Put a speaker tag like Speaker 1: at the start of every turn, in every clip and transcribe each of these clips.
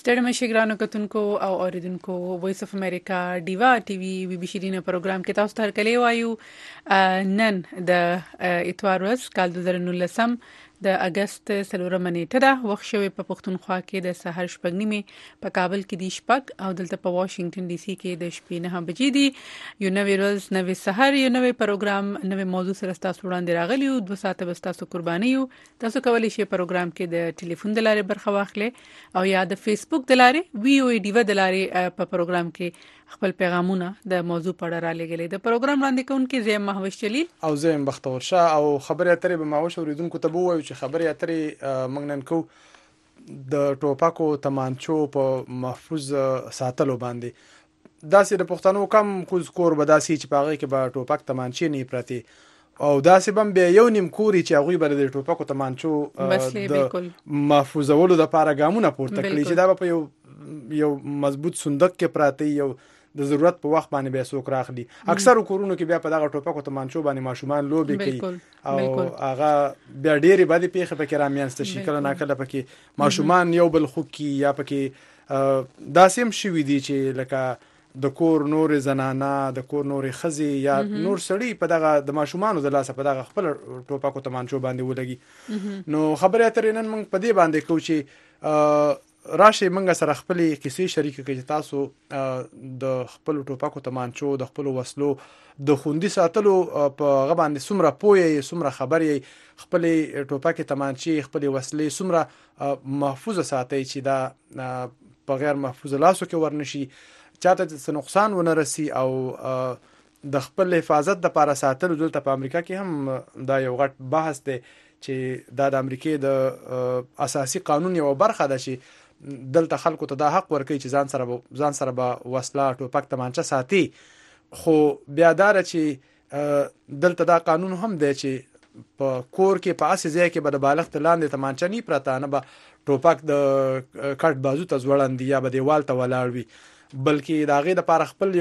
Speaker 1: ستړي مشي ګرانو کتونکو او اوریدونکو وایس اف امریکا ډیوا ټي وي بي بي شيرینه پروګرام کې تاسو ته هرکلی وایو نن د اتوار ورځ کال 2019 د اگست 4 نیټه ده وخت شوی په پښتونخوا کې د سحر شپږ نیمه په کابل کې د شپږ او دلته په واشنگټن ډي سي کې د شپې 9 بجې دي یو نوې ورځ نوې سحر یو نوې پروګرام نوې موضوع سره تاسو وړاندې راغلی او 2 ساعته به تاسو قرباني یو تاسو کولی شئ پروګرام کې د ټلیفون د لارې برخه واخلئ او یا د فیسبوک د لارې وی او ډیوا د لارې په پروګرام کې خپل پیغامونه د موضوع په اړه را لګلې د پروګرام وړاندې کوونکې زیم محوش جلیل
Speaker 2: او زیم بختور شاه او خبرې اترې به ماوش اوریدونکو ته ووایو چې خبرې اترې موږ نن کو د ټوپاکو تمانچو په محفوظ ساتلو باندې داسې د پښتنو کم کوز کور به داسې چې پاغه کې به ټوپاک تمانچې نه پرتی او داسې بم به یو نیم کوري چې هغه بل د ټوپاکو تمانچو د محفوظولو د لپاره ګامونه پورته کړی چې دا په یو مضبوط صندوق کې پراته یو د ضرورت په وخت باندې به سوک راخلي اکثر کورونو کې بیا په دغه ټوپاکو تمانچو باندې ماشومان لوبي کوي او هغه بیا ډېری باندې پیخه پکې رامیانست شي کله نه کله پکې ماشومان یو بل خو کې یا پکې داسیم شوی دي چې لکه د کور نور زنانه د کور نور خزي یا نور سړی په دغه د ماشومان د لاسه په دغه خپل ټوپاکو تمانچو باندې ولګي نو خبره اترې نن موږ په دې باندې کوو چې راشي منګه سره خپل کیسې شریک کړي تاسو د خپل ټوپاکو تمانچو د خپل وسلو د خوندي ساتلو په غبان سمره پوي سمره خبرې خپل ټوپاکي تمانچې خپل وسلې سمره محفوظ ساتي چې دا په غیر محفوظ لاسو کې ورنشي چاته څه نقصان ونه رسي او د خپل حفاظت د لپاره ساتلو دلته په امریکا کې هم دا یو غټ بحث دی چې د امریکای د اساسي قانون یو برخه ده چې دلته خلکو ته دا حق ورکړي چې ځان سره به وسله ټوپک تمانچه ساتي خو بیا دا چې دلته دا قانون هم دی چې په کور کې په اساس ځای کې به د بالغ تلاندې تمانچه نه پراته نه به ټوپک د کټ بازو ته ځوړند یا به دیوال ته ولاړ وي بلکې دا غي د لپاره خپل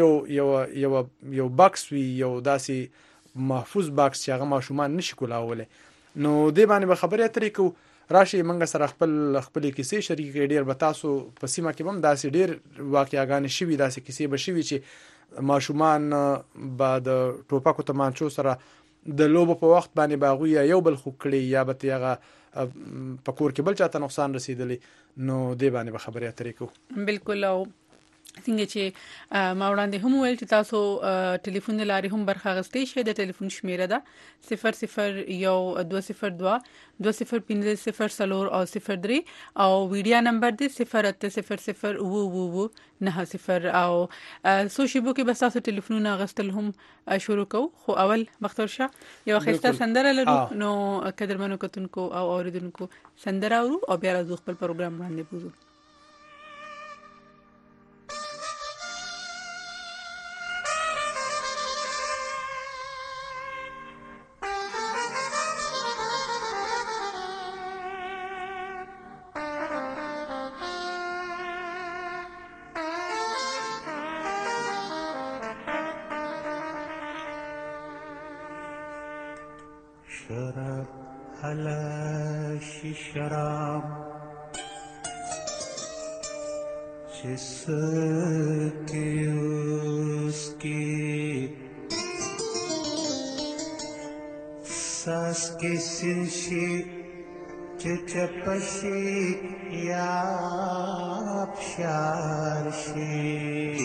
Speaker 2: یو باکس وی یو داسې محفوظ باکس چې هغه ماشومان نشي کولاوله نو دې باندې به خبرې اترې کو راشي منګه سره خپل کیسې شریک ډیر به تاسو په سیمه کې هم داسې ډیر واقعیاګانې شوي داسې کیسې به شوي چې ماشومان بعد ټوپاکو تمانچو سره د لوبو په وخت باندې باغوي یو بل خو کړی یا به تیغه په کور کې بل چاته نقصان رسیدلی نو دې باندې به خبرې اترې کو
Speaker 1: بالکل او څنګه چې ما وړاندې هم ویل چې تاسو ټلیفون لارې هم برخه غستې شئ د ټلیفون شمیره ده 001 202 050 او 03 او ویډیو نمبر دی 0800 90 او سوشي بو کې بس تاسو ټلیفونونه غستل هم شروع کو خو اول مختار شه یو خسته سندره لرو نو قدرمنو کتونکو او اوریدونکو سندره ورو او بیا راځو خپل پروګرام باندې بوزو
Speaker 3: शराब जिसकी उसकी सास की सिंशी चपशी या शारशी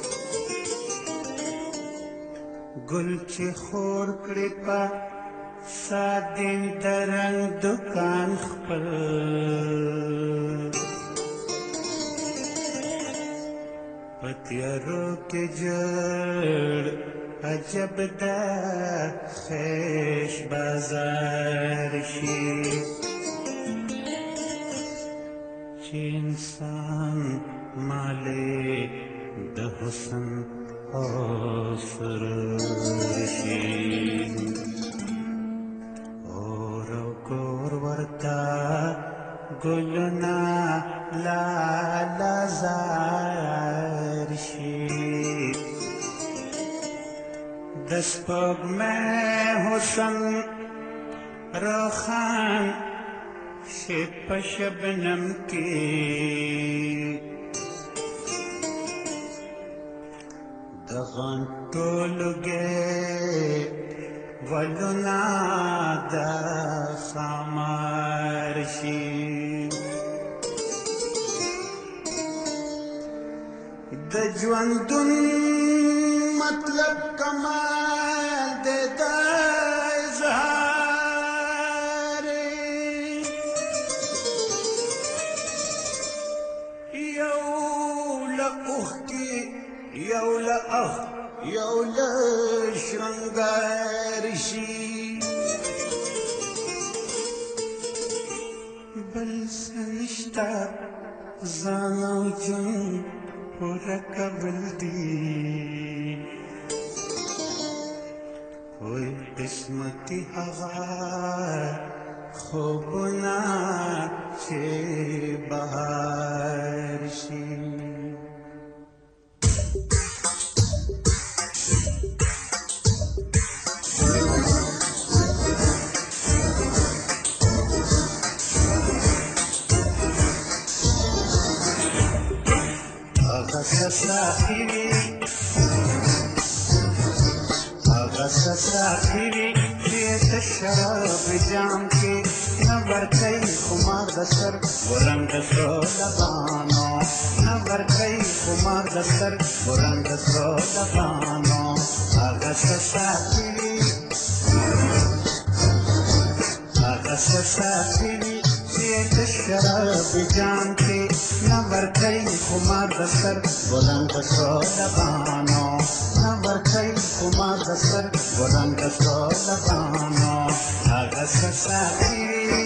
Speaker 3: गुलची खोर कृपा सादिन दरंग दुकान खपल पतियारो के जड़ अजब दा खैश बाजार शी इंसान माले द हुस्न और सुरशी गोरवरता गुलना लाला ज़ारशी दस्तक में हुस्न रोखान شپ شبنم کې دغن ټولګې ولنا د سمارشي د ژوندون مطلب کمال د اظهار یو لأخ کی یو لأخ یو لشرنگار شي بل سنشتا زانو جن پورا قبل دی ہوئی قسمتی ہوا خوبنا چه بہار شی ساخری دیت شراب جام کے نبر کئی خمار دستر بلند سو لبانو نبر کئی خمار دستر بلند سو لبانو آغاز ساخری دیت شراب جام کے نبر کئی خمار دستر بلند سو لبانو نبر کئی خمار دستر بلند سو لبانو آغاز ساخری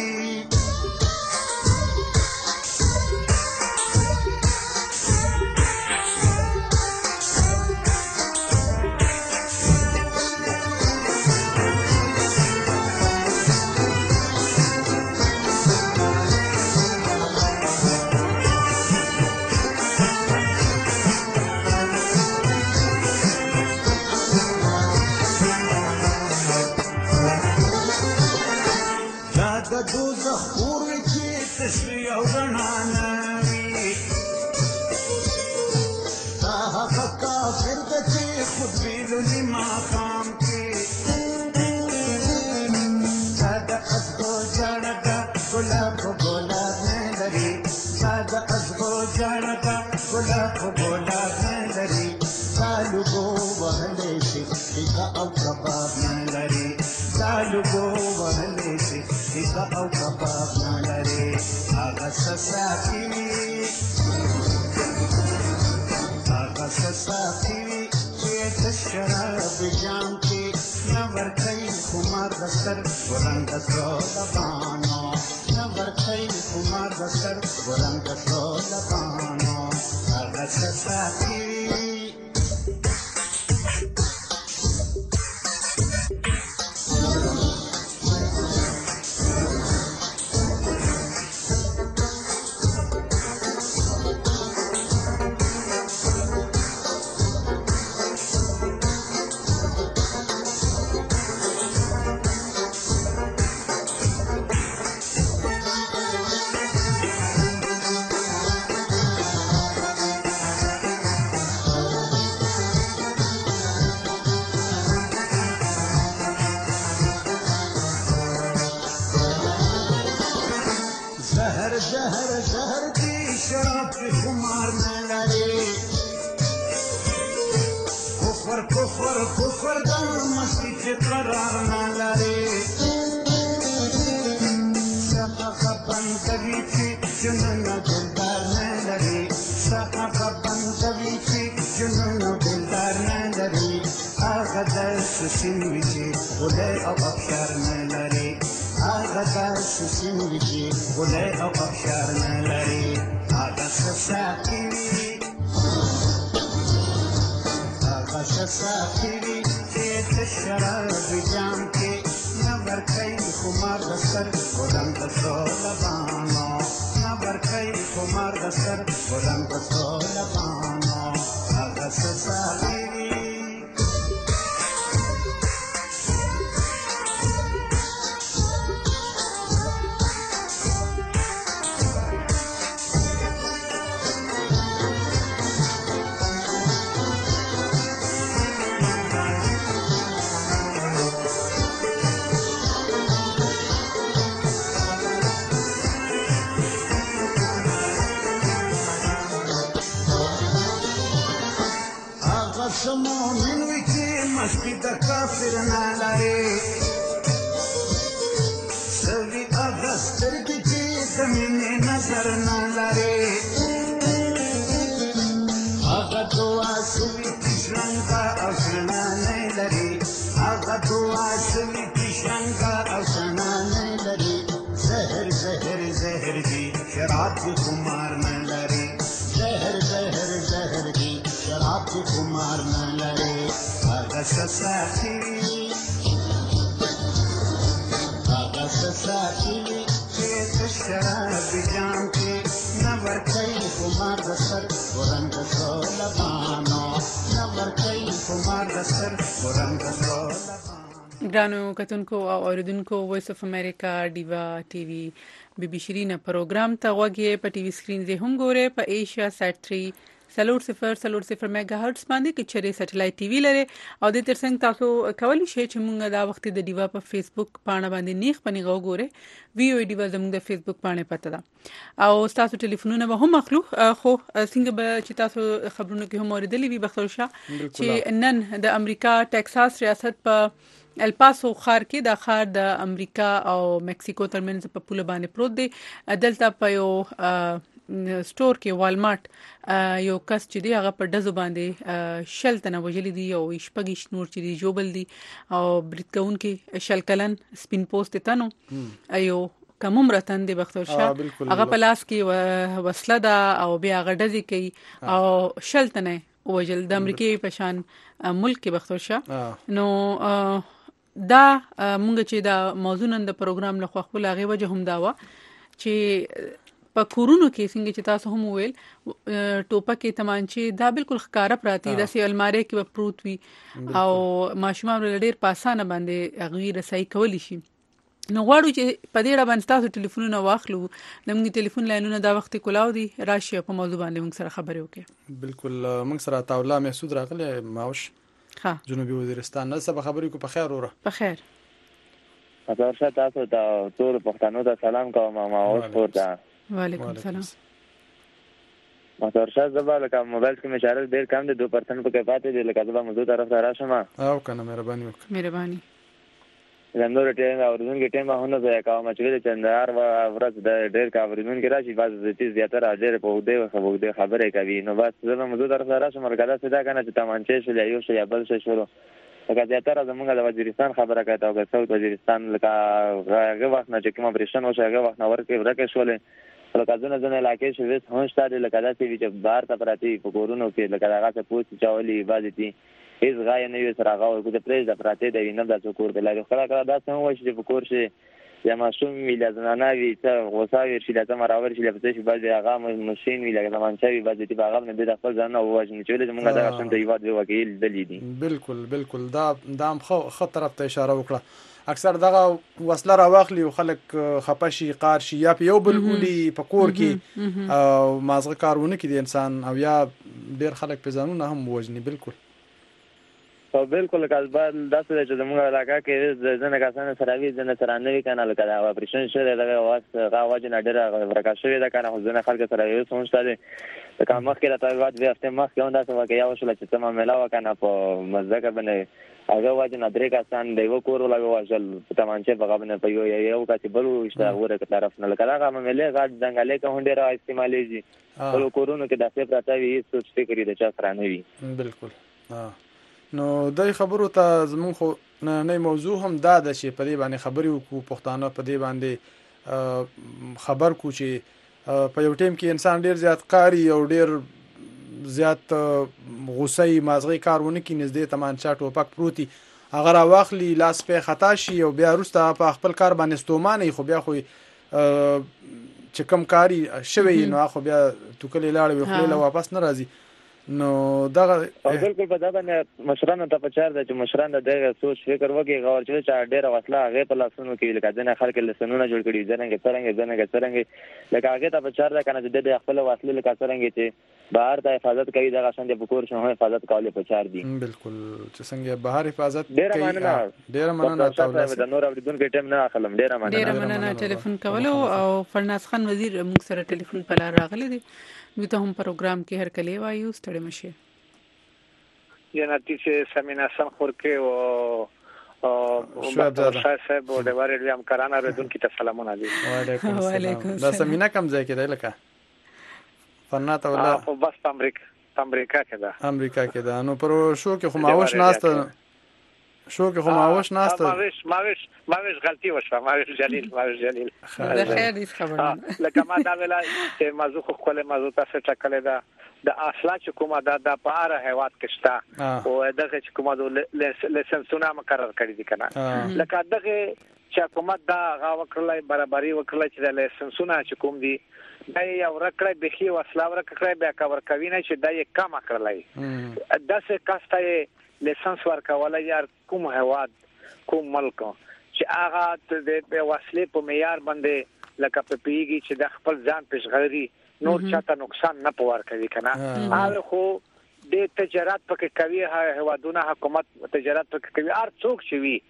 Speaker 3: د کافر نه لرې سوي هغه سترګې چې د مینې نظر نه لرې هغه دعا سوي چې ژرنګه او شڼانۍ لري هغه دعا سوي چې ژرنګه او شڼانۍ لري زهر زهر زهر دي شراب کې خمار نه لري زهر زهر زهر دي شراب کې خمار نه لري هغه څه ساقي هغه څه ساقي چې د شراب جام کې نه ورکوي خمار د سر ورنګ سو لبانو نه ورکوي خمار د سر ورنګ سو لبانو.
Speaker 1: ګرانو کتونکو او اوریدونکو وایس اف امریکا ډیوا ټي وي بي بي شیرین پروګرام ته وګورئ په ټي وي سکرین زه هم ګوره په ایشیا سات 3 0.0 میگا هرتز باندې کې چره سټلایټ ټي وي لري او د ترڅنګ تاسو کولی شئ چې موږ دا وخت د ډیوا په فیسبوک پاڼه باندې نیخ پنی غوګوره وی او ډیوا زموږ د فیسبوک پاڼه پته ده او تاسو ټلیفونونه به هم اخلو خو څنګه به چې تاسو خبرونه کې هم اوریدلې وي بختور شاه چې نن د امریکا ټکساس ریاست په الپاسو ښار کې د ښار د امریکا او مکسیکو ترمنځ په پوله باندې پروت دی دلته په یو سٹور کې والمارت یو کس چې دی هغه په دزو باندې شل تنه وجلی دی او شپږ نور چې دی جوبل دی او بریټکون کې شل کلن سپین پوسټ تنو ایو کوم مرتن دی بختور شاه هغه په لاس کې وسله ده او بیا غډزي کوي او شل تنه وجل د امریکای په شان ملک کې بختور شاه نو دا مونږ چې دا موضوع نن د پروګرام له خپل هغه وجه هم دا و چې په کورونو کې څنګه چې تاسو هم ویل ټوپکې تمانچې دا بالکل ښکارا پراتی د سی الماری کې په پروت وي او ماشومان ډېر په اسانه باندې غیر رسای کولی شي نو غواړو چې په دې اړه باندې تاسو ټلیفونونه واخلو زموږ ټلیفون لاینونه دا وخت کولاو دي راشي په موضوع باندې موږ سره خبرې وکړو
Speaker 2: بالکل موږ سره تاولا محسود راغلی ماوش
Speaker 1: ها
Speaker 2: جنوبي وزیرستان نه سبا خبرې کو په خیر وره
Speaker 1: په خیر
Speaker 4: تاسو ته ټول پښتنو ته سلام کوم ماوش ورته
Speaker 1: وعلیکم السلام
Speaker 4: ماتورشا زباله کوم موبایل کې مشارل ډیر کم دي 2% په کې پاتې دي لکه زما موضوع طرف ته راشم
Speaker 2: او کنه مهرباني وکړه
Speaker 1: مهرباني
Speaker 4: زموږ ټیم اوردون کې ټیم هونه ځای کوم چې د چندار ورځ د ډیر کاوریدون کې راشي بعض د چیز زیاتره اجر په وده خبرې کوي نو بس زما موضوع طرف ته راشم ورګه دا څه کنه چې تمانچې شو یو شی بل شی شروع لکه زیاتره زموږ د وزیرستان خبره کوي او د ساوث وزیرستان لکه هغه وخت نه چې کوم اپریشن وشو هغه وخت نو ورکه شولې لکه ځنه علاقې شوې هون شته لکه دا چې بهر ته پراتی په کورونو کې لکه هغه څه پوښتې چولې عبادتي هیڅ غای نه یو سره هغه کو د پریز د پراتی د وینم د څوکور د لاري خلک دا څنګه وایي چې په کور شي یا ماشوم ویل زنانه وی څه غوساوي شي لته مراور شي لته چې بعد هغه ماشين ویل زمان چې بعد دې باغ نه د خپل ځان او واجن چې له موږ دا شنت یو د وکیل دلی دي
Speaker 2: بالکل دا خو طرف ته اشاره وکړه اکثر دغه وسله راواخلي او خلک خپشي قار شي یا په یو بل اولي په کور کې او مازغه کارونه کې د انسان او یا ډیر خلک په ځانونه هم وجني بالکل
Speaker 4: بالکل کله داسې چې زموږ علاقه کې ځنه کسان سره وی ځنه سره نه وی کنه لکه دا اپریشن شوی دا واجب نه ډیر ورکا شوی دا کنه ځنه خلک سره یو سونسته دي دا مخ کې راته واد وی هفته مخ کې اوندا څه واقعیا وشول چې تمام ملا وکنه په مزګه باندې هغه واجب نه درې کسان دیو کور لګو واجل تمانچه بغا باندې په یو کاتي بلو اشته ورکه طرف نه لکه دا ملي غاټ ځنګلې کې هونډه را استعمالېږي په کورونو کې داسې پراته وی سوچ فکر دې چا سره نه وی
Speaker 2: بالکل نو دای خبرو ته زمون خو نه موضوع هم دا د چې په دې باندې خبرې وکړو پښتانه په دې باندې خبر کو چې په یو ټیم کې انسان ډیر زیات قاری او ډیر زیات غوسه مازغه کارونه کې نږدې تمانچا ټوپک پروتي اگر واخلي لاس په خطا شي او بیا وروسته په خپل کار باندې ستومانه خو بیا خو چې کم کاری شوی نو خو بیا توکلې لاړ وي خو له واپس نه راځي نو دا
Speaker 4: بالکل په دا باندې مشرانو ته پچار د چې مشران د سوچ فکر وکړي غوړ چې ډېر وسله هغه په لاسونو کې لکه ځنه خلک لسنونه جوړ کړي ځنه څنګه لکه هغه ته پچار د کنه د خپل وسله لکه څنګه چې بهر د حفاظت کوي د غشن د بکور شنو حفاظت کولې پچار دي
Speaker 2: بالکل چې څنګه بهر حفاظت
Speaker 4: ډېر مننه تاسو د نور اوریدونکو ټیم نه اخلم ډېر
Speaker 1: مننه ټلیفون کولو او فرناز خان وزیر موږ سره ټلیفون په لار راغلی دی دوی ته هم پروګرام کې هر کله وایو ستړي مشه
Speaker 5: جنتی چې سمینا سن خورکه او شاه صاحب او د وارد همکارانو ردونکو ته سلامونه دي.
Speaker 2: وعلیکم السلام. دا سمینا کوم ځای کې دی لکه فرنات ولا
Speaker 5: په بس امریکا کې ده.
Speaker 2: امریکا کې ده. نو پر شو کې خو ماوش ناسته
Speaker 5: ماوش غلطي وشوه. ماوش جلیل
Speaker 1: د خیر دې خبره
Speaker 5: لکه ما دا ویلا چې موضوع خو کله موضوع تاسو ټاکلې ده د اصلا چې کومه د پاره هیواد کې شته او دغه چې کومه د لیسنسونه مقرر کړی دي کنه لکه دغه چې حکومت دا غا وکړلای برابرۍ وکړلای چې د لیسنسونه چې کوم دي دا یو رکړې بخي وسلا ورکړې بیا کور کوي نه چې دا یې کم کړلای داسې کاسته لیسنس ورکولای یار کوم هواد کوم ملک چې هغه د وسلې په معیار باندې لکه په پیږي چې د خپل ځان پېشغلي نور چاته نقصان نه پور کوي کنه هغه خو د تجارت پکې کوي هوادونه حکومت تجارت پکې کوي هر څوک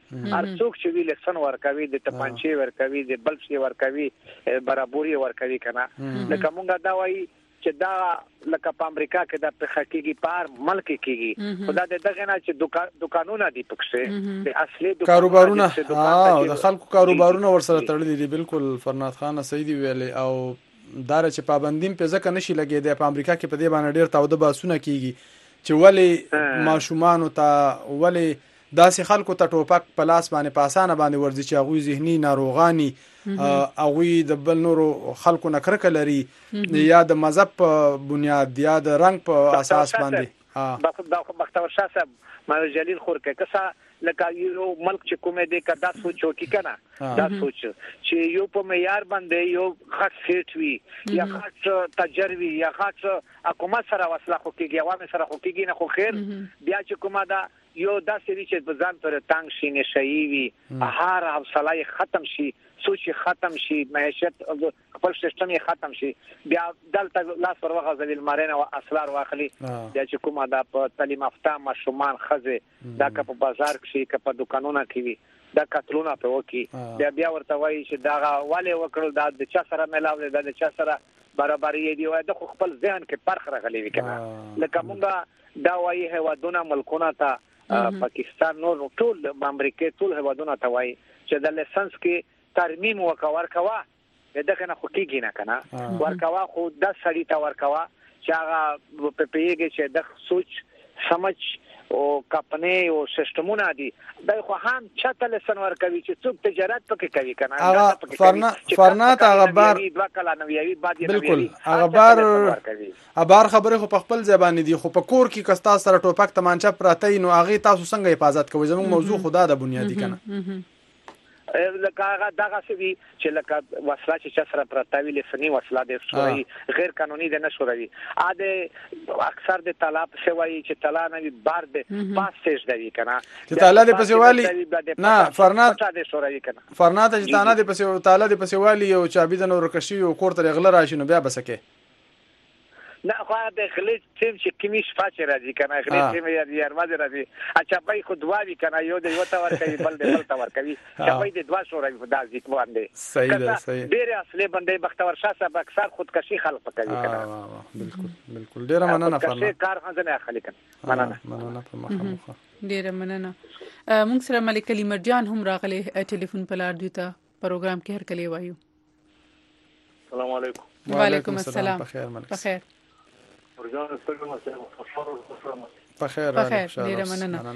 Speaker 5: چې وی لیسن ورکوي د تپانچي ورکوي د بلشي ورکوي برابرۍ ورکوي کنه لکه مونږ دا وایي چې دا لکه په امریکا کې د پخکیږي پار ملک کېږي خدا دې دغه نه چې دکانونه دي پکې د اصلي
Speaker 2: کاروبارونه او د خلکو کاروبارونه ورسره تړلي دي. بالکل فرنات خان سیدی ویلي او دار چې پابندیم په ځکه نشي لګیدي په امریکا کې په دې باندې ډیر تاوده باسونه کیږي چې ولی ماشومان ته ولی داسې خلکو ته ټوپک په لاس باندې په اسانه باندې ورځي چې هغه ذهني ناروغاني هغه د بل نورو خلکو نه کرکه لري یا د مذهب په بنیاد یا د رنگ په اساس باندې
Speaker 5: بختور شاه صاحب مالک جلیل خورکه کسا لکه یو ملک چې کومه دې کدا سوچو کی کنه دا سوچ چې یو په معیار باندې یو خاص سیټ وی یا خاص تجربي یا خاص حکومت سره وسله خو کېږي عوام سره خو کېږي نه خو خیر بیا چې کومه دا یو داسې چې په ځان پر تنگ شي نشي وي هر حوصله ختم شي سوچ ختم شي معیشت خپل سیستم ختم شي بیا دلته لاس ور وغځل المارینه او اسرار واخلي بیا چې کومه دا په تعلیم یافته ماشومان خزه دا که په بازار کې که په دکانونو کې دا کتلونه په وکی بیا ورته وایي چې دا والي وکړل دا د چا سره ملاوي دا د چا سره برابرۍ دی وای د خپل ذهن کې فرق راغلی وکنه لکه مونږه دا وایي هوادونه ملکونه ته پاکستان نور ټول امریکا ټول هوادونه ته وایي چې د لیسنس کې ترمیم ورکوا دغه نه خو کېږي نه کنه ورکوا خو د سړی ته ورکوا چې هغه په پیګه چې د سوچ سمج او کمپنی او سیستمونه دي دا خو هم چاته لسن ورکوي چې څوک تجارت پکې کوي کنه
Speaker 2: فرنات هغه بار بالکل هغه بار خبره خو په خپل ځبان دي خو په کور کې کستا سره ټوپک تمانچه پراته نو هغه تاسو څنګه حفاظت کوئ زموږ موضوع خدا د بنیادی کنه
Speaker 5: لکه هغه دغه سوي چې لکه وسله چې سره پرتاوي لسنی وسله د شوري غیر قانوني ده نه شوري اده اکثر د طلب سوي چې طلا نه بار ده پاسج دی کنه
Speaker 2: چې طلا د پسوالي نه فرنات چې طلا د پسو طلا د پسوالي او چابي د نور کشي او کور تر غل راشي نو بیا بسکه
Speaker 5: نه خو د خلیج تیم چې کمیش فاچ راځي کنه خلیج تیم یې ارماده راځي اچھا پای خو دوا وی کنه یو د یو تور کوي بل د تور کوي چې پای د دوا شورای په داسې کې باندې
Speaker 2: صحیح ده صحیح
Speaker 5: ډېر اصلي باندې بختور شاه صاحب اکثر خودکشي خلق کوي کنه
Speaker 2: بالکل ډېر مننه فرمان
Speaker 5: کار خزانه اخلي کنه
Speaker 2: مننه په مخه
Speaker 1: ډېر مننه موږ سره ملک علي مرجان هم راغلي ټلیفون په لار دوی ته پروګرام کې هر کلی وایو.
Speaker 6: السلام علیکم.
Speaker 1: وعلیکم السلام. بخیر
Speaker 2: بخیر
Speaker 1: ډیره مننه.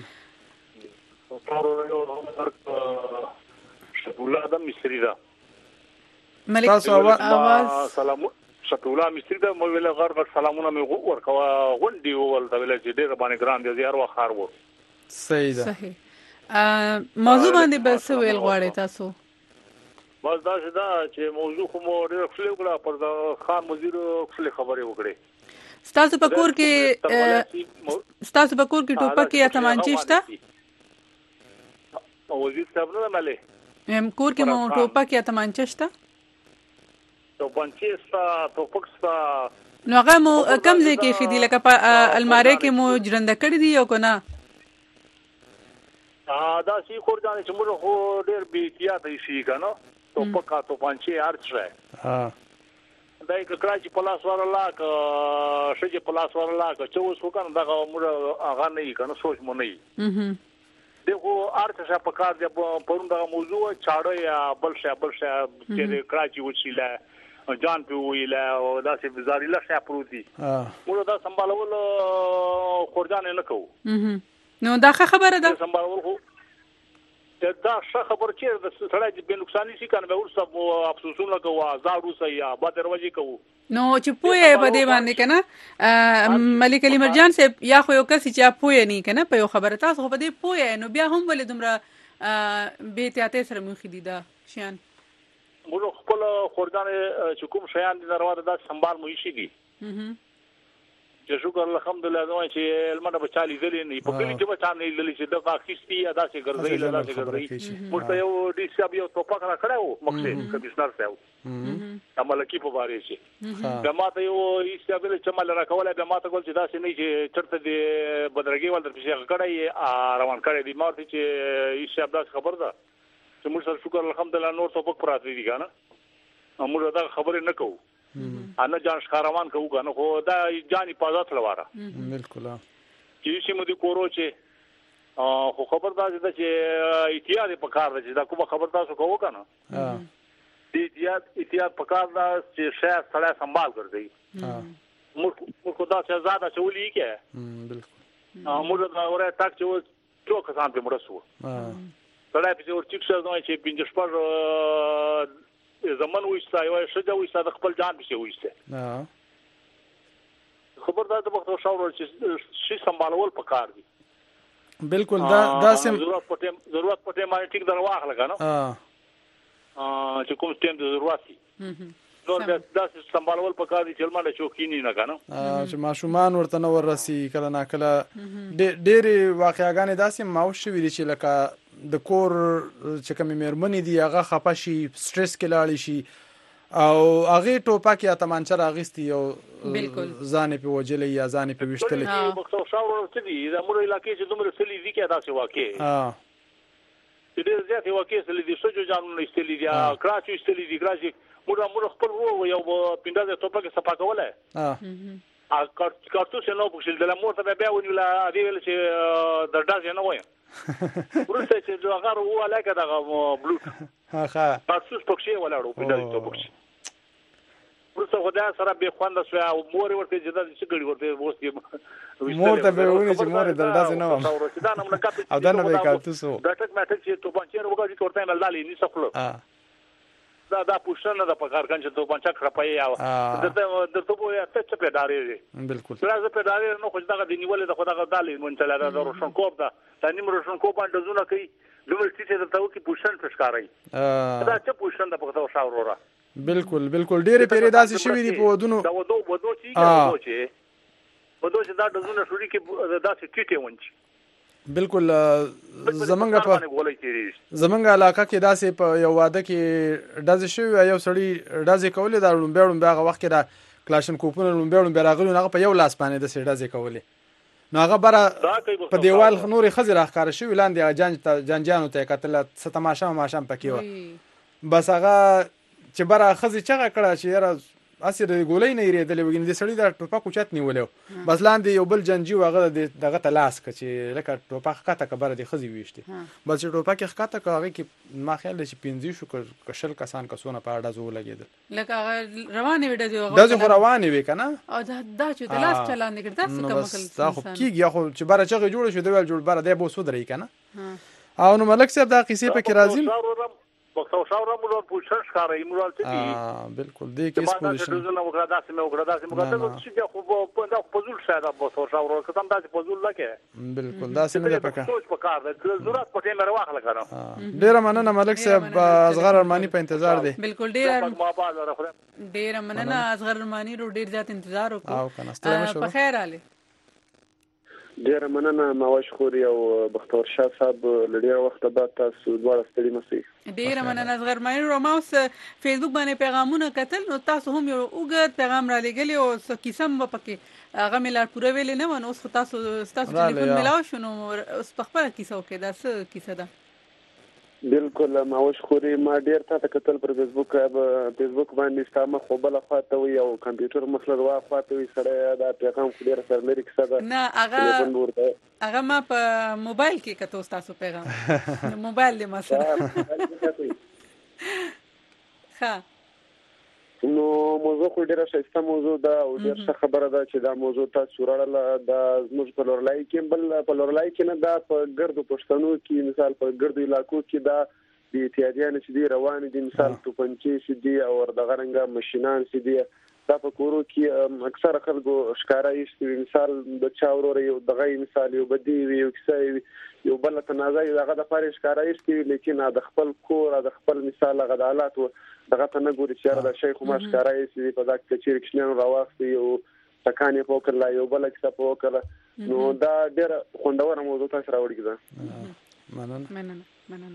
Speaker 6: شفیع الله مصری دا
Speaker 1: ملک आवाज
Speaker 6: سلام شفیع الله مصری دا مو ویل غرب سلامونه مې ورکوا غونډي ول دا ویل چې ډیر باندې ګران دي زیار وخار وو
Speaker 2: صحیح ده
Speaker 1: صحیح. موضوع باندې بس ویل غواړی تاسو
Speaker 6: بس دا چې موضوع خو مو ډیر خپل وکړه پر دا خان مدیر خپل خبرې وکړي.
Speaker 1: ستاسو په کور کې ټوپک یا تمانچه شته؟
Speaker 6: وزیر صاحب نه مله
Speaker 1: کور کې مو ټوپک یا تمانچه شته؟
Speaker 6: ټوپک شته
Speaker 1: نو هغه مو کم ځای کې خېدي لکه په الماری کې مو جرنده کړی دی یو کنه
Speaker 6: دا سی خور ځان چې موږ خو ډېر بي احتیاط شي کنه ټوپک توپانچه ارچره دای کړه چې پلاس ورلا ک شجه پلاس ورلا ک چوس وکنه دا موږ هغه نه یې کنه سوچ مو نه دغه ارتشه په کار د پرون د موضوع چاړه یا بلشه چې کراچي وچیله جان په ویله او داسې بزاریله شیا پروتي موږ دا سمبالول خورجان نه کوو
Speaker 1: نو دا خبره ده
Speaker 6: سمبالول خو دا ښه خبر چې د سړی د نقصان شي کنه به ورسره افسوسونه کوو زارو سي یا با دروازې کوو
Speaker 1: نو چې پوهه په دې باندې کنه ملک علي مرجان صاحب یا خو یو کس چې پوهه نه کنه په یو خبره تاسو په دې پوهه نو بیا هم ولې دومره به احتیاط سره مخې دي دا شیان
Speaker 6: موږ خپل خورجان چې کوم شیان د دروازه د سنبال مو شي دي چې شکر الحمدلله نو چې المنه بچالي دلی نه په کلی کې بچا نه دلی چې د فاکستی ادا چې ګرځي لاله چې ګرځي مرته یو ډي سی ابي او توپک را کړو مقصد کمشنر صاحب عملکی په باره شي د ماته یو سی ابي چې مال را کوله د ماته ګل چې دا سې نه چې چرته د بدرګي ول در پېښه کړی روان کړی دی ماته چې سی ابي خبر ده چې موږ سره شکر الحمدلله نور توپک پراته دي کنه موږ دا خبره نه کوو انا جان ښکاروان کوو کنه خو دا جاني پازات لواره
Speaker 2: بالکل
Speaker 6: چې شي مو دي کورو چې خو خبردار دي چې احتیاط په کار دي دا کومه خبر تاسو کوو کنه دي احتیاط په کار دا چې شاید سړی سنبال ګرځي موږ دا چې زاده چولې کې
Speaker 2: بالکل
Speaker 6: موږ دا اوره تاک چې څو کسان په مرسو سړی په ور چیک شوی چې پنځه شپږ زمون وښتا یو شجا وښتا د خپل جان په وښته خبردار د وخت شاور چې شي سمبالول پکار دي
Speaker 2: بالکل دا سم
Speaker 6: ضرورت پټه باندې ټیک درواخ لګا نو چې کوم ټیم د ضرورت دي نو دا سمبالول پکار دي چې لمنه چوکینی نه کنه
Speaker 2: چې ماشومان ورته نو ورسي کله نا کله ډېری واقعاګانې داسې ماوش ویل چې لکه د کور چې کوم مېرمنې دی هغه خپه شي سټرس کې لاړ شي او هغه ټوپک یا تمانچه راغستي او ځان په وجلې یا ځان په وشتلې
Speaker 6: مخته شاور ورته دي د امر علاقې چې دومره سلی دي کې داسې واقع چې ډېر زیات واقع سلی دي سجو جانونه استلی دي کراچي استلی دي کراچي موږ خپل وو یو پینډه ټوپک صفا کوله کارتوس نو بوشل د مور ته بیا ونیول دی ویل چې درډاز نه وای ورته چې هغه وو علاقه دغه بلوټ
Speaker 2: ها
Speaker 6: کارتوس پکې ولاړو پینډه ټوپک ورته خدای سره به خوند سو او مور ورته جدا چې ګړي ورته وستي
Speaker 2: مور ته به ونی چې مور درډاز نه و او دا نه به کارتوس
Speaker 6: دا ټک ماټک چې تو پنځه وګړي ورته ملالي نه سفلو دا پوښتنه د پکار کنه ته پنځه خړپای او د ته وو ته څه په داري
Speaker 2: بالکل
Speaker 6: راځه په داري نو خو دا د نیولې د خدای غدالي مونږ لا د روشن کوب دا تنیم روشن کوب باندې زونه کوي دومره چې ته ته کی پوښتنه پښکارای دا څه پوښتنه د پکته شاورورا
Speaker 2: بالکل ډېرې پیری داسې شوی دی په ودونو
Speaker 6: دا ودو چې دا د زونه شوري کې داسې ټیټه ونچ
Speaker 2: بالکل زمنګ علاقه کې داسې په یو واده کې داسې شوی یو سړی داسې کولې دا لومبېړم هغه وخت کې دا کلاشن کوپونه لومبېړم راغلی هغه په یو لاس باندې د سړی کولې نو هغه بره په دیوال نورې خزر ښکار شوی لاندې جانجانو ته کتل ستماشا ماشام پکې و بس هغه چې بره خزي چغه کړه چې یاره اسی د ګولې نه یریدلې وګین د سړی د ټوپک اوچت نیولې بس لاندې یو بل جنجي واغه دغه تلاس کچې لکه ټوپک کاته کبره د خزي ویشته بس ټوپک کاته کاغه کې ما خیال چې 15 شو کشل کسان کسونه په اډه زو لګیدل
Speaker 1: لکه روانه وډه
Speaker 2: دغه روانه وی کنه
Speaker 1: او دا چې تلاس چلان نکړ تاسو کوم
Speaker 2: دا خو کیږي خو چې بره چغه جوړ شو دی جوړ بره دی بو سود رہی کنه او نو ملک صاحب دا قصې په کې راځي
Speaker 6: وخت شاور موږ پوښتنه ښکارای موږ ته
Speaker 2: بالکل دې کې
Speaker 6: پوزیشن د وګړه داسې چې خو په دا پوزول شاید په شاور کتم داسې پوزول لکه
Speaker 2: بالکل داسې نه پکا
Speaker 6: سوچ پکار د ضرورت پټه مې راخله کړم
Speaker 2: ډیر مننه ملک صاحب اصغر ارمانی په انتظار دی
Speaker 1: بالکل ډیر مننه اصغر ارمانی رو ډیر ځات انتظار وکړو په خیر علي
Speaker 7: ډیر مننه ماوش خوري او بختور شاه صاحب لډیر وخت بعد تاسو دواړه ستړي مسئ
Speaker 1: ډیر مننه اصغر ماین رو ما اوس فیسبوک باندې پیغامونه کتل نو تاسو هم یو وګت پیغام را لګلی او کیسم په پکې هغه ملار پوره ویل نه ونه اوس تاسو ټلیفون ملاو شنو اوس په خپل کیسه وکړه دا څه کیسه ده
Speaker 7: بالکل ماوش خوري ما ډیر ته کتل پر فیسبوک باندې ستامه خو بل خواته وي او کمپیوټر مخلر وا خواته وي سره دا پیغام خو ډیر سره لري کسه ده
Speaker 1: نه هغه ما په موبایل کې کتو تاسو پیغام موبایل دې ما سره ها
Speaker 7: نو موضوع خو ډیره ښایسته موضوع ده او ډیر ښه خبره ده چې دا موضوع تاسو وړاندې د زموږ په لورلای کې بل په لورلای کې نه دا په ګردو پښتنو کې مثال په ګردو علاقو کې دا د احتیاجیان چې دی روان دي مثال توپنچې چې دی او دغه رنګه ماشينان چې دی دا په کورو کې اکثر خلکو ښکارا یې مثال د چا ورور یو دغه مثال یو بدی یو کیسه یو بل تنازع دغه د پاره ښکارا یې لیکن د خپل کور د خپل مثال غد حالات دغه ته نه ګوري چې د شیخ ما ښکارا یې په دغه کې چیرکشنن راوستي یو تکانې په وکړه یو بل کیسه په وکړه نو دا ډېر خوندور موضوع تاسو راوړی ده
Speaker 1: مننه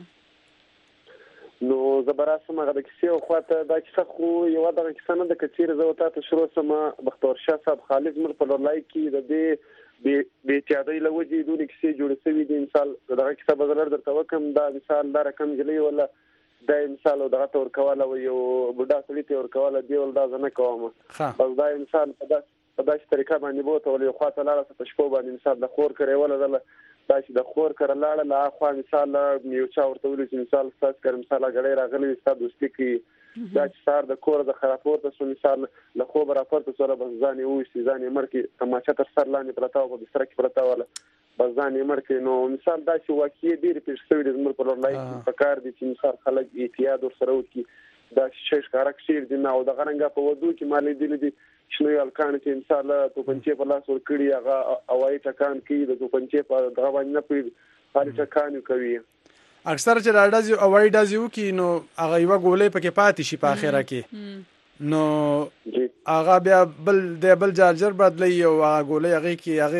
Speaker 7: نو زبراسم هغه د کیسې او خواته دا کیسه خو یو دغه کیسه نه د کثیر زوتا ته شروع سم بختور شاه صاحب خالد مر په لورلای کې د دې به احتیاطي لوجي دونې کیسې جوړ شوی دي مثال دغه کیسه بدلر درته وکم دا مثال دا رقم جلی ولا دا مثال دغه تور کوله یو بډا سړی ته ور کوله دی ول دا نه کوم بس دا مثال په داسې طریقه باندې بوته ول یو خواته لاړه په شپو باندې مثال د خور کړي ولا دا چې د خور کړه لاړه لا خو مثال یو چا ورته ویل چې مثال تاسو کړه مثال غړې راغلي تاسو دوستي کې دا چې سار د کور د خرابور ته مثال له خو برابر ته سره بس ځاني وې چې ځاني مړ کې تماشه تر سر لاندې پرتا او په بستر کې پرتا ولا بس ځاني مړ کې نو مثال دا چې واقعي ډیر پیښ شوی د زموږ په لورلای کې پکار دي چې مثال خلک احتیاط ور سره وکړي دا شیش کارکشیر دي نو د غرنګ په ودو کې مالې دي شنو الکان چې مثال توپنچې په لاس ور کړی هغه اوای ټکان کې د توپنچې په دغه باندې نه پي خالي ټکان کوي
Speaker 2: اکثر چې راډازي اوای دازي وکي نو هغه یو ګولې پکې پاتې شي په اخره کې نو هغه بیا بل چارجر بدلی او هغه ګولې هغه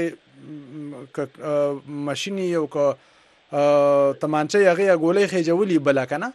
Speaker 2: کې هغه ماشيني یو کو تمانچه هغه ګولې خېجولي بل کنه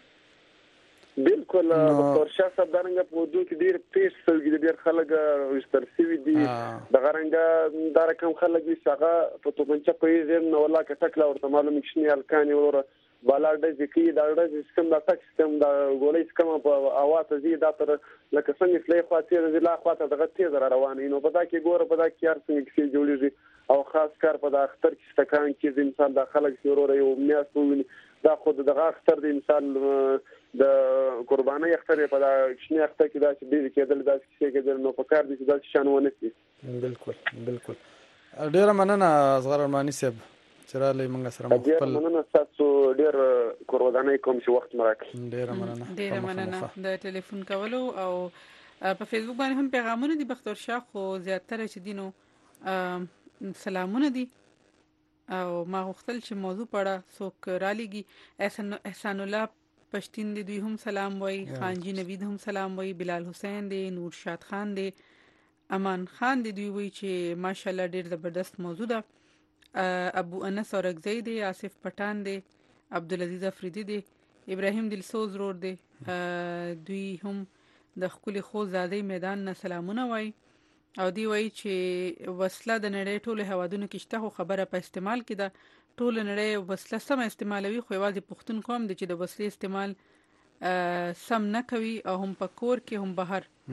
Speaker 7: بالکل دکتور شاه صاحب دغه په دوی کې ډیر پیښ سوي ډیر خلک وستر سوي دي دغه رنګ دا رقم خلک چې هغه په توپنچه پیژن نو ولا کټکلا ورته معلوم کښنی الکانی ور بالا د ځکې دا د سیستم د ټاک سیستم د ګولې سکم په اواته زی دا تر لکه څنګه فلې خواته د لا خواته دغه تیز روانه نو په دا کې ګوره په دا کې هر څنګه کې جوړیږي او خاص کار په د اختر کې ستکان کې انسان د خلک ضرور یو میاس وویني دا خود دغه اختر د انسان د قرباني اختر په دا شنه اختر کې دا چې دې کېدل دا چې کېدل نو په کار دي چې دا شانونه سي
Speaker 2: بالکل ډیر مننه اصغر ارماني صاحب چرالي موږ سره
Speaker 7: مخفل مننه تاسو ډیر قرباني کوم چې وخت
Speaker 2: مراکړي
Speaker 1: ډیر مننه د ټلیفون کولو او په فیسبوک باندې هم پیغامونه دي بختور شاه خو زیاتره چې دینو سلامونه دي او ما غوښتل چې موضوع پړه څوک را لګي احسان الله پښتين دي دوی هم سلام وای خانجی نوید هم سلام وای بلال حسین دی نور شاد خان دی امان خان دی دوی وای چې ماشاءالله ډیر زبردست موضوع ده ابو انس اورګزی دی آصف پټان دی عبدالعزیز افریدی دی ابراهیم دلسوز رور دی دوی هم د خپل خو زادی میدان نه سلامونه وای او دی وای چې وسله د نړۍ ټول هوادونو کې شته خو خبره په استعمال کې ده ټول نړۍ وسله سم استعمالوي خو یوازې پښتون قوم د چې د وسلې استعمال سم نه کوي او هم په کور کې هم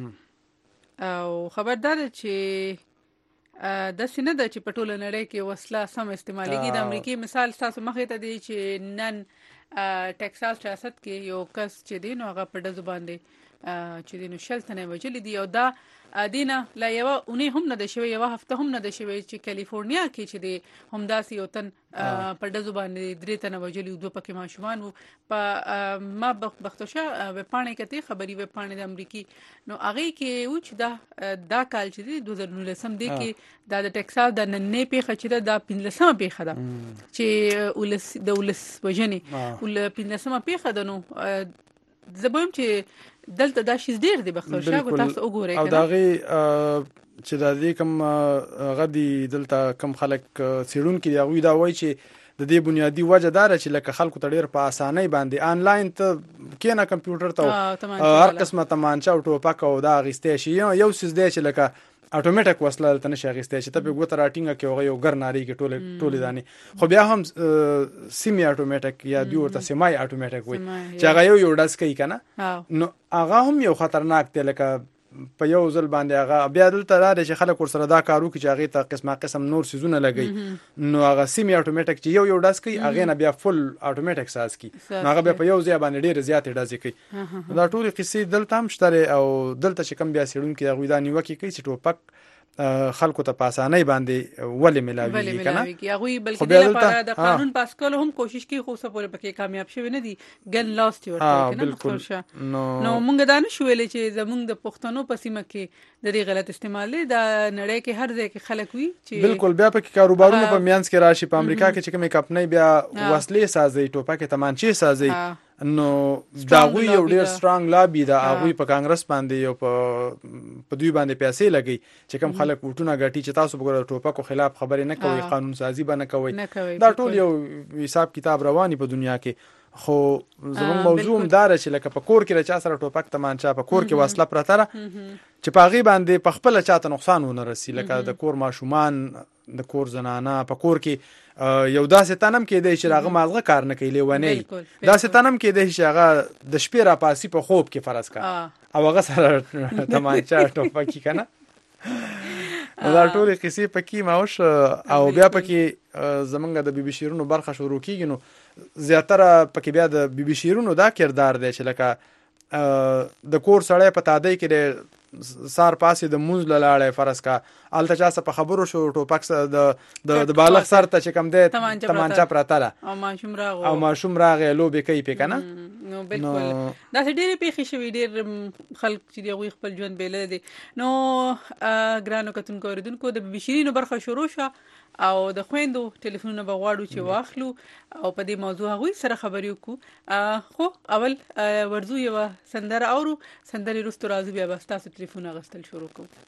Speaker 1: بهر او خبردار چې د سینه د چې په ټول نړۍ کې وسله سم استعمالېږي د امریکای مثال تاسو مخې ته دی چې نن ټکساس ریاست کې یو کس چې دی نو هغه په د زبان دی چې دینو شلتنه وجل دی او دا دینه لا یو اونې هم نه د شوی یو هفته هم نه د شوی چې کالیفورنیا کې چې دی هم داسې یو تن په د زبان دی درې تنه وجل دوه پکې ماشومان وو په ما بختوشه و پانی کته خبري و پانی د امریکای نو هغه کې و چې دا کال چې دی 2019 دی کې د ټکساس د نننې پیښه چې دا 15مه پیښه ده چې د ولس وجنې ول 15مه پیښه ده نو زبوم چې دلته دا شیز ډیر دی بختور شاه تاسو وګورئ
Speaker 2: او داغي چې د دې کوم غدي دلته کم خلک سیرون کې دی دا وایي چې د دې بنیادی وجه دار چې لکه خلکو ته ډیر په اسانۍ باندې آنلاین ته کېنه کمپیوټر ته هر قسمه تمانچه او ټوپک او دا غستې شي یو سیس دی چې لکه اتوماتیک وسله دلته نشي اخیستی چې ته په ګوته راټینګه کې هغه یو ګر ناری کې ټولې دانې خو بیا هم سیمی اتوماتیک یا دوی ورته سیمای اتوماتیک وي چې هغه یو ډز کوي کنه نو هغه هم یو خطرناک دی لکه په یو ځل باندې هغه بیا دلته دا چې خلک ور سره دا کارو کې چې هغه ته قسم نور سيزونه لګي نو هغه سیمی اتوماتیک چې یو ډز کوي هغه نه بیا فل اتوماتیک ساز کوي هغه بیا په یو ځای باندې ډیر زیات ډز کوي دا ټول قصې دلته هم شته او دلته چې کم بیا سیړون کې هغه دا نیوکه کوي چې ټوپک خلکو ته پاسانه باندې ولې ملاوي کنه
Speaker 1: هغه بلکې د لپاره د قانون پاس کولو هم کوشش کوي خو څه پورې پکې کامیاب شوی نه دي ګن لاست ورته کنه نو موږ دا نه شویلې چې زموږ د پښتنو په سیمه کې د دې غلط استعمال دی د نړۍ کې هر ځای کې خلک وي چې
Speaker 2: بالکل بیا پکې کاروبارونه په میانس کې راشي په امریکا کې چې کومې کمپنۍ بیا وسلې سازي ټوپک تمانچې سازي نو داغوی یو ډیر سترونګ لابي دا هغه په کانګرس باندې یو په دوی باندې پیسې لګي چې کوم خلک وټونه غټي چې تاسو وګورئ ټوپکو خلاف خبرې نه کوي قانون سازي باندې کوي دا ټول یو حساب کتاب رواني په دنیا کې خو زموږ موضوع دار چې لکه په کور کې چا سره ټوپک تمانچا په کور کې وسله پرته چې په غي باندې په خپل چاته نقصان ونه رسي لکه د کور ماشومان د کور زنانه په کور کې یو داسې تنم کې دی چې هغه مازغه کار نه کوي لیونی داسې تنم کې دی چې هغه د شپې را پاسي په خوب کې فرض کا او هغه سره تمانچا ټوپکی کنه دا ټول قصې پکې ماوش او بیا پکې زمونږ د بي بي شیرونو برخه شروع کیږي نو زیاتره پکې بیا د بي بي شیرونو دا کردار دی چې لکه د کور سړی په تادی کې سار پاسې د مونږ لاله فرض کا الته چا څه په خبرو شو ټوپک د بالغ سر ته چې کم دی تمانچا پراته او ماشوم راغی لوبې کوي په کنه
Speaker 1: نو بالکل دا ډېر پیښې شوي ډېر خلک چې دی خپل ژوند بیل دي نو ګرانو کتونکو اوریدونکو د بشیرینو برخه شروع شو او د خويندو ټلیفونونه بغواړو چې واخلو او په دې موضوع هغوی سره خبرې وکړو خو اول ورزو یو سندره اورو سندري رستو راځي بیا بس تاسو ټلیفون غستل شروع کوو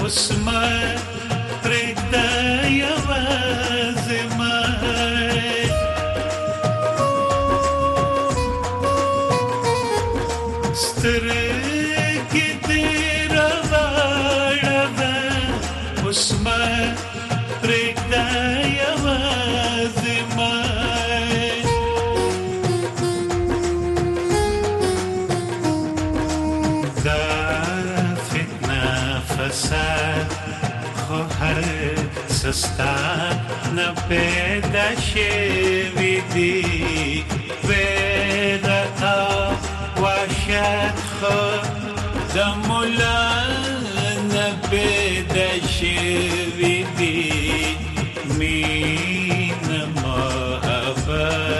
Speaker 8: سستا نه پیدا شوی دی ویدا واشد خو د مولا نه پیدا شوی دی مین محبت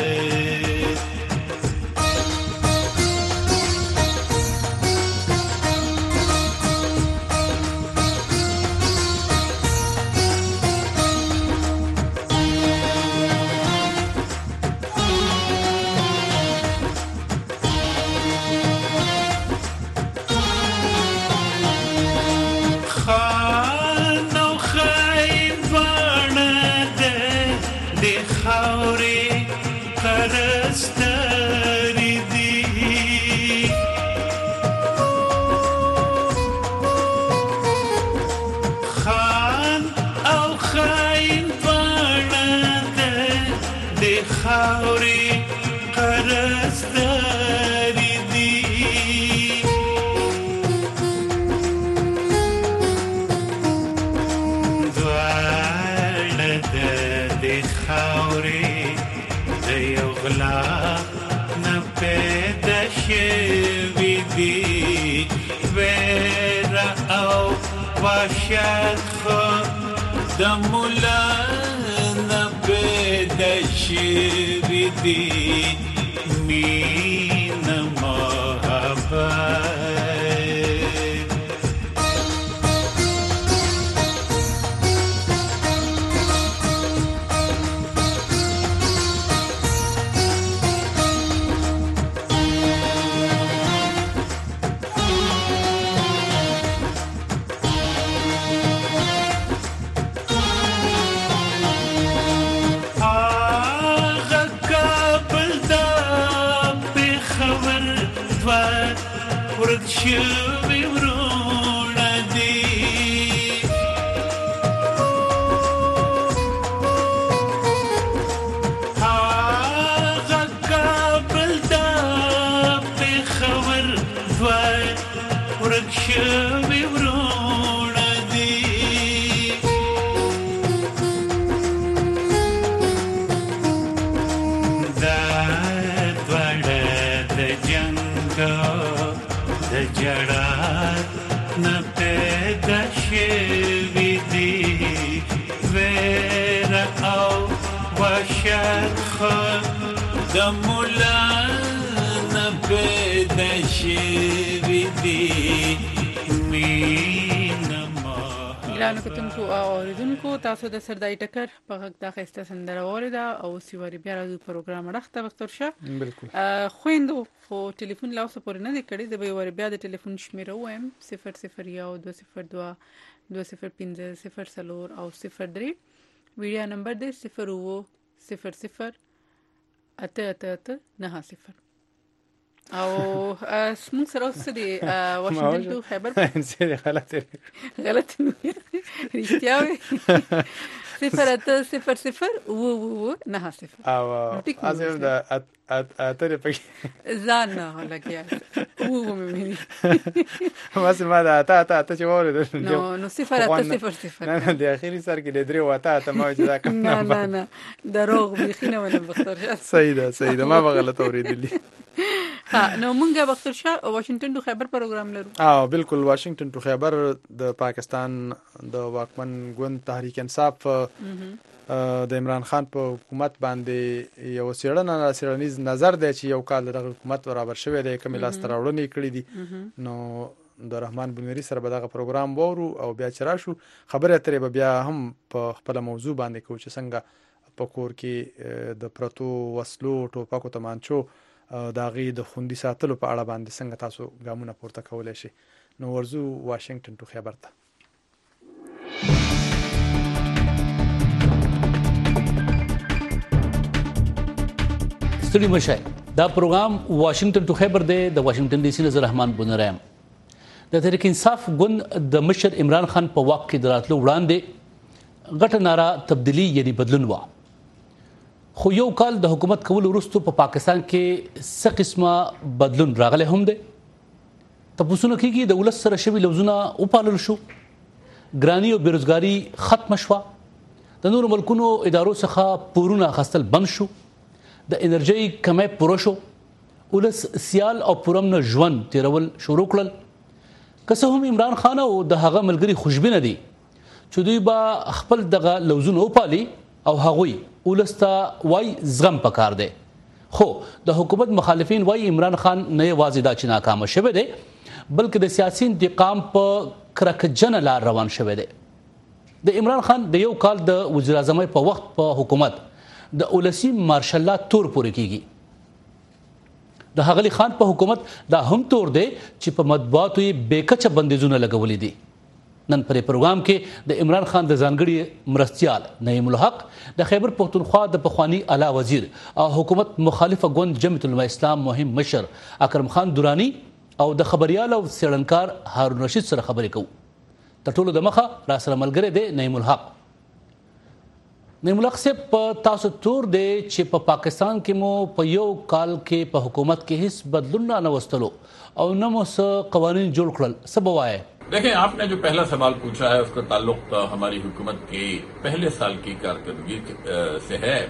Speaker 8: واشد خو د مولا نه پیدا شوی دی مین محبت شوی ورونه دی هغه کابل دا پېښور دوه ورک شوی ورونه دی دا دواړه د جنګ جړات نه پیدا شوی دی ویر او واشد خو د مولا نه پیدا شوی دی مین
Speaker 1: ګرانو کتونکو او اوریدونکو تاسو د سردای ټکر په غږ د ښایسته سندره واورېده او سیواري بیا راځو پروګرام راخته وختور شه
Speaker 2: بالکل
Speaker 1: خويندو خو ټلیفون لا اوسه پورې نه دی کړی د به ور بیا د ټلیفون شمیره وایم 0012020500 او 03 ویډیو نمبر دی 0008889 او موږ سره اوس د واشنگټن ټو خیبر
Speaker 2: غلط
Speaker 1: رښتیا وي 08000
Speaker 2: او ازم د اترې پکې
Speaker 1: ځان نه لګیا مې
Speaker 2: واسه ما دا تا چې وره
Speaker 1: نو 08000
Speaker 2: نه د اخیری سر کې د درې وتا ته ما چې دا کوم
Speaker 1: نه دروغ بخینه ولې بختور
Speaker 2: صحیح ده ما غلط اوریدلی
Speaker 1: ها نو مونږه بختور شاه واشنگټن ټو خیبر پروګرام لرو
Speaker 2: بالکل واشنگټن ټو خیبر د پاکستان د واکمن ګوند تحریک انصاف د عمران خان په حکومت باندې یو څېړنیز نظر دی چې یو کال د حکومت برابر شوی دی کوم لاس تراوړنې کړې دي نو د رحمان بنوري سره به دغه پروګرام وورو او بیا چې راشو خبرې اترې به بیا هم په خپل موضوع باندې کوو چې څنګه په کور کې د پرتو وسلو ټوپکو تمانچو د هغې د خوندي ساتلو په اړه باندې څنګه تاسو ګامونه پورته کولی شئ نو ورځو واشنگټن ټو خیبر ته
Speaker 9: ستړي مشه. دا پروګرام واشنگټن ټو خیبر دی. د واشنگټن ډي سي نه رحمان بنرایم. د تحریک انصاف ګوند د مشر عمران خان په واک کې دراتلو وړاندې غټه ناره تبدیلی یعنی بدلون وا. خو یو کال د حکومت کولو وروسته په پاکستان کې څه قسمه بدلون راغلی هم دی. تاسو نو کېږي د ولس سره شوي لوزونه وپالل شو، ګرانی او بیروزګاری ختم شوه، د نورو ملکونو ادارو څخه پورونه اخیستل بند شو، د انرژي کمی پوره شو، ولس سیال او پرامن ژوند تیرول شروع کړل. که څه هم عمران خان او د هغه ملګري خوشبینه دي چې دوی به خپل دغه لوزونه وپالي او هغوی ولس ته وای زغم پکار دی. خو د حکومت مخالفین وای عمران خان نه یوازې دا چې ناکامه شوی دی بلکې د سیاسي انتقام په کرکجنه لار روان شوی دی. د عمران خان د یو کال د وزیر اعظم په وخت په حکومت د ولسی مارشل لا تور پورې کیږي. د هغلی خان په حکومت دا هم تور دی چې په مطبوعاتو یې بیکچه بندیزونه لګولې دي. نن پر پروګرام کې د عمران خان د ځانګړي مرستیال نعیم الحق، د خیبر پښتونخوا د پخوانی اعلی وزیر او حکومت مخالفه ګوند جمعیت العلماء اسلام مهم مشر اکرم خان دورانی او د خبريال او څېړنکار هارون رشید سره خبرې کوو. تر ټولو د مخه را سره ملګری دی نعیم الحق. نعیم الحق صاحب، په تاسو تور دی چې په پاکستان کې مو په یو کال کې په حکومت کې هیڅ بدلون نه وستلو او نه مو څه قوانین جوړ کړل. څه به وایي؟
Speaker 10: देखें, आपने जो पहला सवाल पूछा है उसका ताल्लुक हमारी हुकूमत के पहले साल की कारकर्दगी से है.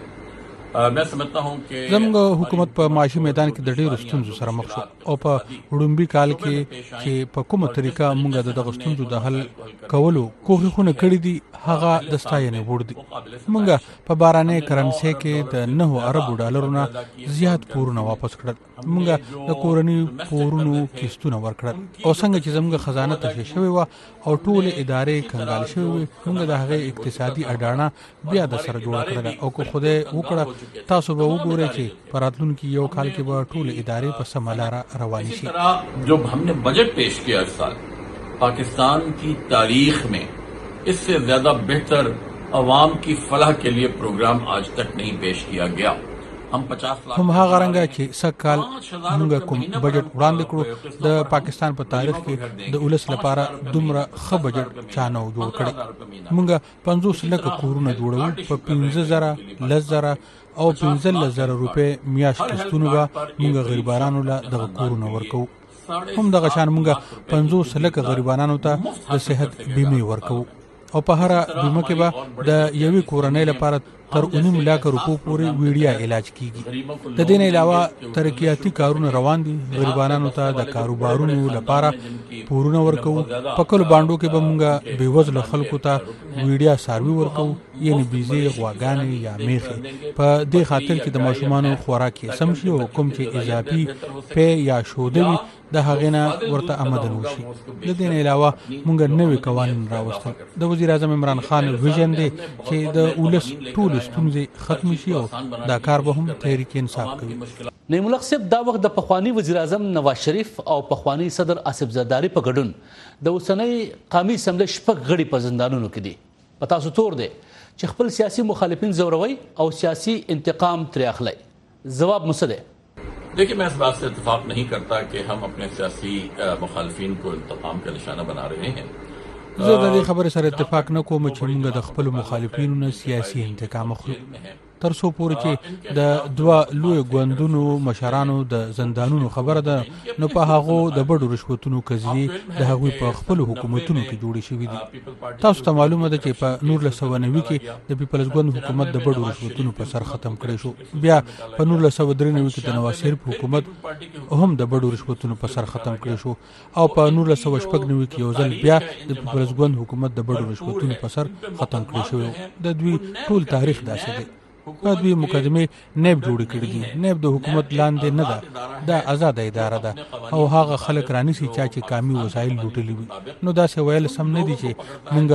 Speaker 10: मैं समझता हूं कि
Speaker 11: زموږ حکومت په معاشي میدان کې د ډېرو ستونزو سره مخ شو او په وړومبي کال کې چې په کومه طریقه موږ دغه ستونزو د حل کولو کوښښونه کړي دي هغه د ستاینې وړ دي. موږ په بارانه کرنسي کې د 9 اربو ډالرونو زیات پورونه واپس کړل. موږ د کورنۍ پورونو کیستونه ورکړل او څنګه چې زموږ خزانه تشه شوی و او ټول ادارې کنګال شوی وي موږ د هغه اقتصادي اډانه بیا د سره جوړ کړل او که خدای وکړه تاسو به وګورئ چې پراتلونکي یو کال کې به ټول ادارې په سمه لاره روانې شي.
Speaker 10: جو हमने बजट पेश किया इस साल पाकिस्तान की तारीख में इससे ज्यादा बेहतर अवाम की फलाह के लिए प्रोग्राम आज तक नहीं पेश किया गया. هم 50 लाख
Speaker 11: هم هغه رنګه چې سکال موږ کوم بجټ وړاندې کړو د پاکستان په تاریخ کې د ولس لپاره دومره ښه بجټ چانو جوړ کړی. موږ 50 لک کورونه جوړو په 15000 لزره او 15000 روپے میاشت کیستونه به موږ غریبانو له دغه کورونه ورکو. هم دغه شان موږ 50 لک غریبانو ته د صحت بیمه ورکو او په هر بیمه کې به د یوې کورنۍ لپاره تر 19 لک روپو پورې ویډیا علاج کیږي. د دې نه علاوه ترقیاتي کارونه روان دي. غریبانو ته د کاروبارونو لپاره پورونه ورکو. په کل باندو کې به موږ بیوزله خلکو ته ویډیا سروي ورکو یعنی بيزي غواګانې یا میخي په دې خاطر چې د ماشومانو خوراکي سم شي او کوم چې اضافي په یا شودوي د هغې نه ورته آمدن وشي. د دې نه علاوه موږ نوې قوانین راوستل. د وزیر اعظم عمران خان ویژن دی چې د ولس ټول ستونزې ختم شي او دا کار به هم تحریک انصاف کوي.
Speaker 9: نعیم الحق صاحب، دا وخت د پخوانی وزیر اعظم نواز شریف او پخوانی صدر آصف زرداری په ګډون د اوسنۍ قومي اسمبلی شپږ غړي په زندانونو کې دي. په تاسو تور دی چې خپل سیاسي مخالفین زوروي او سیاسي انتقام ترې اخلي. جواب مو څه دی؟
Speaker 10: देखिए, मैं इस बात से इत्तेफाक नहीं करता कि हम अपने सियासी मुखालफिन को इंतकाम का निशाना बना रहे हैं.
Speaker 11: زه د دې خبرې سره اتفاق نه کوم چې موږ د خپل مخالفینو نه سیاسي انتقام اخلو. تر څو پورې چې د دوه لوی ګوندونو مشرانو د زندانونو خبره ده نو په هغه د بډو رشوتونو قضیې د هغوی په خپل حکومتونو کې جوړې شوې دي. تاسو ته معلومه ده چې په 1990 کې د پیپلز ګوند حکومت د بډو رشوتونو په سر ختم کړی شو. بیا په 1993 کې د نواز شریف حکومت هم د بډو رشوتونو په سر ختم کړی شو او په 1996 کې یو ځل بیا د پیپلز ګوند حکومت د بډو رشوتونو په سر ختم کړی شو. د دوی ټول تاریخ داسې دی. په دوی مقدمه نیب جوړ کړی دي. نیب د حکومت لاندې نه ده، دا آزاد اداره ده او هغه خلک رانیسي چې کامي وسایل لوټلي وي. نو دا څه ویل سم نه دي چې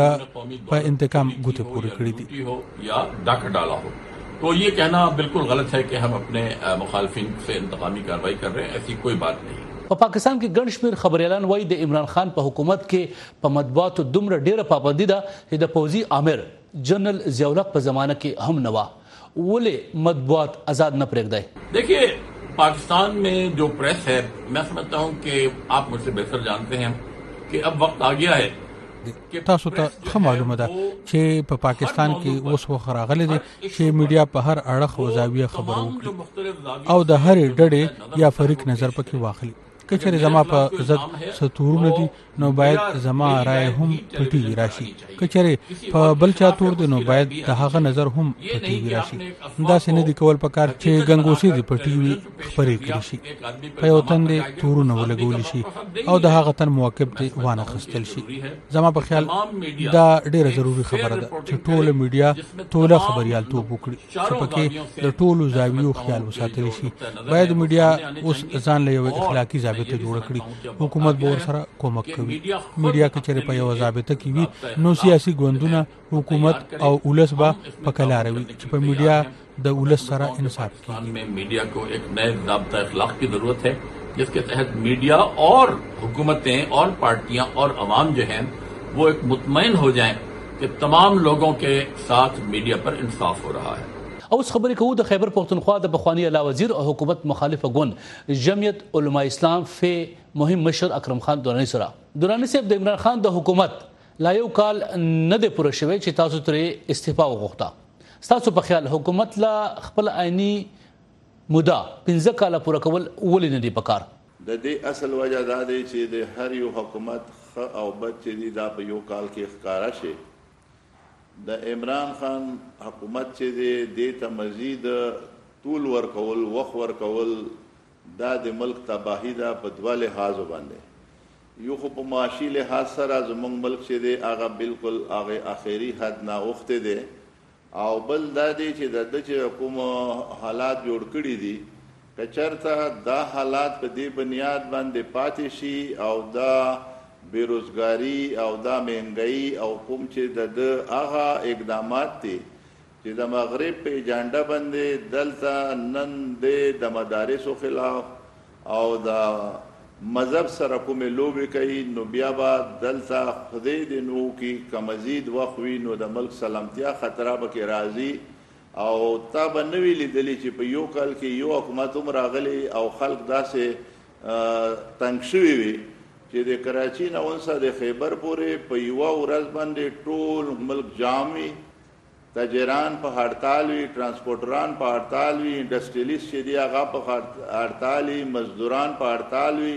Speaker 11: موږ په انتقام ګوته پورې کړی دي
Speaker 10: یا ډاکه ډالا هو. तो ये कहना बिल्कुल गलत है कि हम अपने मुखालफिन से इंतकामी कार्रवाई कर रहे हैं. ऐसी कोई बात नहीं.
Speaker 9: په پاکستان کې ګڼ شمېر خبريالان وایي د عمران خان په حکومت کې په مطبوعاتو دومره ډیره پابندي ده چې د پوځي امر جنرال ضیاء الحق په زمانه کې هم نه وه ولې مطبوعات آزاد نه پرېږدي؟
Speaker 10: देखिए, पाकिस्तान में जो प्रेस है, मैं समझता हूं कि आप मुझसे बेहतर जानते हैं कि अब वक्त आ गया है.
Speaker 11: تاسو ته ښه معلومه ده چې په پاکستان کې اوس وخت راغلی دی چې میډیا په هر اړخ او زاویه خبرو وکړي او د هرې ډډې یا فریق نظر پکې واخلي. که چېرې زما په ضد ستورونه دي نو باید زما رائے هم په ټي وي راشي. که چېرې په بل چا تور دی نو باید د هغه نظر هم په ټي وي راشي. داسې نه دي کول پکار چې ګنګوسې دي په ټي وي خپرې کړي شي، په یو تن دې تورونه ولګول شي او د هغه تن موقف دې وانه خستل شي. زما په خیال دا ډېره ضروري خبره ده چې ټوله میډیا ټوله خبریالتوب وکړي چې پکې د ټولو زاویو خیال وساتل شي. باید میډیا اوس ځان له یو اخلاقي ضابطه جوړ کړي. حکومت به ورسره کومک کوي. میډیا کې چېرې په یو ضابطه کې وي نو سیاسي ګوندونه حکومت او ولس به په کلاره وي چې په میډیا د ولس سره انصاف کیږي.
Speaker 10: मीडिया को एक नए ज़ाब्ता अखलाक की ज़रूरत है जिसके तहत मीडिया और हुकूमतें और पार्टियां और अवाम जो हैं वो एक मुतमईन हो जाएं कि तमाम लोगों के साथ मीडिया पर इंसाफ हो रहा है.
Speaker 9: اوس خبرې کوو د خیبر پختونخوا د پخوانی اعلی وزیر او حکومت مخالفه ګوند جمعیت علماء اسلام فی مهم مشر اکرم خان درانی سره. درانی صاحب د عمران خان د حکومت لا یو کال نه دی پوره شوی چې تاسو ترې استعفا وغوښته. تاسو په خیال حکومت لا خپل عیني موده 15 کاله پوره کول ولې نه دی پکار؟
Speaker 12: د دې اصل وجه دا دی چې د هر یو حکومت او بد چې دی دا په یو کال کې ښکارا شي. د عمران خان حکومت چې دی دې ته مزید طول ورکول وخت ورکول دا د ملک تباهي ده په دوه لحاظو باندې. یو خو په معاشي لحاظ سره زموږ ملک چې دی هغه بالکل هغه آخري حد نه اوښتی دی او بل دا دی چې د ده چې کوم حالات جوړ کړي دي که چېرته دا حالات په دې بنیاد باندې پاتې شي او دا بیروزګاری او دا مهنګايي او کوم چې د هغه اقدامات دي چې د مغرب په ایجنډا باندې دلته نن د مدارسو خلاف او د مذهب سره کومې لوبې کوي نو بیا به دلته خدای دې نو کې که مزید وخت وي نو د ملک سلامتیا خطره به کې راځي او تا به نه وي لیدلی چې په یو کال کې یو حکومت هم راغلی او خلک داسې تنګ شوي وي چې د کراچي نه ونسه د خیبر پورې په یوه ورځ باندې ټول ملک جام وي. تاجران په هړتال وي، ټرانسپورټران په هړتال وي، انډسټریلیست چې دي هغه په هړتال وي، مزدوران په هړتال وي،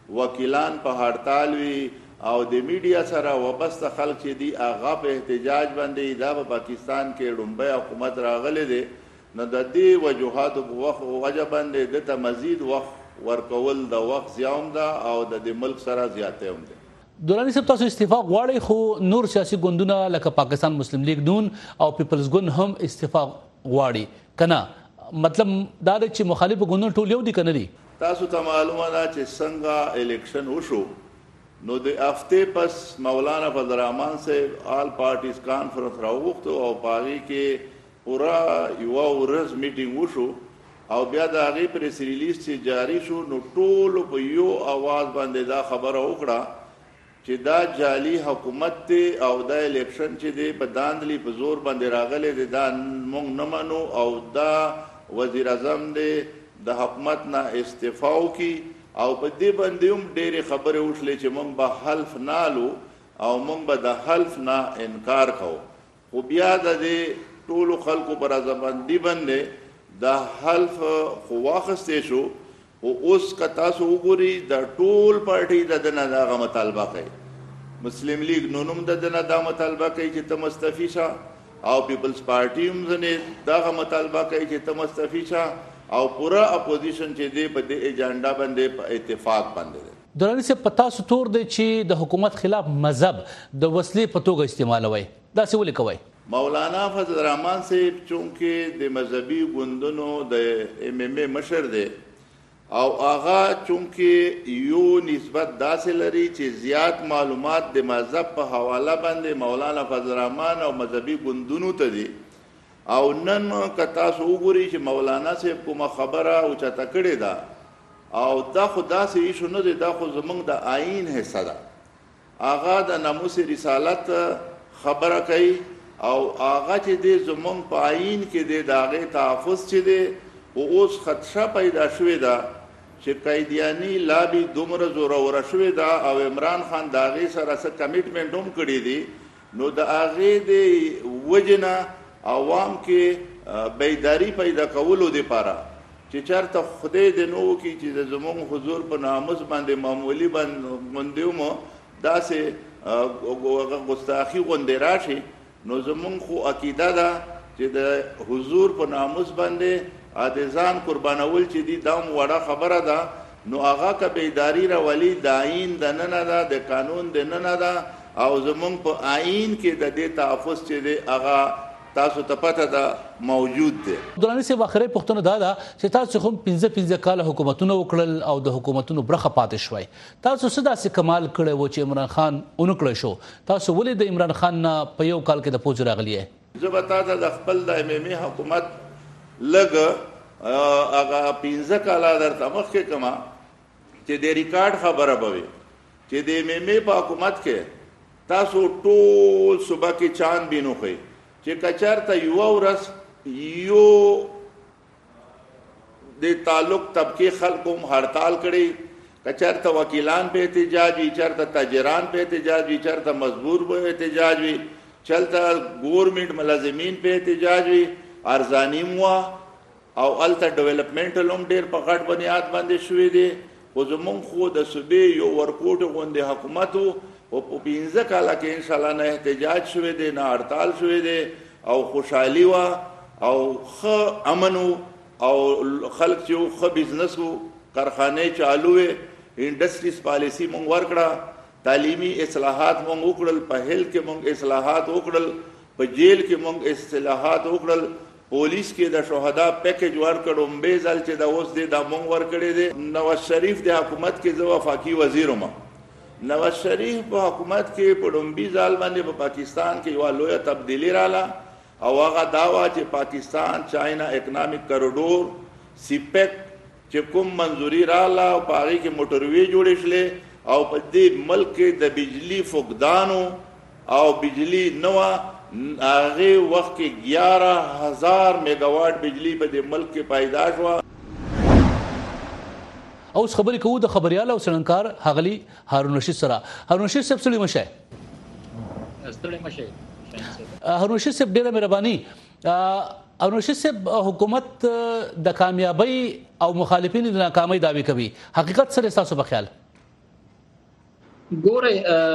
Speaker 12: وکیلان په هړتال وي او د میډیا سره وابسته خلک چې دي هغه په احتجاج باندې دا په پاکستان کې لومړی حکومت راغلی دی. نو د دې وجوهاتو په وجه باندې دته مزید وخت ورکول د وخت زیام ده او د ملک سره زیاته هم ده.
Speaker 9: درانی صاحب تاسو استعفا غواړئ خو نور سیاسي ګوندونه لکه پاکستان مسلم لیگ نون او پیپلز ګوند هم استعفا غواړي کنه؟ مطلب دا دی چې مخالف ګوندونه ټول یو دي کنه دي؟
Speaker 12: تاسو ته معلومه ده چې څنګه الیکشن وشو نو د هفتې پس مولانا فضل الرحمن صاحب آل پارټیز کانفرنس راوغوښتو او په هغې کې پوره یوه ورځ میټینګ وشو او بیا د هغې پریس ریلیز چې جاری شو نو ټولو په یو اواز باندې دا خبره وکړه چې دا جعلي حکومت دی او دا الیکشن چې دی په داندلي په زور باندې راغلی دی دا موږ نه منو او دا وزیر اعظم دی د حکومت نه استعفا وکړي او په دې باندې هم ډېرې خبرې وشلې چې موږ به حلف نه الو او موږ به د حلف نه انکار کوو. خو بیا د دې ټولو خلکو په رضامندي باندې دا حلف خو واخیستی شو او اوس که تاسو وګورئ د ټول پارټۍ د ده نه دغه مطالبه کوي. مسلم لیگ نون هم د ده نه دا مطالبه کوي چې ته مستعفي شه او پیپلز پارټي هم ځنې دغه مطالبه کوي چې ته مستعفي شه او پوره اپوزیشن چې دی په دې ایجنډا باندې په اتفاق باندې دی.
Speaker 9: درانی صاحب په تاسو تور دی چې د حکومت خلاف مذهب د وسلې په توګه استعمالوي، داسې ولې کوئ؟
Speaker 12: مولانا فضل الرحمن صاحب چونکې د مذهبي ګوندونو د MMA مشر دی او هغه چونکې یو نسبت داسې لري چې زیات معلومات د مذهب په حواله باندې مولانا فضل الرحمن او مذهبي ګوندونو ته دي او نن که تاسو وګورئ چې مولانا صاحب کومه خبره اوچته کړې ده او دا خو داسې ایشو نه دی، دا خو زموږ د آیین حصه ده. هغه د ناموس رسالت خبره کوي او هغه چې د زمونږ په آئین کې د داغه تحفظ چې دی او اوس خدشه پیدا شوې ده چې قیدیانی لابي دومره زوروره شوې ده او عمران خان داغه سره څه کمیټمنټ هم کړی دی نو د هغه د وجنه عوام کې بیداری پیدا کولو لپاره چې چرته خدای دې نو کې چې زموږ حضور په ناموس باندې معمولی باندې مو داسې ګستاخی غونډه راشي نو زموږ خو عقیده ده چې د حضور په ناموس باندې ځان قربانول چې دي دا وړه خبره ده نو هغه که بیداری راولي د آئین د نه ده د قانون د نه ده او زمونږ په آئین کې د دې تحفظ چې دی هغه تاسو ته پته ده موجود دی.
Speaker 9: دراني صاحب اخري پوښتنه دا ده چې تاسو هم 15 کال حکومتونه وکړل او د حکومتونو برخه پاتې شوي تاسو څه داسې کمال کړی و چې عمران خان اونکړی شو تاسو ولې د عمران خان نه په یو کال کې د پوج راغلی یې؟
Speaker 12: زه به تاسو د خپل د MMA حکومت لګ هغه 15 کال درته مخکې کما چې د ریکارډ خبره بوي چې د MMA په حکومت کې تاسو ټول صبح کې چاند بینو خي چې کچارته یو ورځ یو د تعلق طبقه خلقوم هړتال کړي کچارته وکیلان په احتجاج وی چرته تاجران په احتجاج وی چرته مزدور په احتجاج وی چلته ګورنمنت ملازمین په احتجاج وی ارزانی مو او الته ډیولپمنټل هم ډیر په غټ بنیاد باندې شوې دي خو زمونږ خو د صوبې یو ورکوټ غوندې حکومت او په 15 کاله کې ان شاء الله نه احتجاج شوې دي نه هړتال شوې دي او خوشحالي وا او خ امن او خلک چې خ بزنس کارخانه چالو انډستریز پالیسی مونږ ورکړه تعلیمي اصلاحات مونږ وکړل په هیل کې مونږ اصلاحات وکړل په جیل کې مونږ اصلاحات وکړل پولیس کې د شهدا پیکیج ورکړو مبه ځل چې د اوس د مونږ ورکړې دي نواز شریف د حکومت کې زو وفاقي وزیر ما نواز شریف په حکومت کې په ډومبي ځال باندې په پاکستان کې یو لوی تبدیلی رااله او هغه داوا چې پاکستان چاینا اکنامک کوریډور سیپیک چې کوم منځوري رااله او پاره کې موټروي جوړې شلې او په دې ملک د بجلی فقدانو او بجلی نوا هغه وخت کې 11000 میگاواټ بجلی په دې ملک کې پیدا شو.
Speaker 9: او خبرې کوو د خبريال او سړنکار حغلی هارون رشید سره. هارون رشید صاحب ستړي مشه هارون رشید صاحب ډیره مهرباني. هارون رشید صاحب حکومت د کامیابی او مخالفین د ناکامۍ دعوی کوي حقیقت سره تاسو په خیال
Speaker 13: ګوره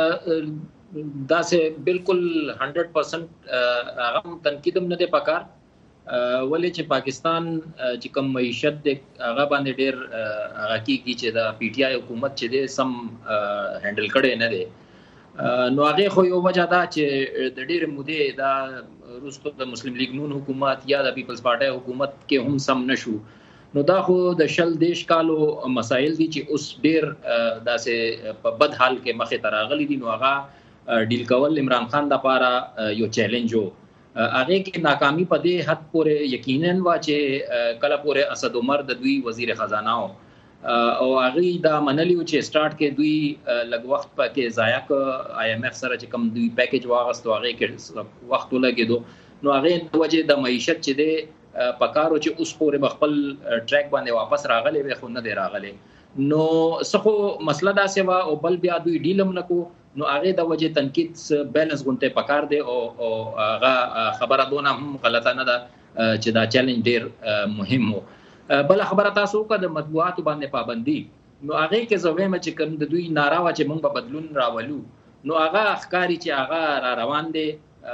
Speaker 13: دا سه بالکل 100% هغه تنقید نه دی پکار ولې چې پاکستان چې کوم معیشت د هغه باندې ډېر هغه کې چې د پی ټی آی حکومت چې د سم هندل کړي نه دی نو هغه خو یو وجہ دا چې د ډېر مودې دا روسو د مسلم لیگ نون حکومت یا د پیپلز پارټي حکومت کې هم سم نشو نو دا خو د شل دیش کالو مسایل دي چې اوس ډېر داسې په بد حال کې مخې ته راغلي دي نو هغه ډیل کول عمران خان د لپاره یو چیلنج وو هغه کې ناکامي په دې حد پورې یقینا وا چې کله پورې اسد عمر د دوی وزیر خزانه او هغه دا منلیو چې سٹارټ کې دوی لږ وخت پکې ضایع ک آی ایم ایف سره چې کوم دوی پیکیج واغستو هغه کې وخت لګیدو نو هغه د وجه د معیشت چې د پکارو چې اوس پورې خپل ټریک باندې واپس راغلي وي خو نه دی راغلي نو څخه مسله دا سیوا او بل بیا دوی ډیلم نکو نو هغه د وجه تنقید بیلنس غونټه پکار دی او هغه خبره دونه هم غلطه نه ده چې دا چیلنج ډیر مهم وو بل خبره تاسو کا د مطبوعات باندې پابندي نو هغه کې زویم چې کوم د دوی ناراوه چې موږ په بدلون راولو نو هغه اخکاری چې هغه را روان دي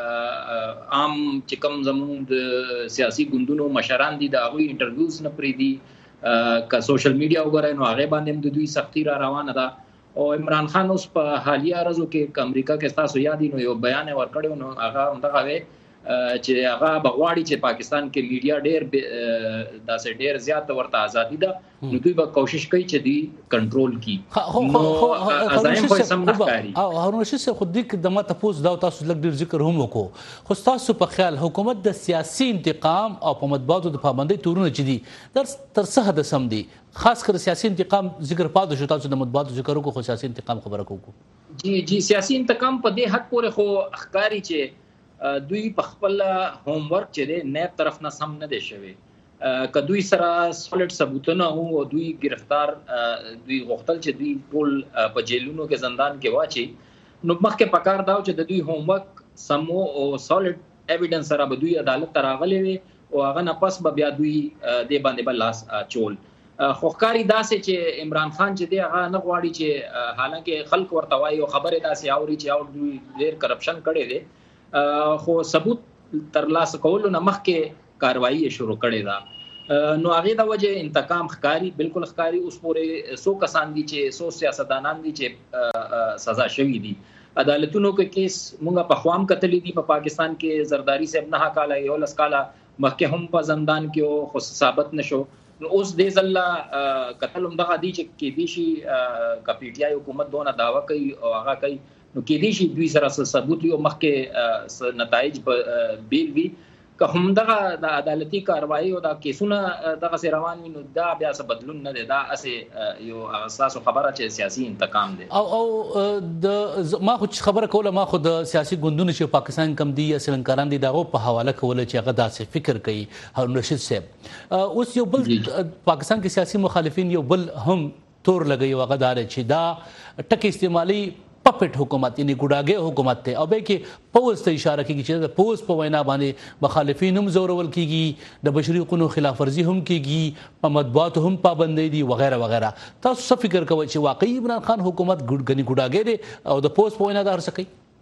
Speaker 13: عام چې کوم زموږ د سیاسي ګوندونو مشران دي دا غوي انټرویوز نه پری دي کا سوشل میډیا وګورئ نو هغه باندې د دوی سختي را روانه ده او عمران خان اوس په حالیه ارزو کې امریکا کې تاسو یاد نو یو بیان ورکړو نو هغه همدغه وی چې هغه بغواړي چې پاکستان کې میډیا ډېر داسې ډېر زیات ورته ازادي ده نو دوی به کوشش کوي چې دی کنټرول کی نو ازایم په سم نه کاری
Speaker 9: او هارون رشید صاحب خو دې د ماته پوس دا تاسو لږ ډېر ذکر هم وکړو خو تاسو په خیال حکومت د سیاسي انتقام او په مطبوعاتو د پابندۍ تورونه چې دي تر څه حد سم دي خاص کر سیاسي انتقام ذکر پاتې شو تاسو د مطبوعاتو ذکر وکړو خو سیاسي انتقام خبره کوو
Speaker 13: جی سیاسي انتقام په دې حد پورې خو اخکاری چې دوی په خپل هوم ورک چې دی نیب طرف نه سم نه دی شوی که دوی سره سولید ثبوتونه او دوی گرفتار دوی غوښتل چې دوی ټول په جیلونو کې زندان کې واچي نو مخکې پکار داو چې د دوی هوم ورک سمو او سولید ایویډنس سره به دوی عدالت ته راغلي وي او هغه نه پس به بیا دوی د باندې بل لاس چول خوخکاری داسې چې عمران خان چې دی هغه نه غواړي چې حالانکه خلک ورته وایي او خبره داسې اوري چې دوی ډېر کرپشن کړي دي خو ثبوت ترلاسه کولو نه مخکې کاروایی شروع کړې ده نو هغه د وجه انتقام ښکاری بالکل ښکاری اوس پورې 100 کسان دي چې 100 سیاستدانان دي چې سزا شوی دي عدالتونو کې کیس مونږه په خوام کتلې دي په پاکستان کې زرداری صاحب نه کاله یو لس کاله مخکې هم په زندان کې خو ثابت نشو نو اوس د زله قتل هم دغه دي چې کې دي شي کپیټیا حکومت دونه داوا کوي او هغه کوي نو کې دي شي دوی سره ثبوت یو مخکې نتایج بیل وی که هم دغه د عدالتي کاروایی او د کیسونه دغه سره روان وي نو دا بیا څه بدلون نه دی دا اسه یو اساسو خبره چې سیاسي انتقام دی
Speaker 9: او د ما خو خبره کوله ما خو د سیاسي ګوندونو چې پاکستان کم دي یا سرنکاران دي دغه په حواله کوله چې هغه داسې فکر کوي هارون رشید صاحب اوس یو بل پاکستان کې سیاسي مخالفین یو بل هم تور لګي هغه دار چې دا ټکی استعمالي پپټ حکومت یعنی ګډاګي حکومت ته او به کې پوز ته اشاره کوي چې د پوز په وینا باندې مخالفین هم زورول کیږي د بشري حقوقو خلاف ورزي هم کیږي په مطبوعات هم پابندۍ دي وغیرہ وغیرہ تاسو څه فکر کوئ چې واقعي عمران خان حکومت ګډاګي دی او د پوز په وینا دا هر څه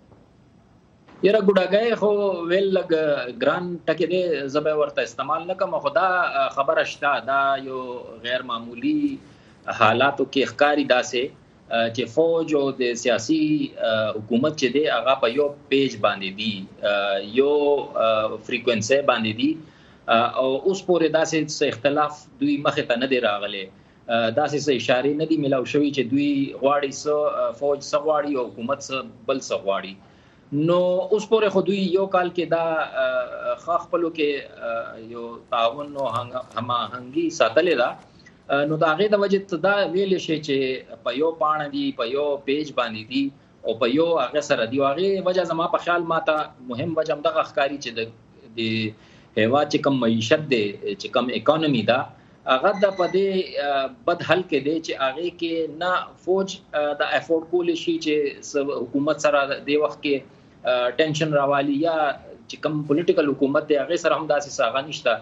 Speaker 9: کوي
Speaker 13: یره ګډاګي خو ویل لګ ګران ټکی دی زبې ورته استعمال نه کوم خدا خبره شته دا یو غیر معمولی حالاتو کې ښکاری داسې چې فوج او د سیاسي حکومت چې دی هغه په یو پیج باندې دی یو فریکوئنسي باندې دی او اوس پورې داسې اختلاف دوی مخه ته نه دی راغلي داسې اشاره نه دی ملاو شوی چې دوی غواړي سو فوج سو غواړي او حکومت سو بل سو غواړي نو اوس پورې خو دوی یو کال کې دا خپلو کې یو تعاون او هماهنګي ساتلې ده نو دا غي د وجه دا ویل شي چې په یو پاڼه دی په یو پیج باندې دی او په یو هغه سره دی هغه وجه زما په خیال ماته مهم وجه هم دغه ښکاری چې د هوا چې کم معیشت دی چې کم اکانومي دا هغه د پدې بد حل کې دی چې هغه کې نه فوج د افورد کول شي چې حکومت سره د وخت کې ټینشن راوالي یا چې کم پولیټیکل حکومت دی هغه سره هم داسې ساغه نشته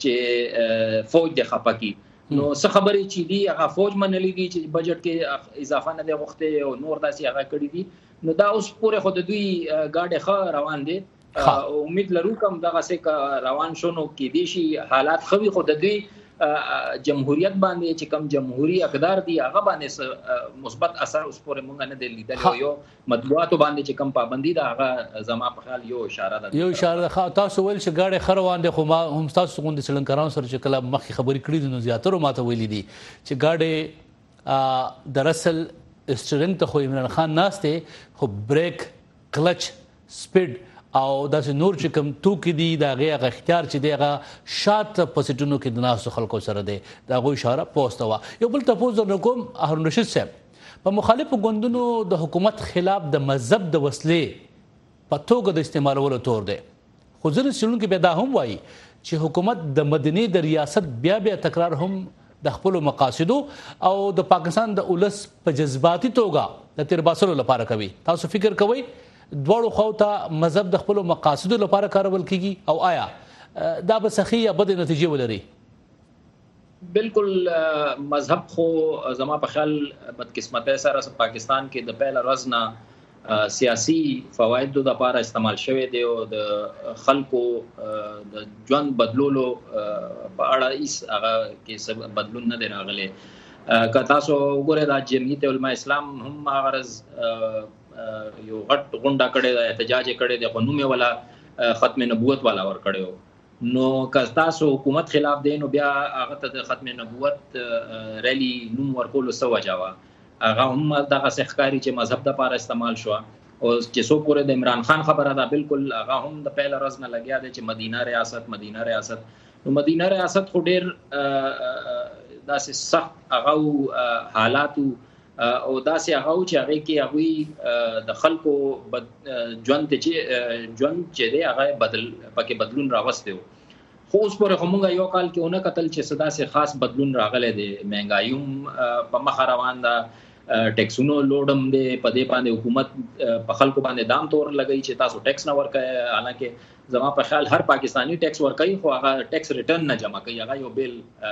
Speaker 13: چې فوج د خپکی نو څه خبرې چې دی هغه فوج منلې دي چې بجټ کې اضافه نه دی غوښته او نور داسې هغه کړی دي نو دا اوس پورې خود دوی گاډي ښه روان دي امید لرو کوم دغه څه روان شونو کې دي شي حالات خوي خود دوی جمهوریت باندې چې کم جمهوریت اقدار دي هغه باندې مثبت اثر اوس پورې مونږ نه دی لیدل یو مطبوعاتو باندې چې کم پابندي دا هغه زما په خیال یو اشاره ده
Speaker 9: تاسو ول چې گاډي خروان دي خو ما هم تاسو غوند سلنکران سره چې کله مخکې خبرې کړې دي نو زیاتره ماته ویلي دي چې گاډي دراصل استرنګ ته خو عمران خان ناشته خو بریک کلچ سپیډ او داسې نور چې کوم توکي دي دا غي اختیار چې دیغه شات پسټونو کې د ناسو خلکو سره دی دا غو اشاره پوسټ وا یو بل تاسو نو کوم هارون رشید صاحب په مخالفو ګوندونو د حکومت خلاف د مذهب د وسلې په توګه د استعمالولو تور دی خو ځینې څېړونکي بیا دا هم وایي چې حکومت د مدني د ریاست بیا تکرار هم د خپل مقاصدو او د پاکستان د اولس په جذباتي توګه د تیر باسلو لپاره کوي تاسو فکر کوئ دوړو خو ته مذهب د خپل مقاصدو لپاره کارول کیږي او آیا دا به صحیح یا بد نتیجه ولري
Speaker 13: بالکل مذهب خو زما په خیال بدقسمتۍ سره پاکستان کې د پهل ورځ سیاسي فواید د لپاره استعمال شوی دی او د خلکو د ژوند بدلولو په اړه هیڅ هغه کې بدلون نه دی راغلی که تاسو وګورئ د جمعیت علماء اسلام هم غرض یو غټ غونډه کړې ده احتجاج کړي د قانوني ولا ختم نبوت والا ور کړو نو که تاسو حکومت خلاف دین او بیا هغه ته د ختم نبوت ریلی نوم ورکول سو وجاوه هغه هم دغه سخکاری چې مذهب د لپاره استعمال شو او چې سو پورې د عمران خان خبره ده بالکل هغه هم د پهل ورځ نه لګیا دی چې مدینه ریاست نو مدینه ریاست خو ډیر داسې سخت هغه حالاتو او داسې هغه چې هغه کې هغه د خلکو ژوند چې دی هغه پکې بدلون راوستي خو اوس پر همغه یو کال کې ونه قتل چې صدا سي خاص بدلون راغله دي مهنګایوم په مخ روان ده ټیکسونو لوډم دی په دې باندې حکومت په خلکو باندې دام تور لګی چې تاسو ټیکس نه ورکړئ حالانکه زما په خیال هر پاکستانی ټیکس ورکړي خو هغه ټیکس ریټرن نه جمع کوي هغه یو بیل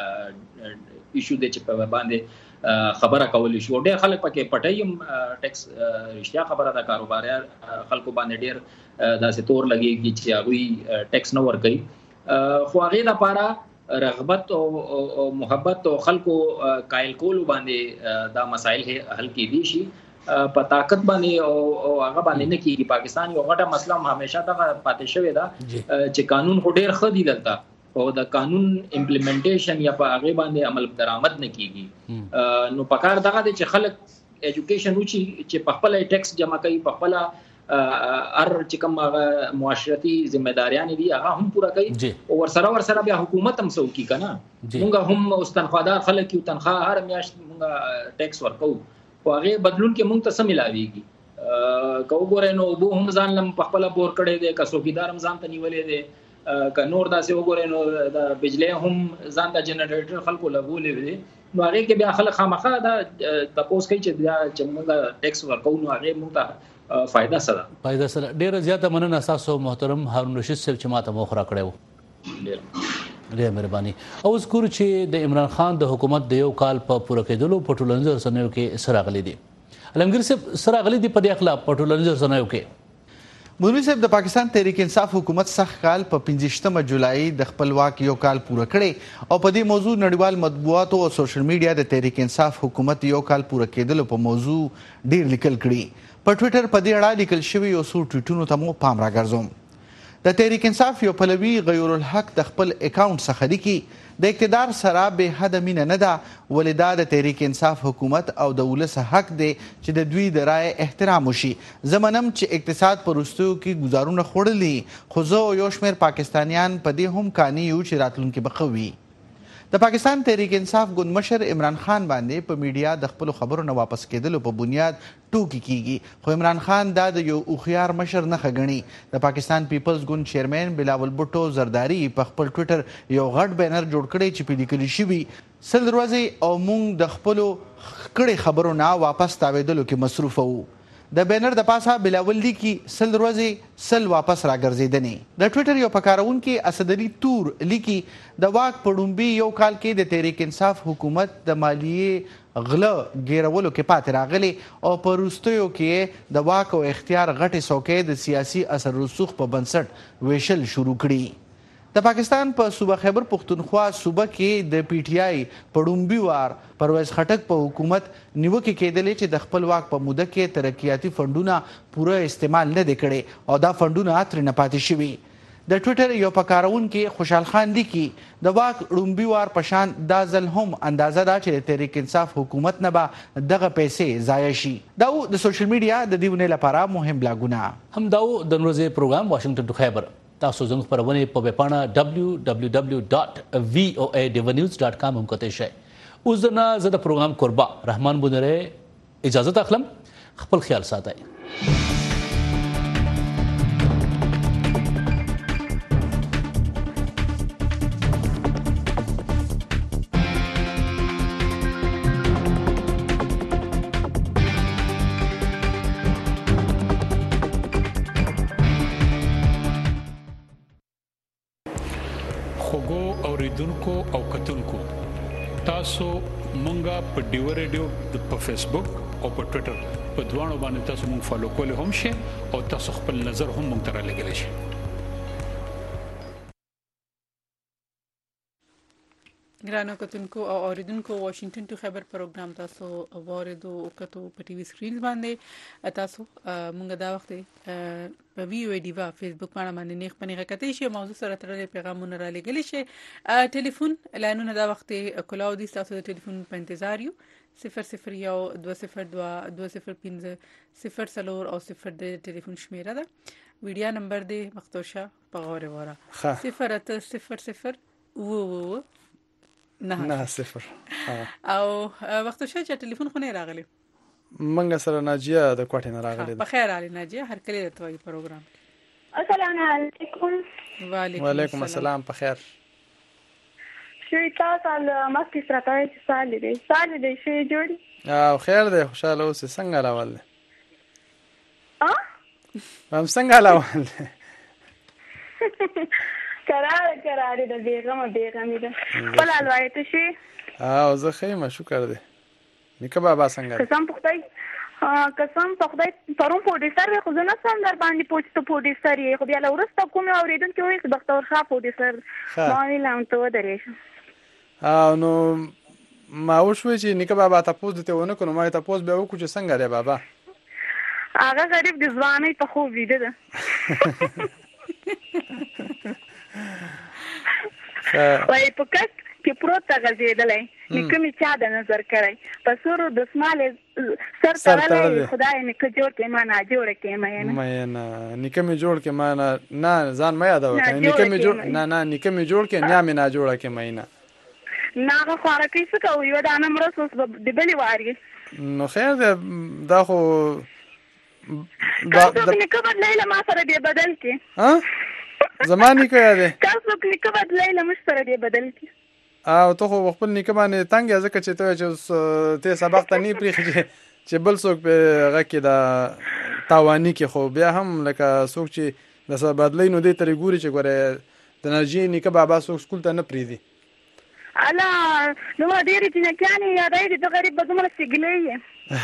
Speaker 13: ایشو دی چې په باندې خبره کول شي ډېر خلک پکې پټایم ټیکس رښتیا خبره ده کاروباريار خلکو باندې ډېر داسې تور لګي چې هغه ټیکس نه ورکړي خو هغه لپاره رغبت او محبت او خلکو قائل کول باندې دا مسائل حل کیدي شي په طاقت باندې او هغه باندې نه کیږي پاکستان یو غټه مسله همیشه دا پاتې شوی دا چې قانون خو ډیر خدي دلته او د قانون امپلیمنټیشن یا په هغه باندې عمل درآمد نه کیږي نو پکار دغه چې خلک ایجوکیشن وچی چې په خپل ټیکس جمع کوي په خپل چې کوم معاشرتي ځمېداریان دي هغه هم پوره کوي او ورسره بیا حکومت هم سو کی کنه مونږ هم اوس تنخوادار خلک یو تنخواه هر میاشت مونږ ټیکس ورکو او هغه بدلون کې مونږ ته سم ملاويږي کو ګورې نو وبو هم ځان لم په خپل بور کړي دي کسوګیدار هم ځان ته نیولې دي ک نور داسې وګورې نو د بجلی هم ځان د جنریټر خلکو لګولې دي نو هغه کې بیا خلک خامخا دا تاسو کوي چې مونږ ټیکس ورکو نو هغه مونږ ته فائدہ سره
Speaker 9: ډیره زیاته مننه تاسو محترم هارون رشید صاحب چې ماته موخره کړو ډیره مهرباني او ذکر چې د عمران خان د حکومت د یو کال په پوره کېدلو په ټولنیزو رسنیو کې سراغلي دي علمګیر صاحب سراغلي دي په دې اخلاق په ټولنیزو رسنیو کې
Speaker 14: مولوی صاحب د پاکستان تحریک انصاف حکومت سخت کال په 15 جولای د خپلواک یو کال پوره کړي او په دې موضوع نړیوال مطبوعات او سوشل میډیا د تحریک انصاف حکومت یو کال پوره کېدلو په موضوع ډیر لیکل کړي په ټوئیټر په دې اړه لیکل شوی یو څو ټویټونو ته مو پام راګرځوم د تحریک انصاف یو پلوي غیر الحق د خپل اکاونټ څخه لیکي د اقتدار سره به حد مینه نه ده ولې دا د تحریک انصاف حکومت او د ولس حق دی چې د دوی د رائے احترام وشي زمنم چې اقتصاد پر وروستیو کې گزارونه خوړلي خو زه یو شمېر پاکستانیان په دې هم قانع یو چې راتلونکي به ښه وي د پاکستان تحریک انصاف ګوند مشر عمران خان باندې په میډیا د خپل خبرو نه واپس کېدلو په بنیاد ټوکی کیږي خو عمران خان دا د یو اوخیار مشر نه خګنی د پاکستان پیپلز ګوند چیرمن بلاول بوټو زرداری په خپل ټوئیټر یو غټ بینر جوړ کړی چې په لیکل شوی سل دروازې او مونږ د خپل کړي خبرو نه واپس تاویدلو کې مصروف وو د بینر د پاسه بلاول لیکي سل دروازې سل واپس راګرځیدنې د ټوئیټر یو پکارون کې اسدلی تور لیکي د واک پړومبي یو کال کې د تحریک انصاف حکومت د مالیې غله ګیرولو کې پاتې راغلی او په وروستیو کې د واک او اختیار غټې څوکۍ د سیاسي اثر رسوخ په بنسټ ویشل شروع کړي د پاکستان په صوبه خیبر پختونخوا صوبه کې د پی ټی آی پړومبي وار پرویز خټک په حکومت نیوکه کېدلې چې د خپل واک په موده کې ترقیاتي فندونه پوره استعمال نه دي کړي او دا فندونه ترې نه پاتې شوي د ټوئیټر یو پکارون کې خوشحال خان لیکي د واک ړومبي وار پشان دا ځل هم اندازه ده چې د تحریک انصاف حکومت نه به دغه پیسې ضایع شي دا د سوشل میډیا د دیونه لپاره مهم بلاګونه
Speaker 9: هم دا د ورځې پروګرام واشنگټن ټو خیبر تاسو زموږ خبرونه په ویب پاڼه www.voadevanews.com هم کوتای شئ اوس نه زه د پروګرام قربا رحمان بونره اجازه اخلم خپل خیال ساتئ
Speaker 15: اوریدونکو او کتونکو تاسو مونږه په ډیو ریډیو په فیسبوک او په ټوئیټر په دوانو باندې تاسو مونږ فالو کولای هم شئ او تاسو خپل نظر هم مونږ ته رالیږلی شئ
Speaker 1: ګرانو کتونکو او اوریدونکو واشنگټن ټو خبر پروګرام تاسو واردو او کتو په ټي وي سکرین باندې تاسو مونږ دا وخت په وی او ډیوا فیسبوک باندې نه خپل غکتې شي موضوع سره ترلې پیغامونه را لګلی شي ټلیفون لاینونه دا وخت کلاو دي تاسو د ټلیفون په انتظار یو 001 202 205 0 او 0 د ټلیفون شمیره ده ویډیو نمبر دی مختوشه په غوړه وره 0 نه 0 او وخت شې چې ټلیفون خو نه راغلی
Speaker 2: منګه سره ناجیه د کوټې نه راغلې
Speaker 1: په خیر علي ناجیه هر کله د توي پروګرام.
Speaker 16: السلام علیکم.
Speaker 2: وعلیکم السلام. په خیر
Speaker 16: شوي تاسو مخکې سره تاسو سال دی شي جوړي
Speaker 2: او خیر دی خوشاله اوسې. څنګه راول دی هم څنګه راول دی
Speaker 16: قرار د بیغمې ده خپل الوایت شي
Speaker 2: او زه خیمه شکر دی. نیکه بابا څنګه دی؟
Speaker 16: قسم په خدای پرون پروډوسر خو زه نه سم در باندې پوښتنه پروډوسر یې خو بیا له وروسته کومې اورېدونکي وایي چې بختور شاه پروډوسر ما ویل هم ته ودرېږه.
Speaker 2: نو ما وشوې چې نیکه بابا تاسو ته ونه کړو ما تاسو به وکړو چې څنګه دی بابا؟
Speaker 16: هغه غریب د ځوانۍ په خوب ویده ده. وایي په کټ کې پروت غځېدلی نیکه مې چا د نظر کړی په سورو دسمال سر تړلی خدای نیکه جوړ کړې ما ناجوړه کړې
Speaker 2: مینه نیکه مې جوړ کړې ما نه ځان مه یادوه نیکه مې جوړ نیکه مې جوړ کړې نیا مې ناجوړه کړې مینه
Speaker 16: نه هغه خوارکۍ څه کوو یوه دانه مرس اوس د بلې واري
Speaker 2: نو خیر دی دا خو
Speaker 16: تاسو نیکه بدلی له ما سره دی بدل کړي
Speaker 2: زما نیکه دی
Speaker 16: تاسو نیکه بدلی له موږ سره دی بدل کړي
Speaker 2: او ته خو خپل نیکه باندې تنګ یې ځکه چې ته سبق ته نه پرېښي چې بل څوک په هغه کې د تاواني کې خو بیا هم لکه څوک چې د څه بدلی نو دې ترې ګوري چې ګوره د ناجیې نیکه بابا څوک سکول ته نه پرېږدي
Speaker 16: الله نو ډېرې جنکیانې یادوي چې ته غریب به دومره سګلی یې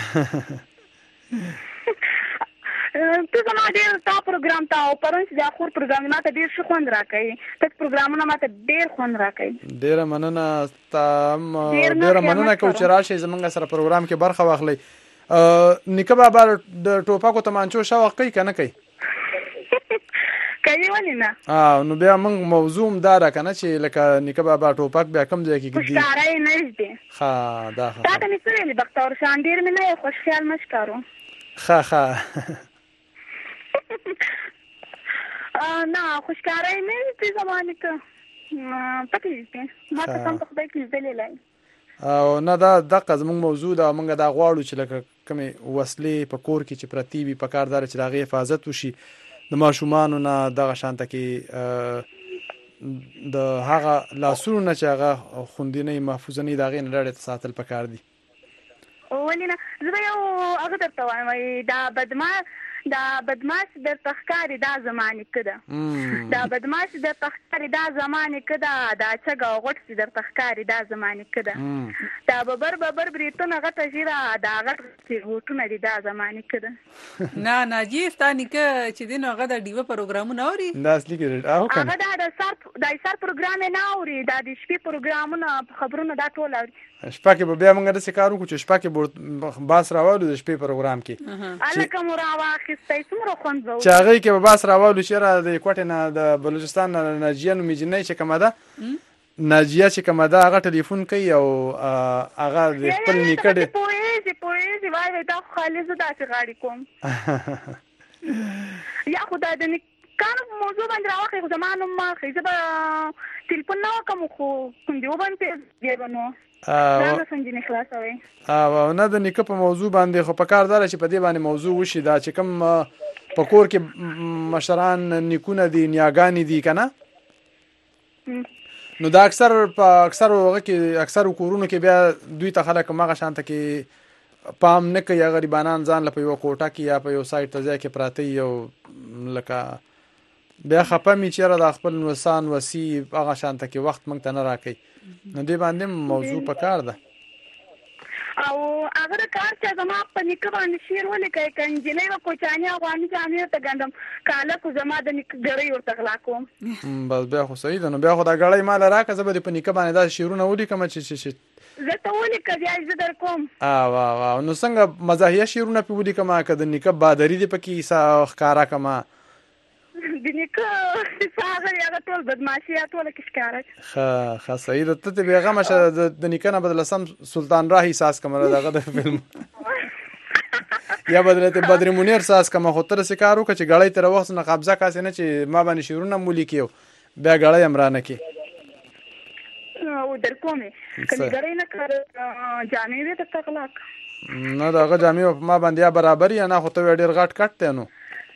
Speaker 16: ته زما ډېر تا پروګرام ته او پرون چې د اخور پروګرام ما ته ډېر ښه خوند راکوي تک پروګرامونه ما ته ډېر خوند راکوي.
Speaker 2: ډېره مننه ډېره مننه کوو چې راشئ زموږ سره پروګرام کې برخه واخلئ. نیکه بابا د ټوپکو تمانچو شوق کوي که نه کوي؟
Speaker 16: کوي ولې نه.
Speaker 2: نو بیا موږ موضوع هم دا ده که نه چې لکه نیکه بابا ټوپک بیا کوم ځای کې ږدي
Speaker 16: خوشکاره یې نه ږدي.
Speaker 2: ښه دا ښه
Speaker 16: تا ته مې څه ویلي بختور شان ډېر مې نه یې خوش خیال مه ښکارو.
Speaker 2: ښه
Speaker 16: نه خوشکاره یې نه ږدي زما نیکه پکې ږدي ما قسم په خدای کې ږدلی
Speaker 2: او نه دا دقه زموږ موضوع ده او موږ دا غواړو چې لکه کومې وسلې په کور کې چې پرتې وي پکار ده چې د هغې حفاظت وشي د ماشومانو نه دغه شانته کې د هغه لاسونو نه چې هغه خوندنۍ محفوظنۍ د هغې نه ډډې ته ساتل پکار دي.
Speaker 16: ولې نه زه به یو هغه درته وایم دا بدماش درته ښکاري دا زما نیکه ده دا بدماش درته ښکاري دا زما نیکه ده دا چګ او غټ چې درته ښکاري دا زما نیکه ده دا ببر بریتونه غټه ژیره دا غټ غوټونه دي دا زما نیکه ده.
Speaker 1: نه ناجیې ستا نیکه چې دی نو هغه د ډیوه پروګرامونه اوري
Speaker 2: دا اصلي کې
Speaker 16: هغه دا د سر پروګرام یې نه اوري دا د شپې پروګرامونه خبرونه دا ټول اوري.
Speaker 2: شپه کې به بیا موږ داسې کار وکړو چې شپه کې باس راوالو د شپې پروګرام کې
Speaker 16: هلکه مو راواخیستی څومره خوند به
Speaker 2: چې هغې کې به باس راوالو چې یاره د کوټې نه د بلوچستان نه ناجیه نومې جنۍ چې کومه ده ناجیه چې کومه ده هغه ټلیفون کوي او هغه د خپل نیکه
Speaker 16: پوهېږي وایي دا خو خالي زه داسې غاړې کوم یا خو دا د نیکانو په موضوع باندې راواخلئ خو زما نوم مه اخلئ زه به تلیفون نه وکړم خو کوم دی وبند بیا به نو
Speaker 2: نه د نیکه په موضوع باندې خو په کار داره چې په دې باندې موضوع وشي دا چې کوم په کور کې مشران نیکونه دي نیاګانې دي که نه نو دا اکثر کورونو کې بیا دوی ته خلک همغه شانته کې پام نه کوي غریبانان ځان له په یوه کوټه کې یا په یو سایټ ته ځای کې پراته وي او لکه بیا خپه مې چېرې د خپل نوسان وسي هغه شانته کې وخت موږ ته نه راکوي نو دې باندې موضوع پکار ده.
Speaker 16: او هغه د کار چې زما په نیکه باندې شعر ولیکئ که نجلۍ به کوچاني افغاني جامې ورته ګنډم که هلک خو زما د نیکه ګړۍ ورته غلا کوم.
Speaker 2: بس بیا خو صحیح ده نو بیا خو دا ګړۍ ماله راکړه زه به دې په نیکه باندې داسې شعرونه ولیکم چې
Speaker 16: زه ته ولیکه بیا زه در کوم.
Speaker 2: نو څنګه مزاحیه شعرونه پې ولیکم که د نیکه بادري دې پکې ښکاره کړمه
Speaker 16: د نیکه هغه ټول بدماشي ټوله کې ښکاره
Speaker 2: ښه صحیح ده ته بېغمه شه د نیکه نه به لسم سلطان راهي ساز کړمه دغه د فلم یا به درته بدر منیر ساز کړمه خو ته داسې کار وکړه چې ګړۍ تر وخت نه قبضه کاسې نه چې ما باندې شعرونه هم ولیکي بیا ګړۍ هم رانه کړي
Speaker 16: در کومې که مې ګړۍ نه کړ جامې وې درته غلا
Speaker 2: نه دغه جامې ما باندې یا برابر یا نه خو ته ډېر غټ کټ دی نو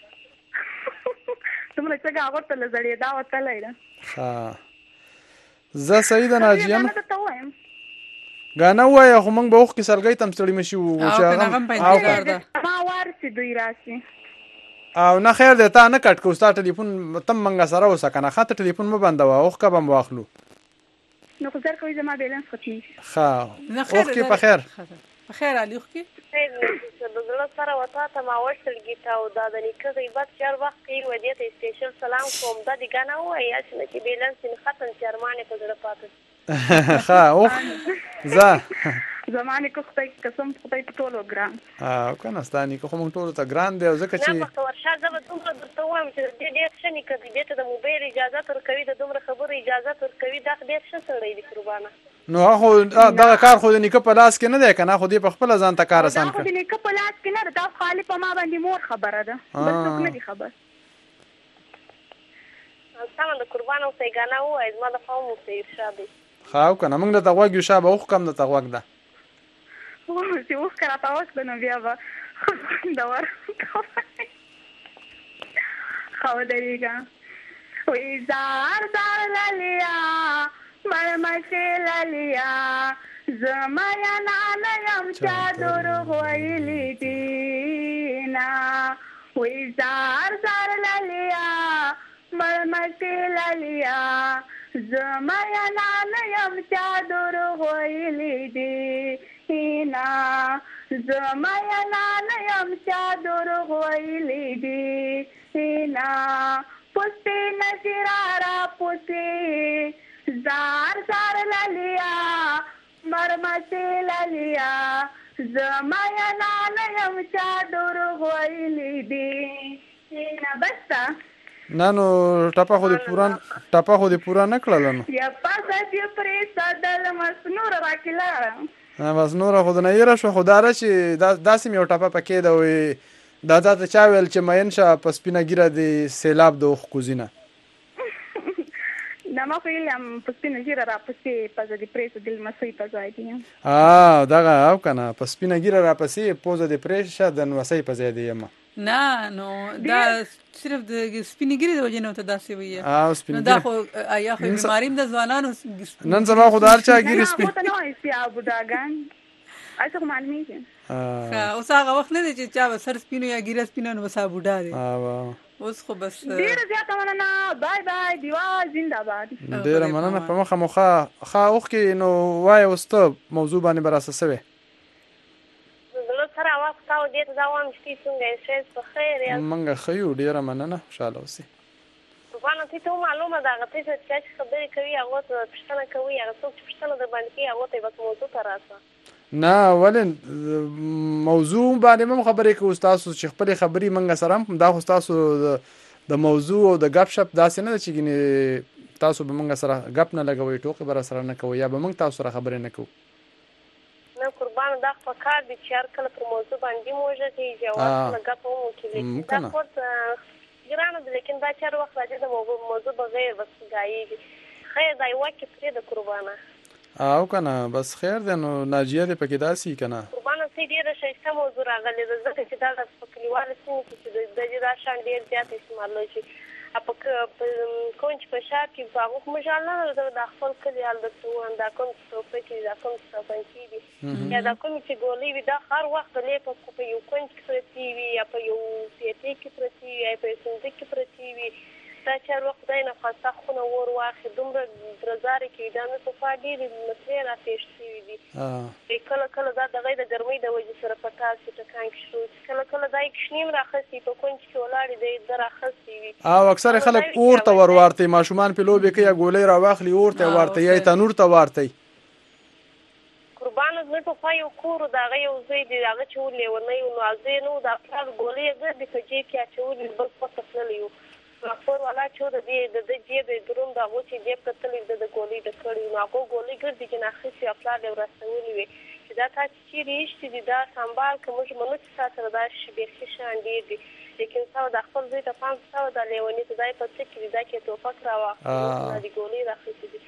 Speaker 16: څومره څنګه هغه ته لزړې دا وتلای ده
Speaker 2: ها زه صحیح ده ناجیه
Speaker 16: نه ته وایم
Speaker 2: غانا وای خو موږ به وخت کې سرګي تم ستړي مشي و چې هغه
Speaker 16: ما ورسې دوی راسي
Speaker 2: او نه خیر ده تا نه کټ کو ستا ټلیفون تم منګه سره وسه کنه خاطر ټلیفون مې بندوا اوخ کا بم واخلو
Speaker 16: نو خو زر کوي زما بیلانس ختمي
Speaker 2: ها اوخ کې په خیر
Speaker 1: په خیر علي اوخ کې
Speaker 17: د زړه سره وتا ته ما وشتل گیتا او دا د نیکه غیبت چار وخت کې ودی ته سپیشل سلام کوم دا دی غانا وای چې بیلانس نه ختم چرمانه په زړه پاتې
Speaker 2: ها اوخ زه
Speaker 16: زمانه کو خدای قسم خدای په ټولو ګران
Speaker 2: او کنه ستاني کو موږ ټولو ته ګران دی او ځکه چې
Speaker 17: نه په ورشه زه به دومره درته وایم چې دې شنه کړي دې ته د موبایل اجازه ورکوي د دومره خبرو اجازه ورکوي دا ډېر ښه سړی دی قربانه
Speaker 2: نو هغه دا کار خو د نیکه په لاس کې نه دی کنه خو دې په خپل ځان ته کار آسان
Speaker 16: کړ دا خو د نیکه په لاس کې نه دا خالي په ما باندې مور خبره ده بل څوک نه دی خبر
Speaker 17: سم د قربانو سیګانا وای زما د قوم سیر شابه
Speaker 2: خاو کنه موږ د تغوګ شابه اوخ کم د تغوګ ده
Speaker 16: چې اوخ کرا تاوس نو بیا به دا ور خو درېګا وې زار زار لالیا مرمشه لالیا زما یا نه یم چا دور ویلې دینا وې زار زار لالیا مرمشه لالیا زما یا نه یم چا دور ویلې دینا زما یا نه یم چا دور ویلې دینا پوسته نشرارا پوسته زار زار لالیا مرمسه لالیا زما یا نه یم چا دور ویلې دینا بستا
Speaker 2: نانو ټپه خو دې پورا نه کړل نو
Speaker 16: یا پاسه دې پرې صدل مسنور راکلا
Speaker 2: بس نور خو نه یره شو خدای چې داسې یو ټپه پکې دا وي دا ته چا ویل چې مین شه پس پینه ګیره دی سیلاب د اوخ کوزینه
Speaker 16: نما فیلم پس پینه ګیره را پسې پزه دې پرې دل مسوي پزای دی
Speaker 2: دغه او کنه پس پینه ګیره را پسې پوزه دې پرې شه د وسای پزای دی یم
Speaker 1: نه نو دا صرف د سپینګری د وجه نه ته داسې وي نو دا خو آیا خو بیماریم د ځوانانو
Speaker 2: نن سبا خو دار چا ګیری سپین
Speaker 16: نه نو ایسي ابو داګان ایسه کوم معلومه دي
Speaker 1: اوس هغه وخت نه دی چې چا سر سپینو یا ګیره سپینو نو وسا بوډا دی اوس خو بس
Speaker 16: ډیر زیاته مننه بای بای دیوا زنده‌باد
Speaker 2: ډیر مننه په مخه مخه اوخ کې نو وای اوسته موضوع باندې براسه
Speaker 17: سره وخت او دې ته ځوام چې څنګه شې په خیر یا
Speaker 2: منګه خيو ډیره مننه خوشاله اوسې
Speaker 17: طبعا ته معلومه ده غته چې خبرې کوي هغه ته پښتنه کوي هغه څوک چې پښتنه در باندې کوي هغه ته بس موضوع تراسه
Speaker 2: نه ولن موضوع باندې مم خبرې کوي استاد چې خپل خبرې منګه سره دا خو تاسو د موضوع او د غپ شپ داسې نه چې تاسو به منګه سره غپ نه لګوي ټوکې بر سره نه کوي یا به منګ تاسو سره خبرې نه کوي
Speaker 17: قربان دا فکر دي چې هر کله پر موضوع باندې موجه کې جواب لګاته مو کې دا خود ګرانه ده لیکن دا چر وخت راځي د موضوع بغیر بس غایي خیر دا یو کې پرې د قربانه
Speaker 2: او کنه بس خیر ده نو ناجیه دې پکې داسي کنه
Speaker 17: قربانه سي ډیره شایسته موضوع راغلی ده ځکه چې دا د فکلیواله سیمه کې د دې شان ډیر زیات استعمال شي اپا کونچ په شار کې باغ مجال نه د خپل کلی حال د توان دا کوم څه کې دا کوم څه باندې دي یا دا کوم چې ګولې وي دا هر وخت له په یو کونچ کې پرتی وي یا په یو سیټي کې پرتی وي یا په سنت کې پرتی وي دا چې وخت دای نه خاصه خونه ور واخې دومره درزاري کې دا نو په فادي مسلې را پېښې دي کله کله دا د غیر ګرمۍ د وجې سره پټال چې ټکان کې شو کله کله دا کښنیم راخسي په کونج کې ولاړې دی راخسي وي
Speaker 2: او اکثر خلک اور ته ورورته ماشومان په لوبې کې یا ګولې را واخلي اور ته ورته یا تنور ته ورته
Speaker 17: قربان زه په فایو کور دا غي او زه دي هغه چولې ورنه نو ازې نو دا خپل ګولې زه د فجې کې چولې بل پټ خپلې خپل والا چې د دې د جیب دروم دا و چې جیب کتلې د ګولې د کړي نو هغه ګولې ګرځي چې ناخسي خپل له ورسولې وي چې دا تاسو چې ریشتي دي دا سنبال کوم چې منو چې تاسو دا شي به شان دي لیکن څو د خپل ځای ته 500 د لیونی ته دای په څه کې دا کې توفق راوه د ګولې راخسي دي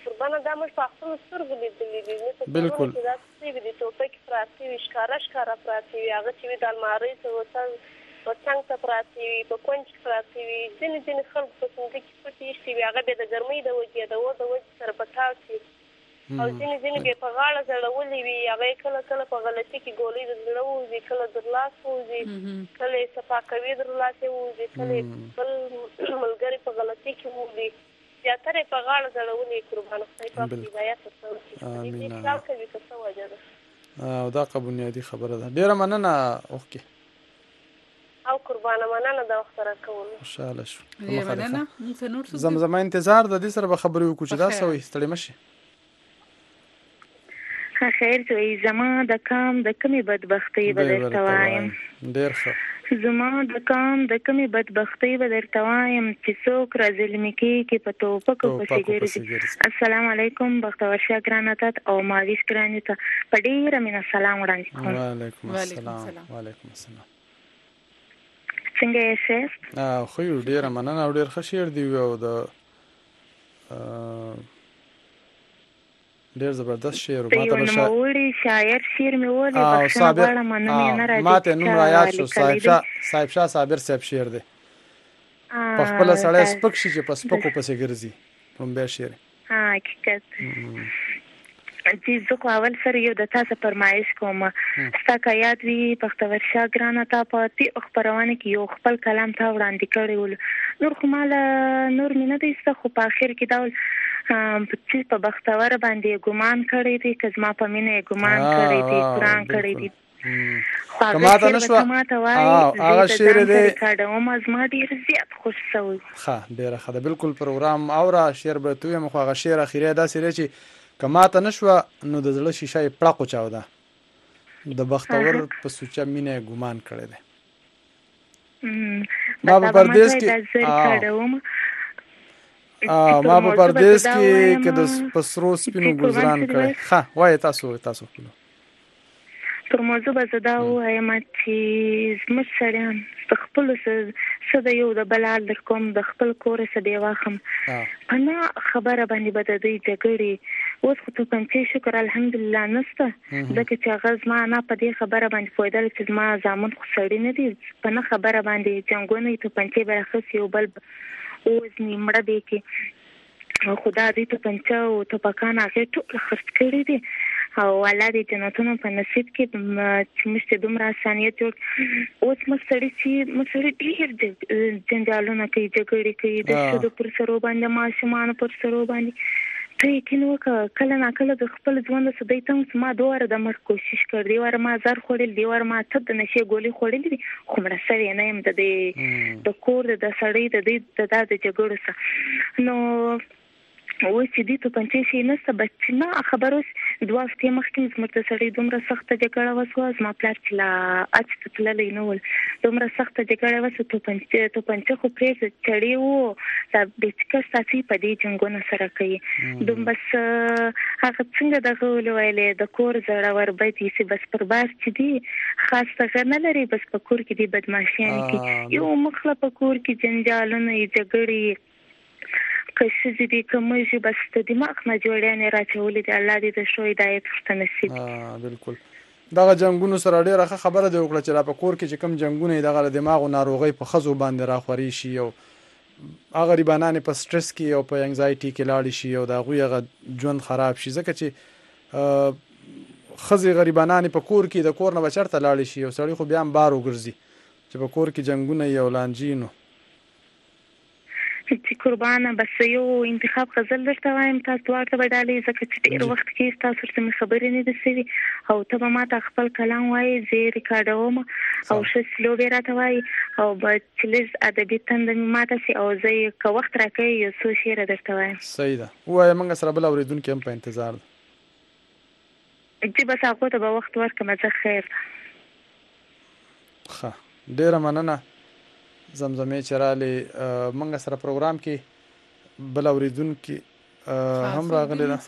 Speaker 17: قربانه دا موږ په خپلو سترګو لیدلي دي نه په
Speaker 2: بالکل
Speaker 17: دا څه وي د ټوپکې پراتې وي ښکاره پراتې وي هغه چې وي د المارۍ په څنګ ته پراتې وي په کونج کې پراتې وي ځینې خلکو په صندوق کې پټې ایښتې وي هغه بیا د ګرمۍ د وجې د اور د وجې سره په تاو شي او ځینې بیا په غاړه زړولې وي هغه یې کله په غلطي کې ګولۍ د زړه ووځي کله در لاس ووځي کله یې صفا کوي در لاس یې ووځي کله یې بل ملګري په غلطي کې ووځي زیاتره یې په غاړه زړولې قربانه خدای پاک هدایت ورته وکړي دې خیال کوي که څه وجه ده
Speaker 2: او دا بنیادي خبره ده ډیره مننه اوکې
Speaker 17: او قربانه مننه د وخت راکول
Speaker 2: خوشاله شو
Speaker 1: مننه
Speaker 2: زمزمه انتظار د دې سره به خبرې وکړو چې دا سوي ستړي مشي
Speaker 18: خیر زوی زما د کام د کمی بدبختی به درته وایم
Speaker 2: ډیر ښه
Speaker 18: زما د کام د کمی بدبختی به درته وایم چې څوک راظلمي کېږي په ټوپکو پسې ګرځي السلام علیکم بختور شه ګرانه ته او ماویس ګرانې ته په ډېره مینه سلام وړاندې کوم
Speaker 2: وعلیکم السلام
Speaker 18: څنګه یې
Speaker 2: خو ډېره مننه او ډېر ښه شعر دی او د ډېر زبردست شعر
Speaker 18: ماته نوموړی شاعر شعر مې ولې بخښنه غواړم نوم یې نه راځي
Speaker 2: ماته نوم را یاد شو صاحب شاه صابر صاحب شعر دی په خپل سړی سپک شي چې په سپکو پسې ګرځي لومبی شعر
Speaker 18: حقیقت چې زه خو اول سره یو د تاسو فرمایش کوم ستا که یاد وي بختور شاه ګرانه تا په دې خپرونه کې یو خپل کلام تا وړاندې کړی ول نور خو ماله نور مې نه دی سته خو په اخر کې ډول چې په بختور باندې ګمان کړی دی که زما په مینه یې ګمان کړی دی قرآن کړی دی
Speaker 2: کماته نشوه هغه شعر دی
Speaker 18: زما ډېر زیات خوش شوی
Speaker 2: ښه ډېره ښه ده بالکل پروګرام اوره شعر به ته ویم خو هغه شعر اخري داسې دی چې کماته نشوه نو د زړه شیشه یې پړقو چاوده د بختور په سوچه مینه یې ګمان کړی دی ما په پردیس کې که د پسرو سپینو ګلزران کړی ښه وایې تاسو
Speaker 18: پر موضوع به زه دا ووایم چې زموږ سړیان د خپلو څه د یو د بل حال در کوم د خپل کوره څه بې واخم په نه خبره باندې به د دوی جګړې اوس خو توپنچې شکر الحمدلله نشته ځکه چې هغه زما نه په دې خبره باندې پوهېدل چې زما زامن خو سړي نه دي په نه خبره باندې جنګونه یې توپنچې به راخیستې یو بل ووژني مړه به یې کړي خو دا دوی توپنچه او توپکان هغې ټول خرڅ کړي دي او الله دې جنتونو په نصیب کې چې موږ ته دومره اسانیت جوړ اوس موږ سړي ډېر جنجالونه کوي جګړې کوي د ښځو پر سرو باندې ماشومانو پر سرو باندې ته یقین وکړه کله ناکله د خپل ژوند د دوی ته ما دوه واره د مړ کوشش کړ دې واره ما زر خوړل دې واره ما د نشې ګولۍ خوړلې دي خو مړه سوې نه یم د کور د سړی د جګړو څخه نو اوس چې دې توپنچې شي نشته بس چې نه خبر اوس 2 هفتې مخکې زموږ د سړي دومره سخته جګړه وسوه زما پلار چې لا اچ ته تللی نه ول دومره سخته جګړه وسوه توپنچه خو پرېږده چړې وو دا بېچکه ساتي په دې جنګونه سره کوي بس هغه څنګه دغه ویلې د کور زړور بد ایسي بس پر بار چې دي خاص څه نه لري بس په کور کې دي بدماشیانې کوي یو مخله په کور کې جنجالونه جګړې که ښځې دي که موږ بس د دماغ نه جوړیانې راچولې دي الله دې د ښو هدایت ورته نصیب
Speaker 2: بالکل دغه جنګونو سره ډېره ښه خبره دې وکړه چې را په کور کې چې کوم جنګونه یې دغه د دماغو ناروغۍ په ښځو باندې راخوري شي او هغه غریبانان په سټرس کې او په انزایټي کې لاړې شي او د هغوی هغه ژوند خراب شي ځکه چې ښځې غریبانان په کور کې د کور نه به چېرته لاړې شي او سړي خو بیا هم بار وګرځي چې په کور کې جنګونه یې او لانجې نو
Speaker 18: چې قربانه بس یو انتخاب غزل درته وایم تاسو دواړه به ډالۍ ځکه چې ډېر وخت کې تاسو ورته مې خبرې نه دي سوي او ته به ما ته خپل کلام وایې زه یې ریکارډوم او ښه سلوب یې راته وایي او چې لږ ادبي تنده مې ماته سي او زه یې که وخت راکوي یو څو شعره درته وایم
Speaker 2: صحیح ده ووایه موږ سره بل اورېدونکي هم په انتظار ده
Speaker 18: چې بس هغو ته به وخت ورکړم زه خیر ده
Speaker 2: ښه ډېره مننه زمزمې چې رالې موږ سره پروګرام کې بل اورېدونکي هم راغلی ده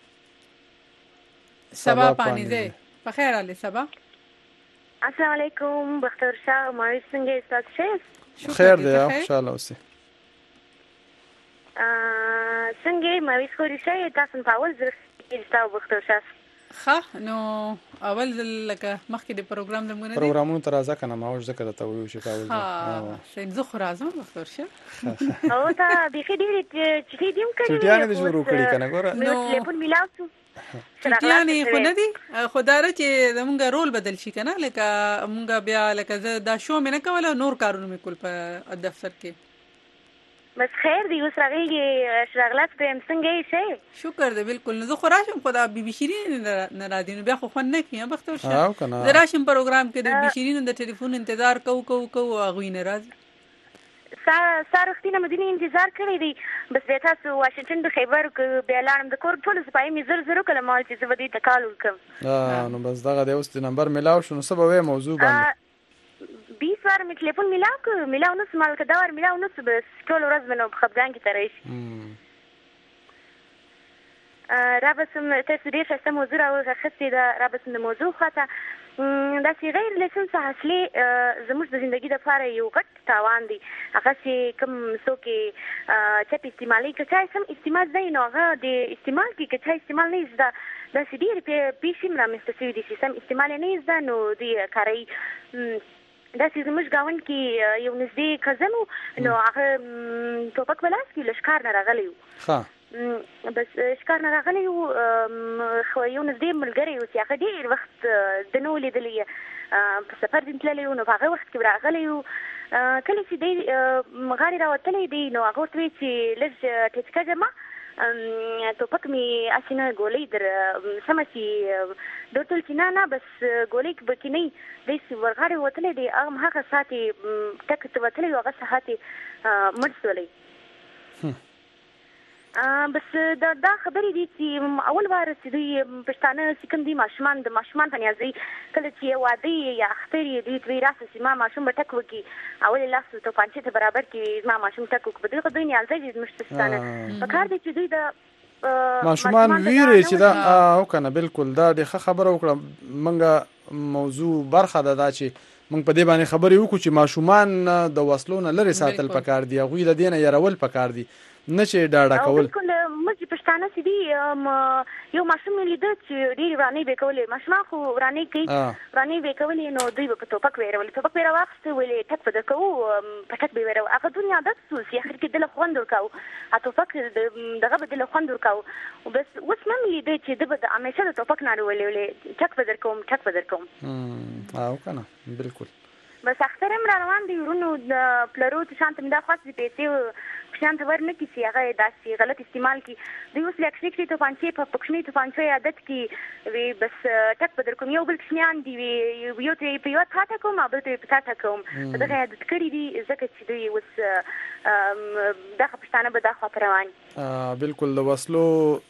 Speaker 1: سبا پانیزه په خیر راغلی سبا
Speaker 17: السلام علیکم بختور شاه مایوس څنګه یې تاسو ښه
Speaker 2: خیر دی خوشحاله اوسئ
Speaker 17: څنګه مویس خوري شي تاسو په اول ځل کې تاسو وختو شاس
Speaker 1: ښه نو اول لکه مخکې د پروګرام لمونه
Speaker 2: پروګرامونو ته راځه کنه ما وځ ذکر ته ویو چې تاسو
Speaker 1: ها شي زه خو راځم وختور شه
Speaker 17: او تا به خې ډېر چې دې هم کړی
Speaker 2: چټیانې دې شروع کړی کنه ګوره
Speaker 17: نو ټلیفون میلاوسو
Speaker 1: چټیانې خو نه دي خدای چې زمونږ رول بدل شي کنه لکه مونږ بیا لکه زه دا شو مې نه کوله نور کارونه مې کول په دفتر کې
Speaker 17: بس خیر دی اوس راغلی شغلات په څنګه شي
Speaker 1: شکر دی بالکل نو زه خو راشم خو دا بي بي شيرين نه را دي نو بیا خو خوند نه کیه بختور شه زه راشم پروګرام کې د بي شيرين د ټلیفون انتظار کو هغه نه راځي
Speaker 17: سارختینه مدینه انتظار کړی دی بس به تاسو واشنگټن د خیبر کې بیا لاړم د کور ټول سپای مې زر کله مال چې زه ودی تکال وکم
Speaker 2: نو بس دغه د اوس نمبر ملاو شو نو سبب موضوع باندې
Speaker 17: 20 بار مې ټلیفون ملاو نو سمال کدا ور ملاو نو بس ټول ورځ منو په خپګان کې ترېش رابسم تاسو دې څه موضوع راوخستې دا رابسم د موضوع خاطه دا چې غیر لیسنس حاصلې زموږ د ژوندۍ لپاره یو غټ تاوان دی هغه چې کوم څوک چې استعمالي کوي سم استعمال دی نو هغه د استعمال کې چې استعمال نه زده دا چې ډېر په شي مرا مستفید دي چې سم استعمال نه زده نو دی کاری دا چې زموږ گاوند کې یو نږدې کزنو نو هغه ټوپک ولاس کې لشکار نه راغلی ها بس شکار نه راغلی خو یو نږدې ملګری و چې هغه ډېر وخت د نو لیدلی په سفر دې تللی نو په هغه وخت کې راغلی کله چې دی غاړې راوتلی دی نو هغه ورته وایي چې لږ ټچکه جما ټوپک مې اسینه ګولۍ در سمه چې دوتل چې نه بس ګولۍ به کې نه دی چې ورغاړې وتلی دی هغه ساعت یې ټک وتلی هغه ساعت یې مړ سولی بس دا خبرې دي چې اول وار چې دوی پښتانه چې کوم دي ماشومان د ماشومان په نیازي کله چې واده یا اختر یې دوی دوی راسه چې ما ماشوم به ټک وکړي اول لاس ته پانچې ته برابر کړي ما ماشوم ټک وکړي په دوی نیازي دي زموږ پښتانه په کار دي چې دوی د
Speaker 2: ماشومان ویری چې دا او کنه بالکل دا د خبره وکړه منګه موضوع برخه ده دا چې موږ په دې باندې خبرې وکړو چې ماشومان د وسلونه لري ساتل پکار دي غوی د دینه يرول پکار دي نه چې ډاډه کول
Speaker 17: بالکل موږ پښتانه چې دي یو ماشوم لیدل چې ډېر ورانې به کولې ماشومان خو ورانې کوي ورانې به کولې نو دوی په ټوپک ویرول ټوپک ویرا واخستې ولې ټک په دکو پټک به ویرو هغه دنیا د سوسي اخر کې د خوند ورکاو ا ټوپک دغه به د خوند ورکاو بس اوس مې لیدل چې د همیشه د ټوپک نه ولې ټک په درکوم
Speaker 2: او کنه بالکل
Speaker 17: بس اخترم روان دي ورونو د پلرو ته شانت مدا خاص دي پیسې شانت ورنه کی سی هغه داسې غلط استعمال کی دی اوس لیکشنیک ته پانچې په پښنی ته پانچې عادت کی وی بس ټک بدر کوم یو بل کښنیان دی یو ته په یو ټاټه کوم بل ته په ټاټه کوم دا عادت کړی دی ځکه چې دی اوس دغه پښتانه به دا خاطر روان
Speaker 2: بالکل د وسلو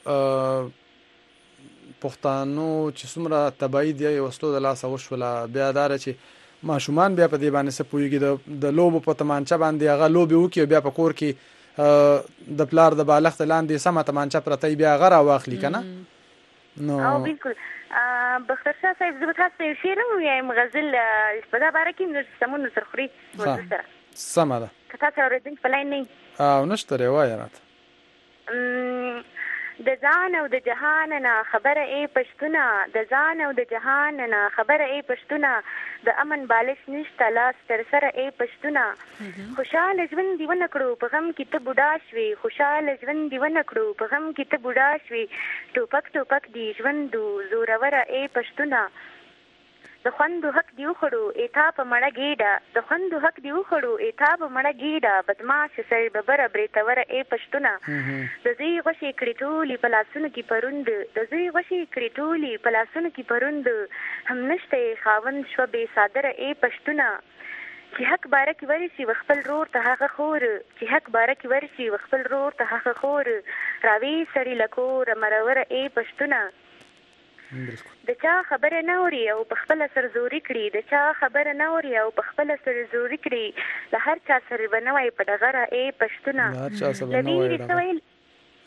Speaker 2: پښتانو چې څومره تبعید دی وسلو د لاس وشوله بیا دار چې ماشومان بیا په دې باندې سپوږیږي د لوبو په تمانچه باندې هغه لوبي وکي بیا په کور کې د پلار د بالغ لاندې سمه تمانچه پرته بیا غره واخلي کنه نو
Speaker 17: او بالکل بختر شاه صاحب زه تاسو شعر وایم غزل په دا باره کې نو سمون سرخري
Speaker 2: سمه ده
Speaker 17: که تاسو اوریدل په لاین نه
Speaker 2: او نشته وای راته
Speaker 17: د ځان او د جهان نه خبره ای پښتونه د ځان او د جهان نه خبره ای پښتونه د امن بالش نشته لاس تر سره ای پښتونه خوشاله ژوند دی ونه کړو په غم کې ته بوډا شوي خوشاله ژوند دی ونه کړو په غم کې ته بوډا شوي ټوپک دی ژوند زورور ای پښتونه د خوندو حق دی وخړو ایتا په مړه ګیډه د خوندو حق دی وخړو ایتا په مړه ګیډه بدمعاش سړی ببره بریتوره ای پښتونه د زوی غوښې کړې ټولې په لاسونو کې پروند د زوی غوښې کړې ټولې په لاسونو کې پروند هم نشته خاوند شوه بې صادره ای پښتونه چې حق باره کې ورشي خپل رور ته هغه خور چې حق باره کې ورشي خپل رور ته هغه خور راوي سړی لکور مروره ای پښتونه د چا خبره نه اوري او په خپل سر زوري کړي د چا خبره نه اوري او په خپل سر زوري کړي له هر چا سره بنوي په دغه ای پښتونه لویری سویل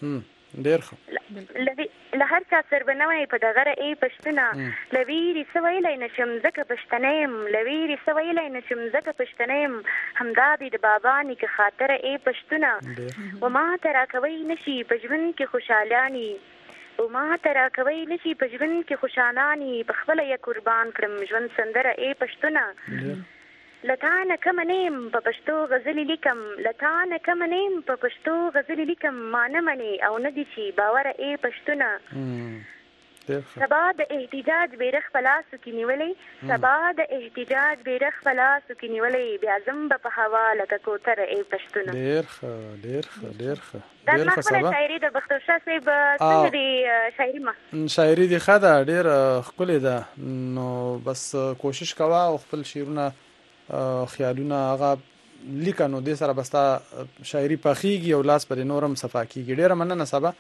Speaker 2: ډیر ښه
Speaker 16: لهر چا سربنوي په دغه ای پښتنه لویری سویلای نشم زکه پښتنیم لویری سویلای نشم زکه پښتنیم همدا د بابا نیک خاطر ای پښتنه و ما ترا کوي نشي پجون کې خوشالانی و ما ترا کوي نشي پجون کې خوشالانی په خپل یا قربان کړم ژوند سندره ای پښتنه لتانه کم نیم په پښتو غزل لیکم لتانه کم نیم په پښتو غزل لیکم مانه منی او نه دي شي باور ای پښتونه سبا د احتجاج بیرغ پلاسو کې نیولې سبا د احتجاج بیرغ پلاسو کې نیولې بیا زم په هوا لکه کوتره ای پښتونه
Speaker 2: ډیر ښه
Speaker 16: دا خپل شاعري د بختور شاه صاحب څنګه دی شاعري ما
Speaker 2: شاعري دی خدا ډیر ښکلې ده نو بس کوشش کوا او خپل شعرونه خیالونه هغه لیکنو د سره بستا شاعري پخېږي او لاس پر نورم صفا کیږي ډیره مننه سبا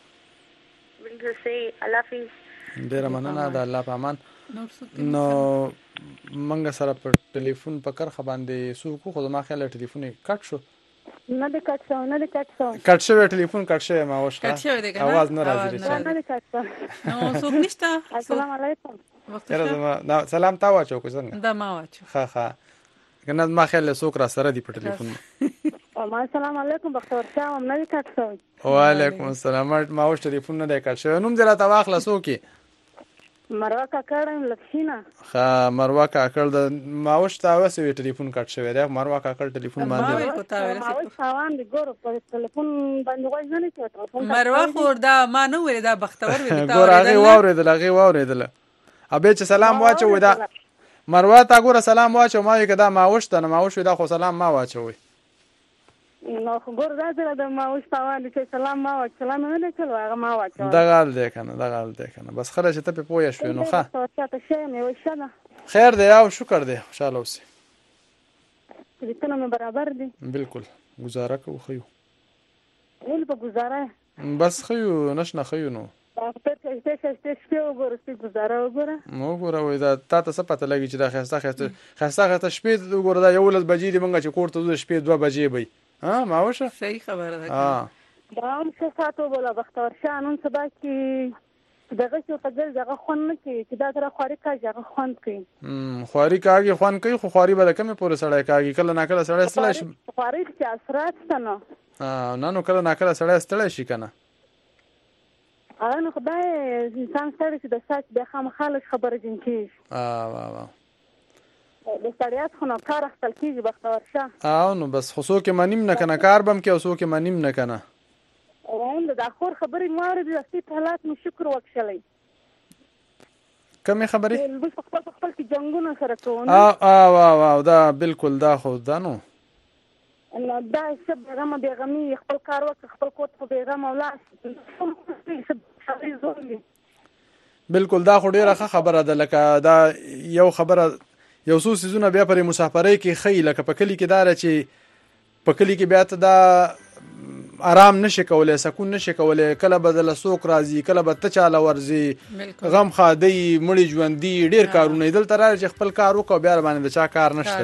Speaker 2: ډیره مننه د الله په امان نو منګه سره پر ټلیفون په کرخه باندې سوق خو ما خیال ټلیفون کټ شو
Speaker 16: نه د کټ شو
Speaker 2: کټ شو ټلیفون کټ شو ما وښه आवाज نه راځي
Speaker 1: نو سوق نشته
Speaker 16: السلام علیکم
Speaker 2: سلام تا واچو کو څنګه
Speaker 1: دا ما واچو
Speaker 2: ها کنه ما خیال سوق را سره دی په ټلیفون
Speaker 16: ما السلام علیکم بختور شاه هم نه کټ شو
Speaker 2: وعلیکم السلام ما وښ ټلیفون نه دی کټ شو نوم دې را تا واخلا سوکي
Speaker 16: مروه کاکړ لکشینا
Speaker 2: ها مروه کاکړ د ما وښ تا وسوي ټلیفون کټ شوی دی مروه کاکړ ټلیفون باندې
Speaker 16: ما وښ تاوان دی ګور په ټلیفون باندې وای نه کېته
Speaker 1: مروه خور دا ما نو ور دا بختور وی تا
Speaker 2: ګور هغه واورېدل ابه چې سلام واچو دا مروه تا ګوره سلام واچو ما یې کدا ما وښته نه ما وښو دا خو سلام ما واچوي
Speaker 16: نو ګور دا د ما وښتاوان چې سلام ما واچ سلام نه کړو هغه ما واچو
Speaker 2: دا غال دی کنه بس خره چې ته په پوهه شوې نو ښه خیر دی او شکر دی خوشاله اوسې
Speaker 16: دې مې برابر دي
Speaker 2: بالکل گزاره کوو خيو
Speaker 16: ول په گزاره
Speaker 2: بس خيو نشنه خيو نو
Speaker 16: نو
Speaker 2: ګوره وای دا تا ته څه پته لګي چې دا خسته شپې وګوره دا 11 بجې دی مونږ چې کوړ ته شپې 2 بجې وي ها ما وشه
Speaker 1: صحیح خبره ده
Speaker 16: دا هم څه ساتو بوله بختور شاه نن سبا کې دغه څه فضل دغه خون نه کی چې دا تر خواري کاږي هغه خوند کوي
Speaker 2: خواري کاږي خوند کوي خو خواري به کمه پورې سړی کاږي کله نه کله سړی ستړی شي
Speaker 16: خواري چې اثرات ستنه
Speaker 2: نو کله نه کله سړی ستړی شي کنه
Speaker 16: نو خدای انسان ستړی چې د ساعت بیا خامخاله خبره جن کیږي
Speaker 2: واه
Speaker 16: د ستړیات خو نو کار اخستل کیږي بختور شه
Speaker 2: نو بس خصو کې منیم نه کنه کار بم کې اوسو کې منیم نه کنه
Speaker 16: د اخر خبرې ماره د اصلي حالات مو شکر وکړلې
Speaker 2: کومه خبرې
Speaker 16: خپل کې جنگونه سره کوو
Speaker 2: دا بالکل دا خو دا نو
Speaker 16: دا څه بیغمي خپل کار وکړ خپل کوټ په بیغم اولا
Speaker 2: بالکل دا خو ډیره خبره ده لکه دا یو خبره یو څو سيزونه بیا پر مسافرۍ کې خې لکه په کلی کې دار چې په کلی کې بیا ته دا آرام نشي کولای سکون نشي کولای کله بدل سوق راځي کله به ته چاله ورزي غم خادي مړي ژوندۍ ډیر کارونه دلته راځي خپل کار وکړ بیا باندې د چا کار نشته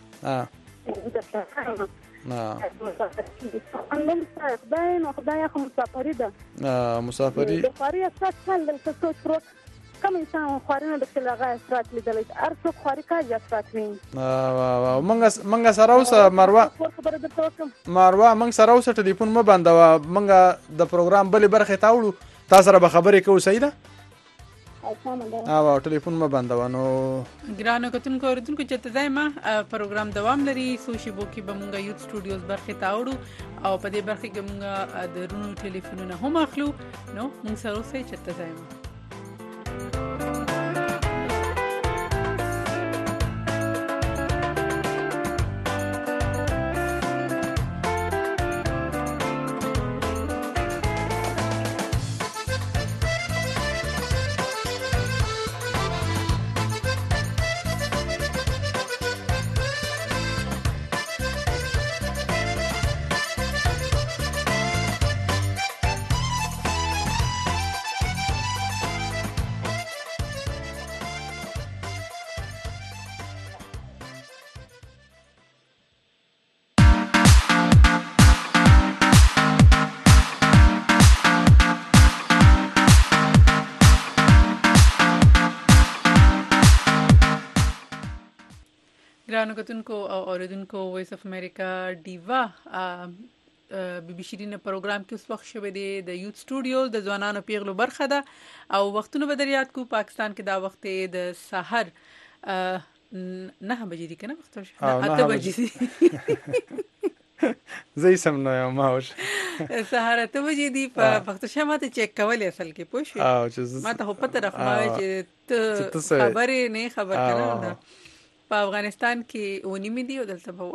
Speaker 16: خدای خو مسافری ده
Speaker 2: مسافری
Speaker 16: د خاري اساس حل د څه څه کوم انسان خارینه د لغه اسرات لیدل هر څوک خاري کاږي اسرات وین
Speaker 2: منګه سره اوس مروه منګ سره اوس ټلیفون م بندوا منګه د پروګرام بلې برخه تاوړو تاسو سره به خبرې کوو سیده ټلیفون م بندوا نو
Speaker 1: ګرانو کتونکو اوریدونکو چې تدایما پروګرام دوام لري سوشي بو کې به مونږه یوت سټوډیوز برخه تاوړو او په دې برخه کې مونږه د رونو ټلیفونونه هم اخلو نو مونږ سره اوسئ چې تدایما ګرانو کتونکو او اوریدونکو وایس اف امریکا ډیوا بي بي شيرين پروګرام کې اوس وخت شوه دی د یوت سټوډیو د ځوانانو پیغلو برخه ده او وختونه به در یاد کو پاکستان کې دا وخت د سحر 9 بجې دي کنه وخت 8 بجې دي
Speaker 2: زي سم نو ما وش
Speaker 1: سحر 8 بجې دي په وخت شمه ته چک کول اصل کې پوه شو ما ته په طرف ما چې خبرې نه خبر کړم په افغانستان کې ونیمه دي او دلته په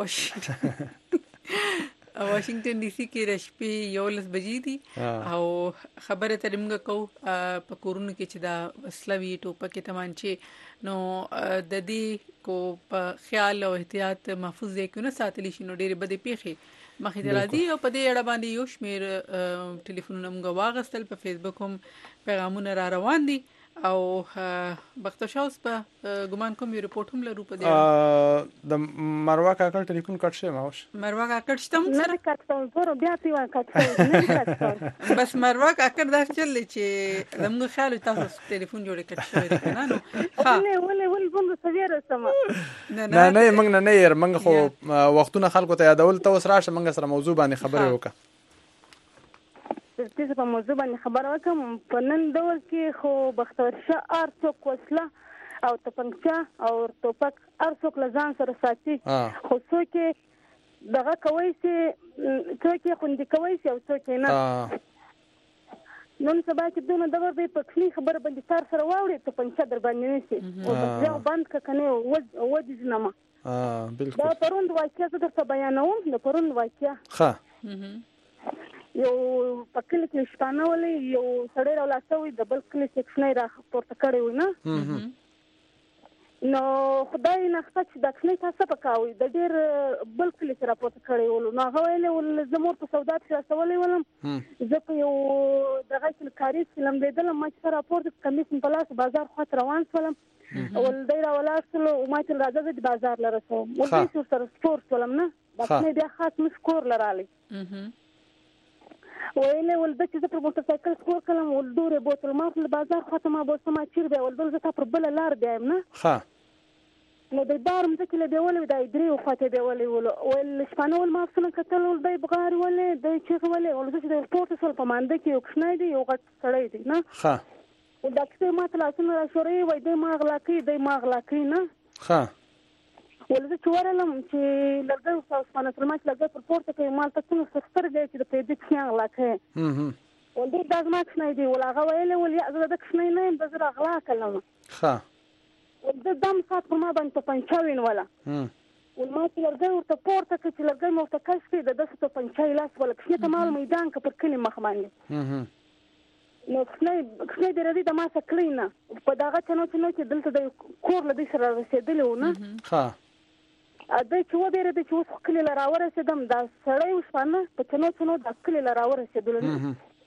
Speaker 1: واشنگټن ډي سي کې د شپې 11 بجې دي او خبره ترې موږ کو په کورونو کې چې دا اسلوي ټوپکې تمانچې نو د دې کو په خیال او احتیاط محفوظ ځای کې نه ساتلی شي نو ډېرې بدې پیښې مخې ته راځي او په دې اړه باندې یو شمېر ټلیفونونه موږ واغستل په فیسبوک هم پیغامونه را روان دي او بختشاوس په ګمان کوم یو ریپورت هم لرو په دې
Speaker 2: د مروه کاکړ ټلیفون کټ شي ماوش
Speaker 1: مروه کاکړ شتم
Speaker 16: نه کټ زور بیا پیوا کټ
Speaker 1: بس مروه کاکړ دا چل چې زموږ خیال تاسو ټلیفون جوړ کټ شوی کنه نو
Speaker 16: ها ول بند سویره سم
Speaker 2: نه موږ نه ير موږ خو وختونه خلکو ته یادول ته وس راشه موږ سره موضوع باندې خبرې وکړه
Speaker 16: چې په موضوع باندې خبر وکم په نن دور کې خو بختور شاه ارڅوک وسله او تپنګچا او ټوپک ارڅوک لزان سره ساتي خو څوک دغه کوي چې څوک خوندې کوي او څوک نه نن سبا چې دونه دغه به په کلی خبر باندې تار سره واوري تپنګچا در باندې نشي او ځو بند کنه ودی زنما
Speaker 2: بالکل
Speaker 16: دا پروند واقعیا زه درته بیانوم د پروند واقعیا
Speaker 2: ښه
Speaker 16: یو پکله کې شپانه ولې یو سړی راولاسوي د بل کلی سیکشن را پورته کړی و نه نو خدای نه خص د کلی تاسو پکاوي د ډیر بل کلی سره پورته کړی و نو هغه ویل زمور په سودا کې راسولې ولم زه په یو دغه کاری فلم لیدل ما چې راپورټ کمیسن په لاس بازار خاط روان شولم ول دایره ولاسلو ما چې راځه د بازار لرسو ول دې سره سپورت ولم نه دا څه بیا خاص مشکور لرالي ویلې ول د چې زه پر موټرسایکل سپور کړم ول دوره بوتل ما په بازار خاطر ما بوسه ما چیر به ول زه پر بل لار دیم نه
Speaker 2: ها
Speaker 16: نو د دار مزه کې له دیولې د درې او خاطر دیولې ول شپانه ول ما څنګه کتل ول د بغار ولې د چې ولې ول زه د سپورت سره په مانده کې یو کښنه دی یو غټ سړی دی نه
Speaker 2: ها
Speaker 16: ول دا څه ما ته لاسونه را شوري وای د ما غلاکې نه
Speaker 2: ها
Speaker 16: ولزه چورلم چې لږه اوس په نسلمات لږه پر پورته کې مال ته څنګه ستر دی چې د پیډ څنګه غلاکه ول دې دازمات نه دی ول هغه ویلې ول یا زه د کښنه نه د زړه غلا کلم
Speaker 2: ښه
Speaker 16: ول د دم سات پر ما باندې پنځاوین ولا ول ما چې لږه ورته پورته کې چې لږه مو ته کښې د 150 لاس ول کې ته مال میدان کې پر کلی مخ باندې نو کښنه دې ردی د ما سکلینا په داغه چنو چې دلته د کور لدی سره رسیدلی و نه
Speaker 2: ښه
Speaker 16: دا چې و بیره د چې اوس کلی لراوره سیدم دا سړی وسپانه په چنو د کلی لراوره سیدل نه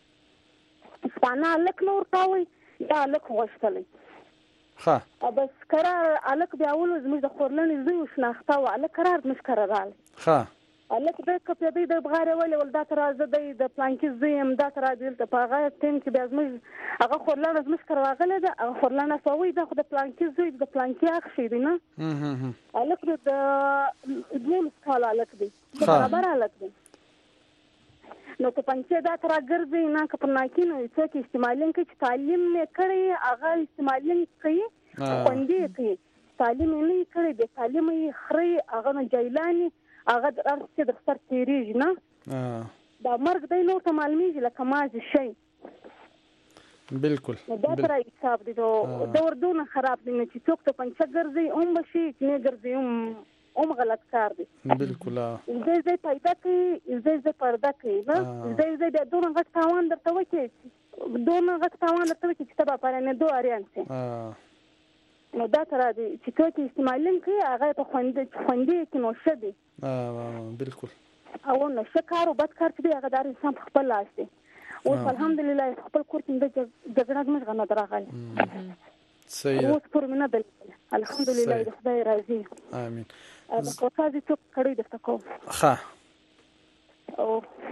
Speaker 16: سپانه لک نور تاوي یا لک وشتلې
Speaker 2: ښه
Speaker 16: بس قرار الک بیا ول زموږ د خورلنې زوی شناخته و الک قرار مش قرار
Speaker 2: ښه
Speaker 16: الک د کپې د بغاره ول دا تر از د پلانکی زیم دا تر دل ته پاغه تم کې بیا زموږ هغه خورلنه زموږ راغله ده هغه خورلنه سوي د خود پلانکی زوی د پلانکی اخ شي دی نه الک د دیم سکاله الک دی برابر الک دی نو ته پنځه دا تر ګرځي نه کپناکی نو چې استعمالین کې تعلیم نه کړي هغه استعمالین کوي خوندې کوي تعلیم نه کړي د تعلیم یې خري هغه نه جیلانی هغه د ارڅ د خطر تیریږي نه دا مرګ دی نو ته معلومیږي لکه ماز شي
Speaker 2: بالکل
Speaker 16: دا تر حساب دي دور دونه خراب دي چې څوک ته پنځه ګرځي بشي چې نه ګرځي غلط کار دی
Speaker 2: بالکل
Speaker 16: زه پیدا کوي زه پرده کوي نه زه د دونه غټ تاوان درته وکي چې تبا پرانه دوه اړین سي نو دا تر دې چې څوک استعمالین کوي هغه ته خوندې کې نو شدي
Speaker 2: بالکل
Speaker 16: او نو شکار او بد کار چې هغه دار انسان خپل لاس دی او الحمدلله خپل کور کې د جګړه موږ غنه دراغله
Speaker 2: صحیح
Speaker 16: اوس پر منه بل الحمدلله د خدای راضي
Speaker 2: امين
Speaker 16: او تاسو څوک کړی د تکو
Speaker 2: ښه
Speaker 16: او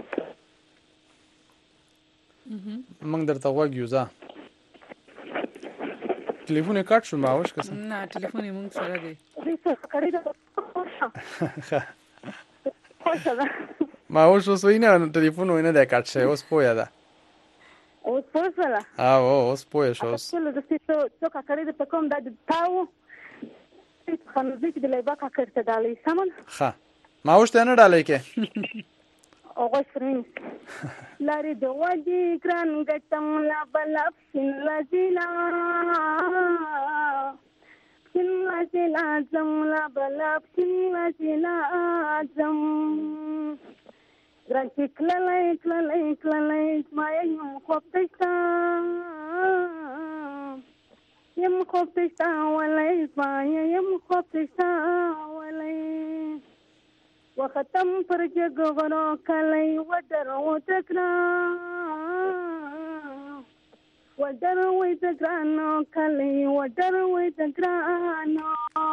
Speaker 2: موږ درته وګیو ځه ټلیفون کټ شو ماوش کس
Speaker 1: نه ټلیفون موږ سره دی
Speaker 16: څه کړی د
Speaker 2: ما اوس وینه ټلیفون وینه د کټ شي اوس پوهه ده
Speaker 16: اوس پوه شوله
Speaker 2: اوس پوه شو اوس
Speaker 16: ټول د څه کاکړې د کوم د تاو خنځي چې د لیبا کاکړ ته ډالې سمون
Speaker 2: ښه ما اوس ته نه ډالې کې
Speaker 16: اوغه فرین لاري د وادي ګران ګټم لا بلاب سن لازلا سن لازلا زم لا بلاب سن لازلا زم ګران چې کللای ما یم خوبتشتا یم خوبتشتا ولای ما یم خوبتشتا ولای وختم پر جګغرو کلی ودر وتګرانو کلی ودر وتګرانو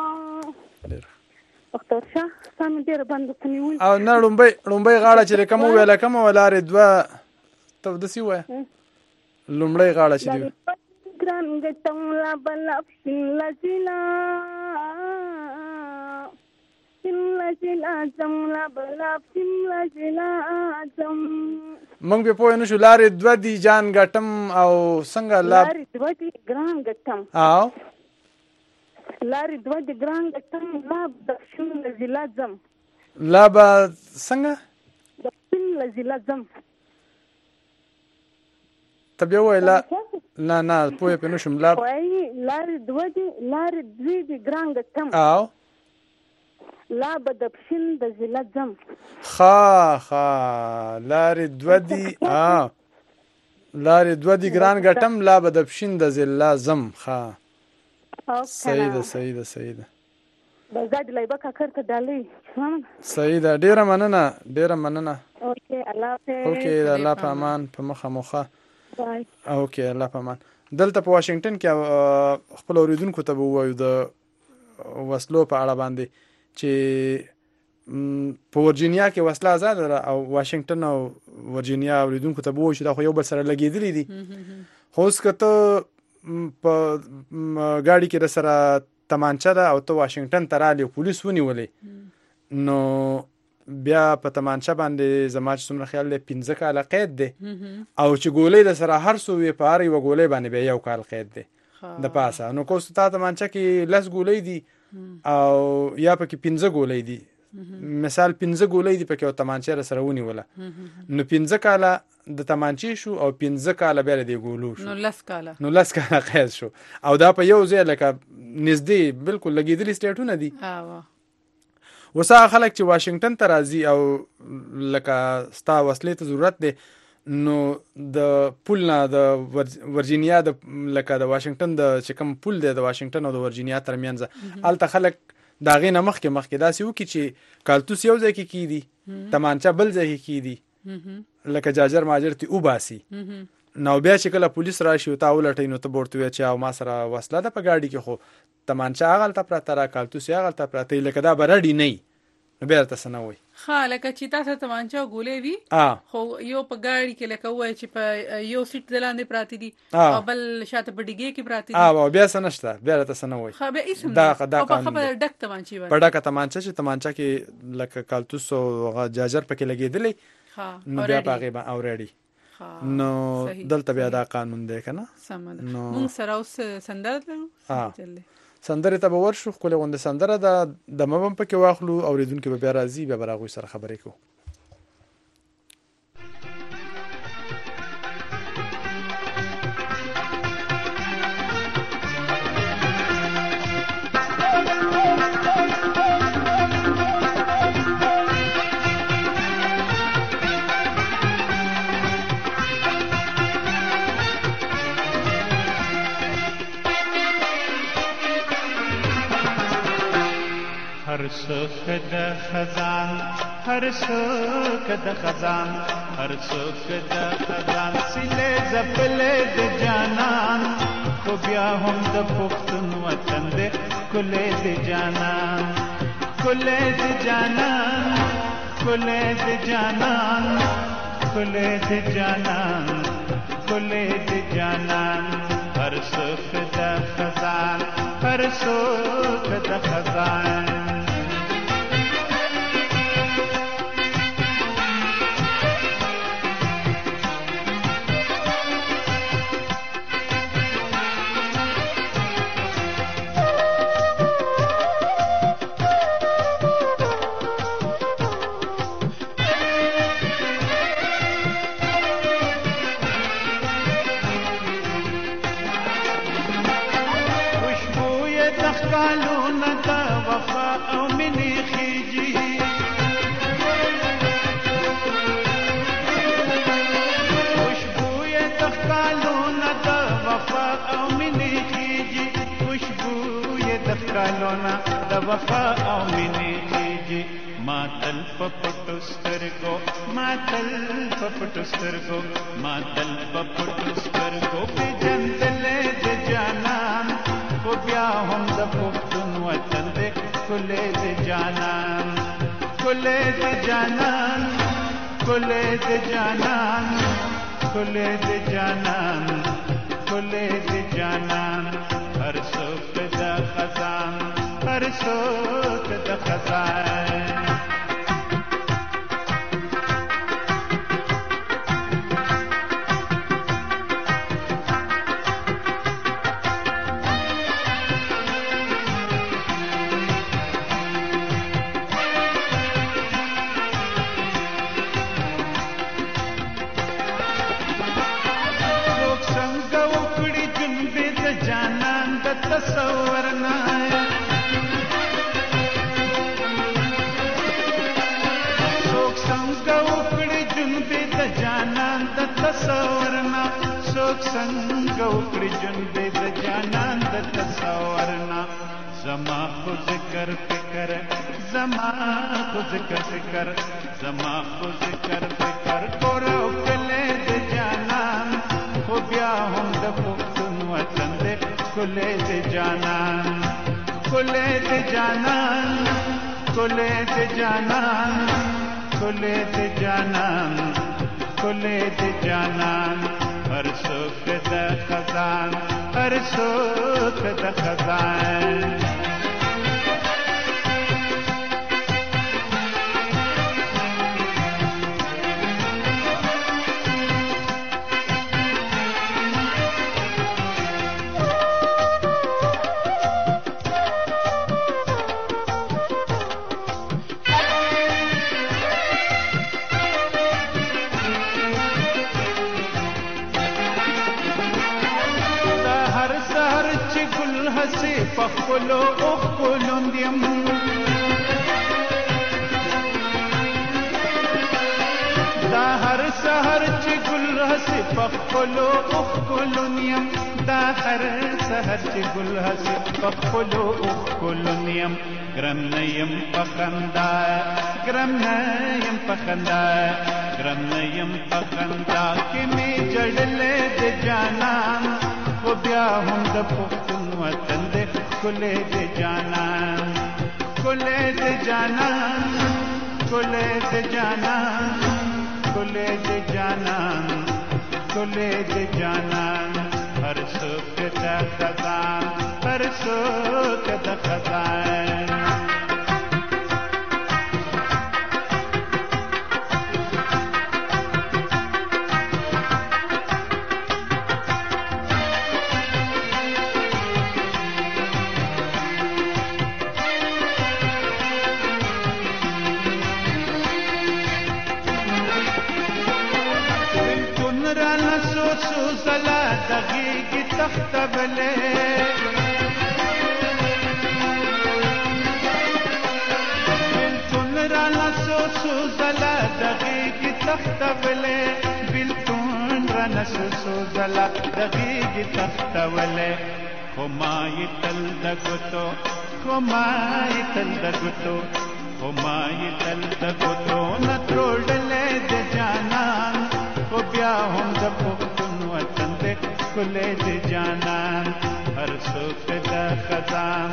Speaker 16: ډاکټر شاه سم ډیر باندې کنيول
Speaker 2: او نه لومبي غاړه چې کوم ویل کوم ولاره دوا ته دسی وای لومړی غاړه چې دی
Speaker 16: ګران ګټم لا بلاب سن لازلا لازم لا بلاب سن لازم
Speaker 2: مونږ به پوه نه شو لارې دوه دي جان ګټم او څنګه
Speaker 16: لارې دوه دي ګران ګټم
Speaker 2: او
Speaker 16: لارې دوه دي ګران ګټم لا بشن لازم
Speaker 2: لا به څنګه
Speaker 16: بشن لازم
Speaker 2: طب یو لا نه پوه په نشم لا
Speaker 16: لارې دوه دي ګران ګټم
Speaker 2: او
Speaker 16: لا بدبشن د زلزم
Speaker 2: خا لارې دوه دي ګران ګټم لا بدبشن د زلزم خا صحیح ده
Speaker 16: بزاد لایبا کاکر ته ډالې
Speaker 2: صحیح ده ډیره مننه
Speaker 16: اوکې
Speaker 2: الله په امان په مخه اوکې الله په امان دلته په واشنگټن کې خپل اوریدونکو ته وایو د وسلو په اړه باندې چې په ورجینیا کې وسله آزاد ده او واشنگټن او ورجینیا اوریدونکو ته وایي چې دا خو یو بل سره لګېدلې دي خو اوس که ته په ګاډي کې سره تمانچه ده او ته واشنگټن ته رالی پولیس ونیولې نو بیا په تمانچه باندې زما چې څومره خیال دی 15 کاله قید دی او چې ګولۍ د سره هر څو وي په هر یوه ګولۍ باندې بیا 1 کال قید دی د پاسه نو که اوس تا تمانچه کې 10 ګولۍ دي او یا پکې 15 ګولۍ دي مثال 15 ګولۍ دي پکې او تمانچه سره ونیوله نو 15 کاله د تمانچې شو او 15 کاله بیا د ګولو شو نو 10 کاله قید شو او دا په یو ځای لکه نږدې بالکل لګېدلي سټیټونه دي وسا خلک چې واشنگټن ته راځي او لکه ستا وسلې ته ضرورت دی نو د پول نه د ورجینیا د لکه د واشنگټن د چې کوم پول دی د واشنگټن او د ورجینیا ترمنځ الته خلک دا غي نه مخکې داسې وکي چې کالتوس یو ځای کې کیدی تمانچه بل ځای کې کیدی لکه جاجر ماجر تی وباسي نو بیا چې کله پولیس راشي او تا ولټي نو ته ورته چې او ما سره وسله ده په گاډي کې خو تمانچه هغه ته پراته را کالتوس هغه ته پراته لکه دا برډي نه نو بیا تاسو نه وای
Speaker 1: لکه چې تاسو تمانچه ګولې وی خو یو په گاډي کې لکه وای چې په یو سیټ دلاندې پراته دي او بل شاته په ډیګي کې پراته دي
Speaker 2: بیا سنشته بیا تاسو نه وای
Speaker 1: بیا اسم
Speaker 2: دا
Speaker 1: په خبره ډک تمانچه وای
Speaker 2: په ډک تمانچه چې تمانچه کې لکه کالتوس او جاجر پکې لګېدلې نو بیا باغې با اورېډي نو دلته بیا دا قانون دی کنه
Speaker 1: نو موږ سره اوس سندره
Speaker 2: سندره ته باور شو خو له غونډه سندره د مبم پکې واخلو اوریدونکو به بیا راځي بیا براغوي سره خبرې کوو
Speaker 8: هر سوک د خزان هر سوک د خزان هر سوک د خزان سله زپلې د جانان خو بیا هم د پښتون وطن دې کله د جانان کله د جانان کله د جانان کله د جانان کله د جانان هر سوک د خزان هر سوک د خزان کالونه د وفا او مینې کېږي ما تل په پټو سترګو پیژندلې د جانان خو بیا هم د پښتون وطن دې ښکلی د جانان هر څوک د خزان تصور نه څوک څنګه وکړي جنبې د جانان د تصور نه زما خو ذکر فکر کور او کلی د جانان خو بیا هم د پښتون وطن دې ښکلی د جانان هر څوک د خزان پخپلو اوښکلوندیم دا هر سحر چې ګل هسې پخپلو اوښکلوندیم ګرم نه یم په خندا کې مې جړلې د جانان خو بیا هم د پښتون وطن دې ښکلی د جانان هر څوک د خزان دغیږي تختبلې بلتون رانا سوزلا دغیږي تختولې خو ما یې تل د ګوتو نه تروړلې د جانان خو بیا هم د پښتون وطن دې ښکلی د جانان هر څوک د خزان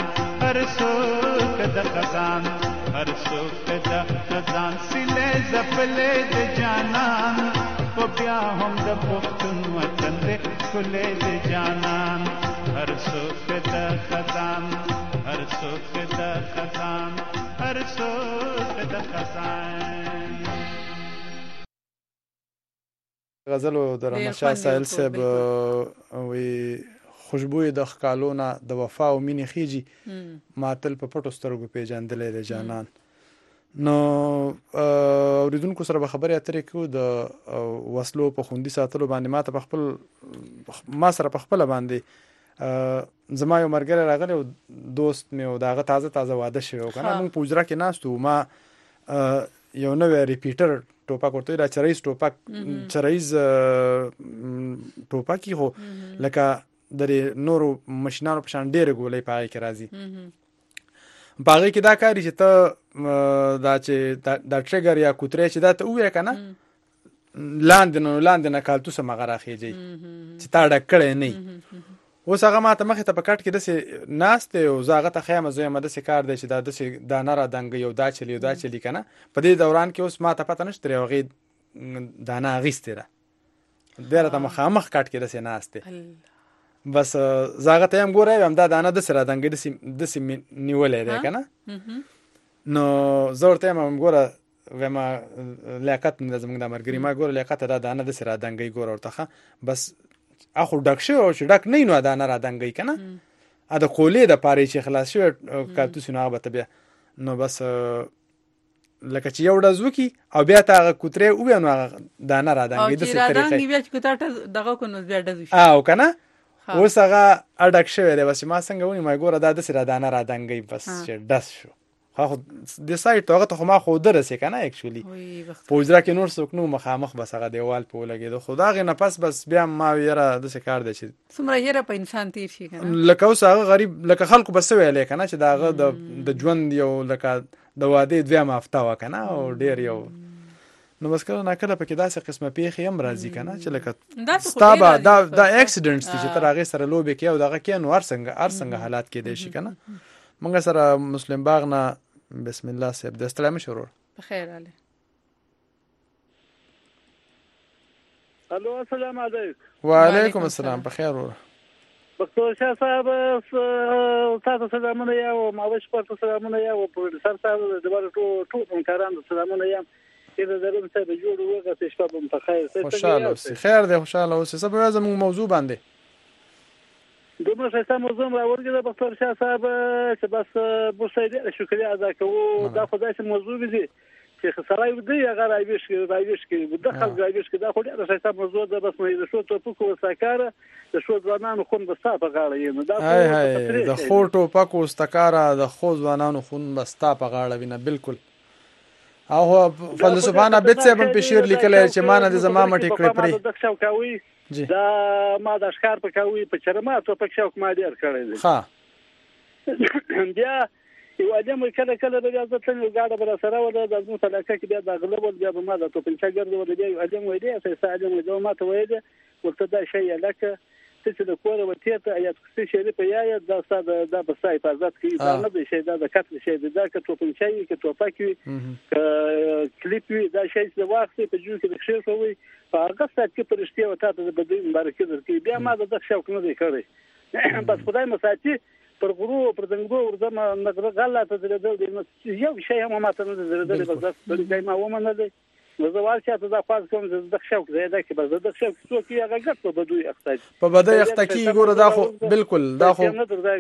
Speaker 8: سیلې ځپلې د جانان خو بیا هم د پښتون وطن دې ښکلی د جانان هر څوک د خزان
Speaker 2: غزلو د رحمت شاه سایل صاحب وی خوشبوې د خکالونه د وفا او مینې خيږي ماتل په پټو سترګو پیژندلې د جانان نو اوریدونکو سره خبرې اترې کو د وسلو په خوندي ساتلو باندې ما سره په خپل باندې زما یو مرګره راغلی او دوست مې او داغه تازه واده شوی او کنه موږ پوجرا کې ناستو ما یو نو ریپیټر ټوپک ورته را چرایز ټوپکی هو لکه د نورو ماشينانو په شان ډېر ګولې پای کې راځي باغې کې دا کاری چې ته دا چې دا ټریګر یا کوترې چې دا ته وې کنه لاندې نه کالتو سم غره خېږي چې تا ډک کړې نه اوس هغه ماته مخې ته په کټ کې دسه ناشته او زاغه ته خیمه زوی مده سي کار دی چې دا دسه دا نه را دنګ یو دا چلی کنه په دې دوران کې اوس ماته پته نشته یو دانا غیسته ډیره ته مخامخ کټ کې دسه ناشته بس زاغه ته هم ګورای هم دا دانه د سره دنګ دسه نیولې ده کنه نو زورته هم ګوره وما لیاقت نه زمونږ د مرګري ما ګوره لیاقت دا دانه د سره دنګي ګوره ورته بس اخو ډک شو چې ډک نه نو دا نه را دنګي کنه ا د قولې د پاره چې خلاص شو کارتو سينه به بیا نو بس لکه چې یو ډز وکي او بیا تا کوتره او بیا نو دا نه را دنګي د څه طریقې
Speaker 1: دنګي بیا چې کوتره دغه کو نو بیا ډز
Speaker 2: شي او کنه اوس هغه اډک شوی دی بس ما څنګه ونی ما ګوره دا د سره دا نه را دنګي بس چې ډز شو خو د سایت هغه ته ما خو درسه کنه اکچولی پوزرا کې نور څوک نو مخامخ بس هغه دیوال په لګیدو خدا غي نه پس بس بیا ما یره د څه کار دی چې
Speaker 1: څومره یره په انسان تیر شي کنه
Speaker 2: لکه اوس هغه غریب لکه خلکو بس ویل کنه چې داغه د ژوند یو لکه د واده دوه مافته وکنه او ډیر یو نو بس کله ناکله پکې داسې قسمه پیخي هم راځي کنه چې لکه ستابه دا اکسیډنټس چې تر هغه سره لوبې کې او دغه کې نو ارڅنګ حالات کې دي شي کنه مونږ سره مسلم باغ نه بسم الله سیب د استلام شروع
Speaker 1: بخیر علي
Speaker 19: الو السلام علیکم
Speaker 2: وعلیکم السلام بخیر ور
Speaker 19: دکتور شاه صاحب تاسو سلامونه یا او ماوش په سلامونه یا او پروفیسور صاحب د ټول همکارانو سلامونه یا کله درم ته د جوړ وګه شپه په متخیر
Speaker 2: خوشاله اوسئ خیر دی خوشاله اوسئ سبا زموږ موضوع باندې
Speaker 19: دومره ښایسته موضوع راورګه د دکتور شاه صاحب چې بس بوسیدې شکریا ادا کوو دا خدای سي موضوع دي چې سړی دی هغه راويش کې د خلک راويش کې دا خو ډېر ښایسته موضوع ده بس مې د شو ټوپکو وساکاره د شو ځوانانو خون بستا په غاړه یې نو
Speaker 2: دا د خو ټوپکو وساکاره د خو ځوانانو خون بستا په غاړه وینه بالکل او فلسفانه بیت صاحب په شعر لیکل چې مان د زما مټی کړې پرې
Speaker 19: د شوکاوي دا ما د اشکار په کوي په چرما ته په شوک ما ډیر کړی دی
Speaker 2: ها
Speaker 19: بیا یو ادم کله به اجازه ته غاډه بر سره ولا د زمو تلکه کې بیا د غلبول بیا به ما د ټوپل چګر دی بیا یو ادم وې دی اساسا ادم وې ما ته وې دی ورته دا شی لکه چې د کوره وته ته آیات څه شی په یا دا ساده د بسای حفاظت کوي دا نه دی شی دا د کتل شی دا که ټوپل شی کې ټوپک کلیپ دا شی د وخت په جو کې د خیر شوی په هغه سات کې پرشتي وته د بدوی مبارکي درکې بیا ما د شوق نه دی کړی بس خدای مساعتي پر غرو پر دنګو ورځم نګره غلطه درېدل یو شی هم ماته نه درېدل بس د دې ما ومنه دی زوال چې دا خاص کوم د شوق زیاده کې بس د شوق څو کې هغه ګټ په بدوی اخته
Speaker 2: په بدوی اخته کې ګوره دا خو بالکل دا خو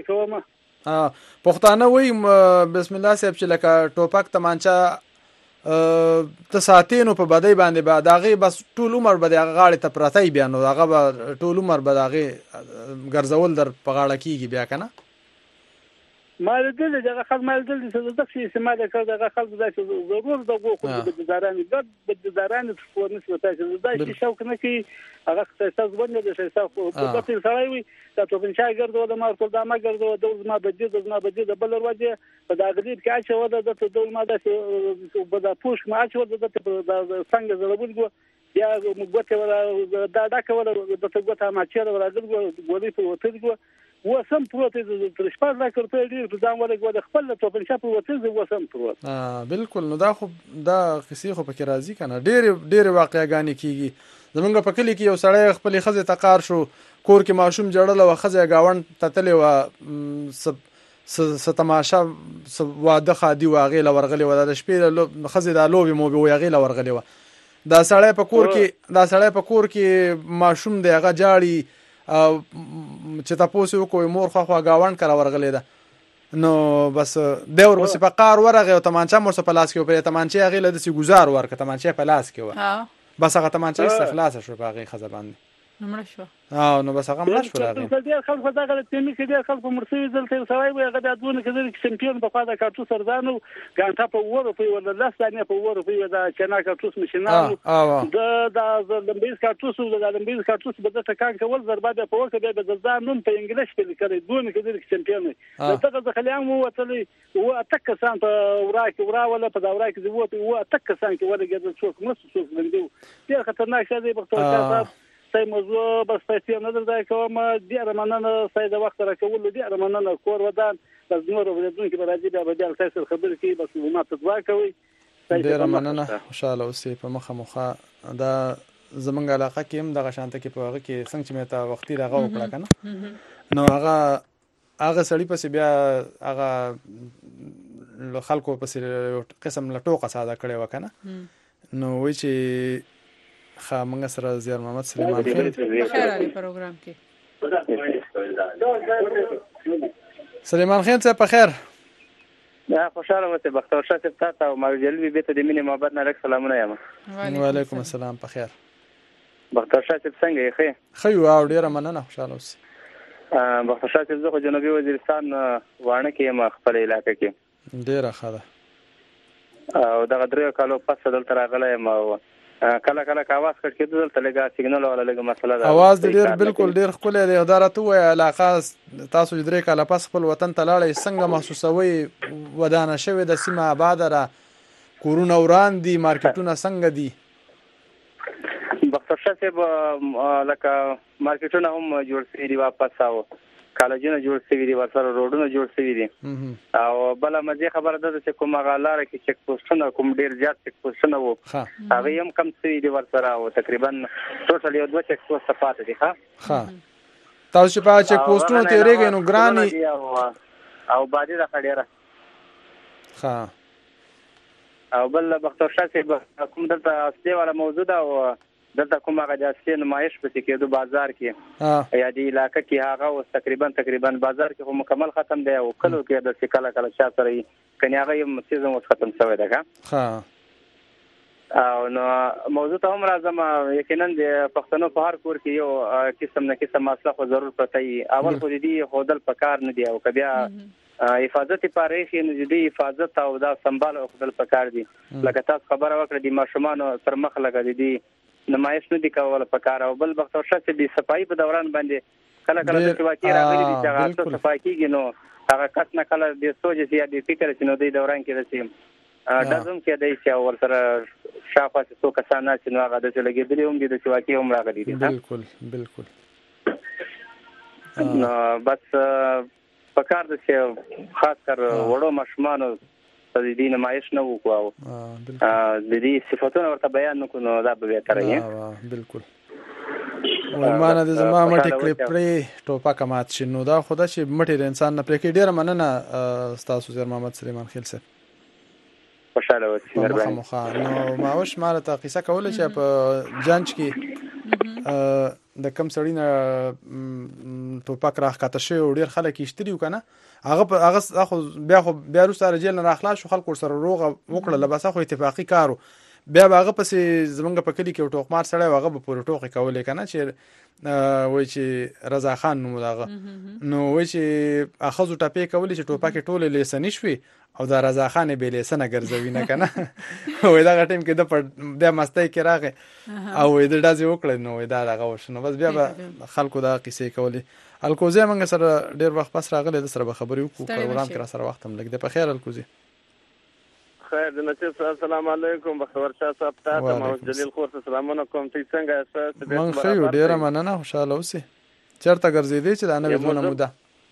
Speaker 2: پښتانه وای بسم الله صاحب چې لکه ټوپک تمانچا ته ساتینو په بدوی باندې بعد هغه بس ټول عمر به هغه غاړه ته پرتای بیا نو هغه ټول عمر به هغه ګرځول در په غاړه کېږي بیا کنه
Speaker 19: مال دل دغه خلک مال دل چې د څه استعمال کړه دغه خلک دا چې ضرور دغه خو د دارانې د دارانې په نسبت چې دا چې شوک نه کی هغه څه ځونه د څه په دغه سړی وي دا ته بنچا ګرځو د مار کول دا ما ګرځو د ما بده د بل وروجه په دا غلیب کې اچو د دول ما د بدا پوش ما اچو د څنګه زړبل بیا موږ ولا دا ډاکه ولا د څنګه ما چیرې ولا ګولې په وته وسم پروت د ترشپار لا کړته ډیر ځان ولګو د خپل ټوپن شپ وته وسم پروت
Speaker 2: بالکل نو دا خو دا قصې خو پکې راځي کنه ډیر واقعګانی کیږي زمونږ په کلی کې یو سړی خپل خزه تقار شو کور کې ماشوم جړل او خزه گاون تتلې و س تماشا واده خادي واغې لورغلې و د شپې خزه د لوبي مو به واغې لورغلې و دا سړی په کور کې ماشوم دی هغه جاړي چې تاسو کوی مور خو غاوند کرا ورغلې ده نو بس دور بس په قار ورغه او تمانچا مور په لاس کې په تمانچا غیله د سی گزار ورکه تمانچا په لاس کې و بس هغه تمانچا استخلاص شو په هغه خزه باندې
Speaker 1: نمړ شو
Speaker 2: نو بس هغه مړ شو راغی
Speaker 19: ډېر خلکو دا غلط فهمي کې ډېر خلکو مرسي دلته سوای وي هغه د دونه کې د چمپیون په خوا د کارتو سردانو ګانټا په وره په ولا لاس باندې په وره په دا چنا کارتوس مشینانو د لمبیز کارتوس د لمبیز کارتوس په دغه کار کول ضربه په وکړه د ځان نوم په انګلیش کې لیکل دونه کې د چمپیون دغه د خلیان وو وتلې و اتک سان په وراکي ورا ولا په دا وراکي دی وو اتک سان کې ورګه د څوک مسوس لندو ډېر خطرناک شې په توګه سای موضوع بس پیسې نه درځي کوم ډیر مننه سای د وخت راکول ډیر مننه کور ودان بس نور ولودون کې راځي بیا بدل تاسو خبر کی بس ما تدوا کوي
Speaker 2: ډیر مننه خوشاله اوسې په مخه دا زمونږ علاقه کې هم د شانته کې په هغه کې څنګه چې مې تا وختي راغو کړه کنه نو هغه سړی پسې بیا هغه خلکو پسې قسم لټوقه ساده کړي وکنه نو وی چې خامنګ سره زیار محمد سلیمان خیل
Speaker 1: خیر علي پروګرام کې
Speaker 2: سلیمان خیل څه په خیر
Speaker 20: خوشاله مته بختور شاه تاسو او ما جلبي به ته د مینې محبت نه لک سلامونه یم
Speaker 2: وعلیکم السلام په خیر
Speaker 20: بختور شاه څنګه یې
Speaker 2: خو او ډیره مننه خوشاله اوسئ
Speaker 20: بختور شاه زه جنوبي وزیرستان وانه کې یم خپل علاقې کې
Speaker 2: ډیره ښه ده
Speaker 20: او دا غدري کالو پس دلته راغلی یم کله کله کاواز کټ کې دلته لګا سیګنال ولا لګا مسله ده
Speaker 2: اواز ډیر بالکل ډیر خپل دی ادارت وای علاقه تاسو درې کاله پس خپل وطن ته لاړې څنګه محسوسوي ودانه شوی د سیمه آباد را کورونه وران دي مارکیټونه څنګه دي
Speaker 20: بختور شاه لکه مارکیټونه هم جوړ شوي دي واپس او کالجونه جوړ شوي دي ورسره روډونه جوړ شوي دي او بل مزه خبره ده چې کومه غالاره کې چک پوسټونه کوم ډیر زیات چک پوسټونه وو هغه هم کم شوي دي ورسره او تقریبا ټوټل یو 2 چک پوسټ پاتې دي
Speaker 2: ها تاسو چې په چک پوسټونو تیرېږئ نو ګراني
Speaker 20: او باندې د خډيره
Speaker 2: ها
Speaker 20: او بل بختور شاه کوم دلته اصلي ولا موجوده او دلته کومه غجاسي نمایش پکې کېدو بازار کې یا دی علاقې کې هغه او تقریبا بازار کې مکمل ختم دی او کلو کې د کله کله شا سره کني هغه یو سیزن ختم شوی دی
Speaker 2: ها
Speaker 20: او نو موضوع ته هم راځم یقینا د پښتنو په هر کور کې یو قسم نه قسم مسله خو ضرور پته ای اول خو دې خودل پکار نه دی او کبیا حفاظت پاره نه دي حفاظت او دا سنبال او خپل پکار دي لکه تاسو خبره وکړه د ماشومان تر مخ لګا دي نمایش نه دي کول پکار او بل بختور شاه چې د صفائی په دوران باندې کله کله د واقعي راغلي دي چې هغه صفائی کیږي نو هغه کس نه کله د سوچ یا د فکر چې نو د دوران کې رسیم دازم کې د چې ورسره شافه څو کسان چې نو هغه د لګیدلی هم دي چې واقعي هم راغلي دي
Speaker 2: بالکل
Speaker 20: نو بس پکار د چې خاص کر وړو ماشومان د دې نمایش نه وکاو د دې صفاتونو ورته بیان نکونو دا به تر یې
Speaker 2: بالکل ورمانه د زما مټی کلیپړې ټوپا کمات شنو دا خدا چې مټی د انسان نه پرې کې ډیر مننه تاسو زیر محمد سلیمان خیل سره
Speaker 20: خوشاله اوسئ
Speaker 2: مهرباني نو ماوش ماله تا قصه کوله چې په جانچ کې د کم سړی نه ټوپک راخاته شو ډیر خلک یشتریو کنه هغه خو بیا روسته رجل نه راخلا شو خلک سره روغه وکړه لباسه خو اتفاقی کارو بیا هغه پسې زمونږ په کلی کې ټوک مار سره هغه په پورې ټوک کولې کنه چې وای چې رضا خان نو داغه نو وای چې اخذ ټاپې کولې چې ټوپک ټوله لیسنی شوي او دا رضا خان به لیسنه ګرځوي نه کنه وای دا ټیم کې د مستۍ کې راغی او د دازي وکړ نو دا دغه وشنو بس بیا خلکو دا قصې کولې الکوزي موږ سره ډیر وخت پس راغله د سره خبرې وکړو پروګرام کې سره وخت هم لګ د په خیر الکوزي
Speaker 21: خیر د نصیب السلام علیکم بختور شاه صاحب تاسو ما جلیل خور سلامونه کوم چې څنګه اساس
Speaker 2: من خو ډیره مننه خوشاله اوسئ چرته ګرځېدې چې دا نه ودونه موده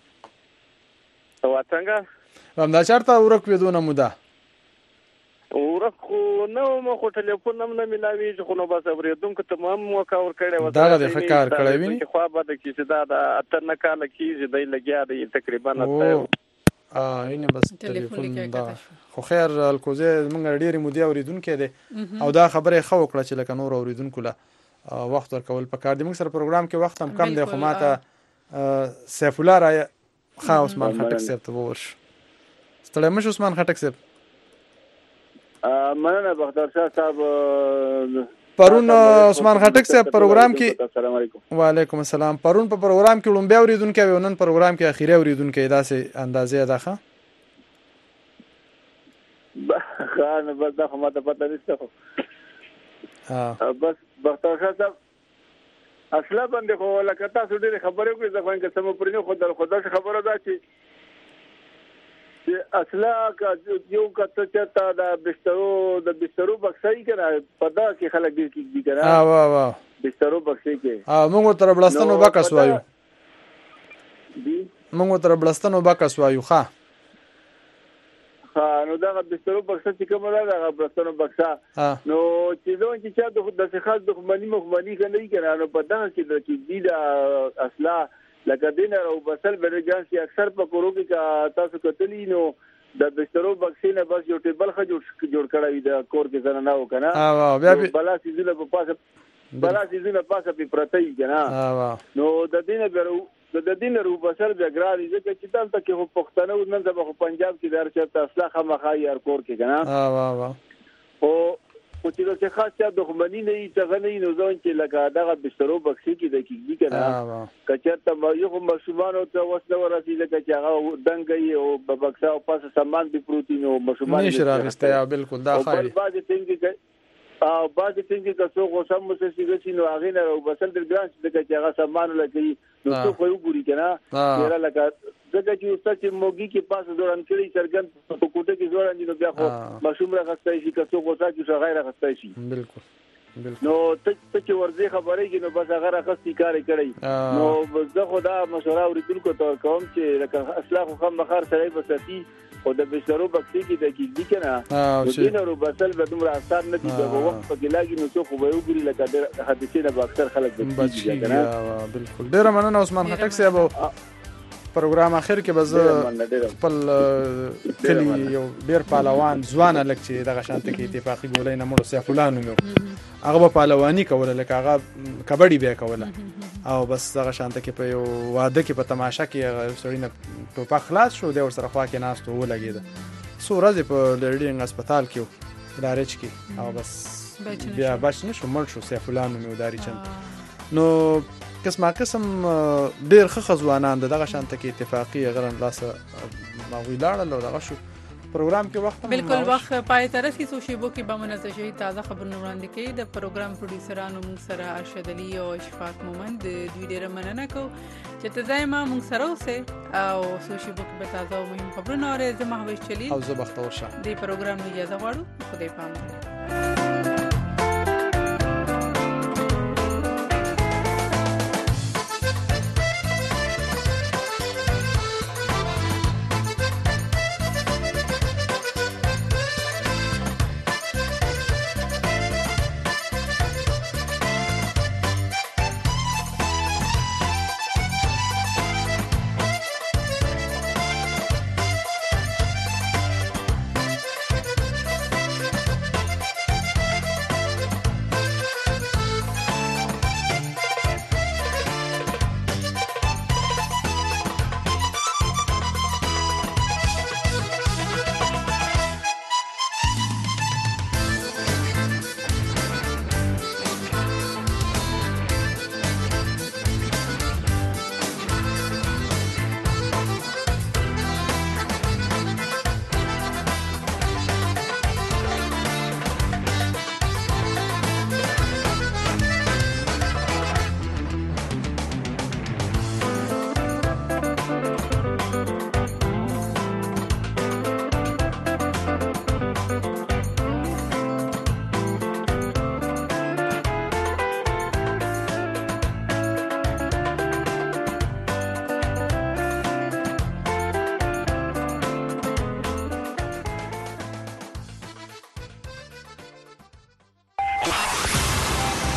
Speaker 21: او څنګه
Speaker 2: هم دا چرته ورک ودونه موده
Speaker 21: ورک نو مو خو ټلیفون هم نه ملاوي چې نو بس اوریدونکو تمام موقع ور کړی و
Speaker 2: دا د فکر کړی ویني
Speaker 21: خو به د کیسه دا اتر نه کال کیږي د لګیا دی تقریبا
Speaker 2: اینه بس ټلیفون دا خو خیر الکوزي موږ ډېری مودي اوریدونکو دي او دا خبره خو کړه چې لکه نور اوریدونکو له وخت ورکول پکار دي موږ سره پروګرام کې وخت هم کم دی خو ماته سیف الله را خا عثمان خټک صاحب ته ورش ستړی مش عثمان خټک صاحب
Speaker 21: مننه بختور شاه صاحب
Speaker 2: پرون عثمان خټک صاحب پروګرام کې
Speaker 21: السلام علیکم.
Speaker 2: وعلیکم السلام. پرون په پروګرام کې لومبیا اوریدونکو او نن پروګرام کې اخیری اوریدونکو داسې اندازې ده ښه
Speaker 21: خان بس دا خو ماته پته نشته بس بختور شاه صاحب اصله باندې خو لکه تاسو ډېرې خبرې وکړې زه خو که څه مو پرې نه ښودل خو داسې خبره ده چې اصله یو که ته چېرته د بسترو بکسه یي که نه په دغه کې خلک ډېر کېږدي که نه بسترو بکسې کې
Speaker 2: موږ ورته بړستنو بکس وایو موږ ورته بړستنو بکس وایو ښه
Speaker 21: نو دغه بسترو بکسه چې کومه ده دغه بړستنو بکسه نو چې زه وایم چې چا داسې خاص دښمني مخمني که نه وي که نه نو په دغه کې د کېږدي د اصله لکه دې نه راوبسل بېرجان چې اکثر په کورو کې که تاسو کتلي نو د بسترو بکسې نه بس یو ټیبل ښه جوړ کړی وي د کور کې زنه نه و که نه بلا څیزونه په پاسه پې پرته وي که نه نو د دې نه راوبسل بیا ګران وي ځکه چې دلته کې خو پښتانه نن سبا خو پنجاب کې د هر چېرته اصله خامخا وي هر کور کې که نه خو چې داسې خاص چا دښمني نه وي څه نه وي نو زه وایم چې لکه دغه بسترو بکسې کې د کېږدي که نه که چېرته یو خو ماشومانو ته وسله ورسي لکه چې هغه دنګه وي او په بکسه او پاسه سامان پې پروت وي نو ماشومان
Speaker 2: نشي راغستی بالکل دا ښایي
Speaker 21: بعضې ټینګې که څوک غوسه مسلسي شي نو هغې نه راوبسل ډېر ګران شي ځکه چې هغه سامان لکوي نو څوک به وګوري که نه ډېره لکه ځکه چې استاد چې موږي کې پاسه ځوړند کړي څرګند په کوټه کې ځوړند دي نو بیا خو ماشوم راغستی شي که څوک غوسه کړي شي هغه یې راغستی شي نو ته چې ورځې خبرې کې نو بس هغه راغستې کار یې کړی نو زه خو دا مشوره اورېدونکو ته ورکوم چې لکه اصلا خو خامخا سړی به ساتي خو د بسترو بکسې کې د کېږدي که نه نو دې نه روبسل به دومره اسان نه دي بیا به وخت پکې لاګي نو څوک خو به یې وګوري لکه ډېر حادثې نه به اکثر خلک بچېږي که نه
Speaker 2: بالکل ډېره مننه عثمان خټک صاحب پروګرام اخر کې به زه خپل کلي یو ډېر پهلوان ځوان هلک چې دغه شانته کې اتفاقي ګولۍ نه مړو سیف الله نوم هغه به پهلواني کوله لکه هغه کبډي به یې کوله او بس دغه شانته کې په یو واده کې په تماشه کې هغه سړي نه ټوپک خلاص شو دی ورسره خوا کې ناست و ولګېده څو ورځې په لرډینګ هسپتال کې و لارج کې او بس بیا بچ نه شو مړ شو سیف الله نوم یې داري چند نو قسمه قسم ډېر ښه ځوانان دغه شانته کې اتفاقي هغه لاسه هغوی لاړل او دغه شو پروګرام کې وخت
Speaker 1: بالکل وخت پای ته رسي څو شیبو کې به منځ شي تازه خبرونه وړاندې کوي د پروګرام پروډوسرانو موږ سره ارشد علي او اشفاق مومند دوی ډېره مننه کوو چې ته دایما موږ سره اوسې او څو شیبو کې به تازه او مهم خبرونه اورې زه مهوش چلی
Speaker 2: او زه بختور شاه
Speaker 1: دې پروګرام اجازه غواړو خدای پامن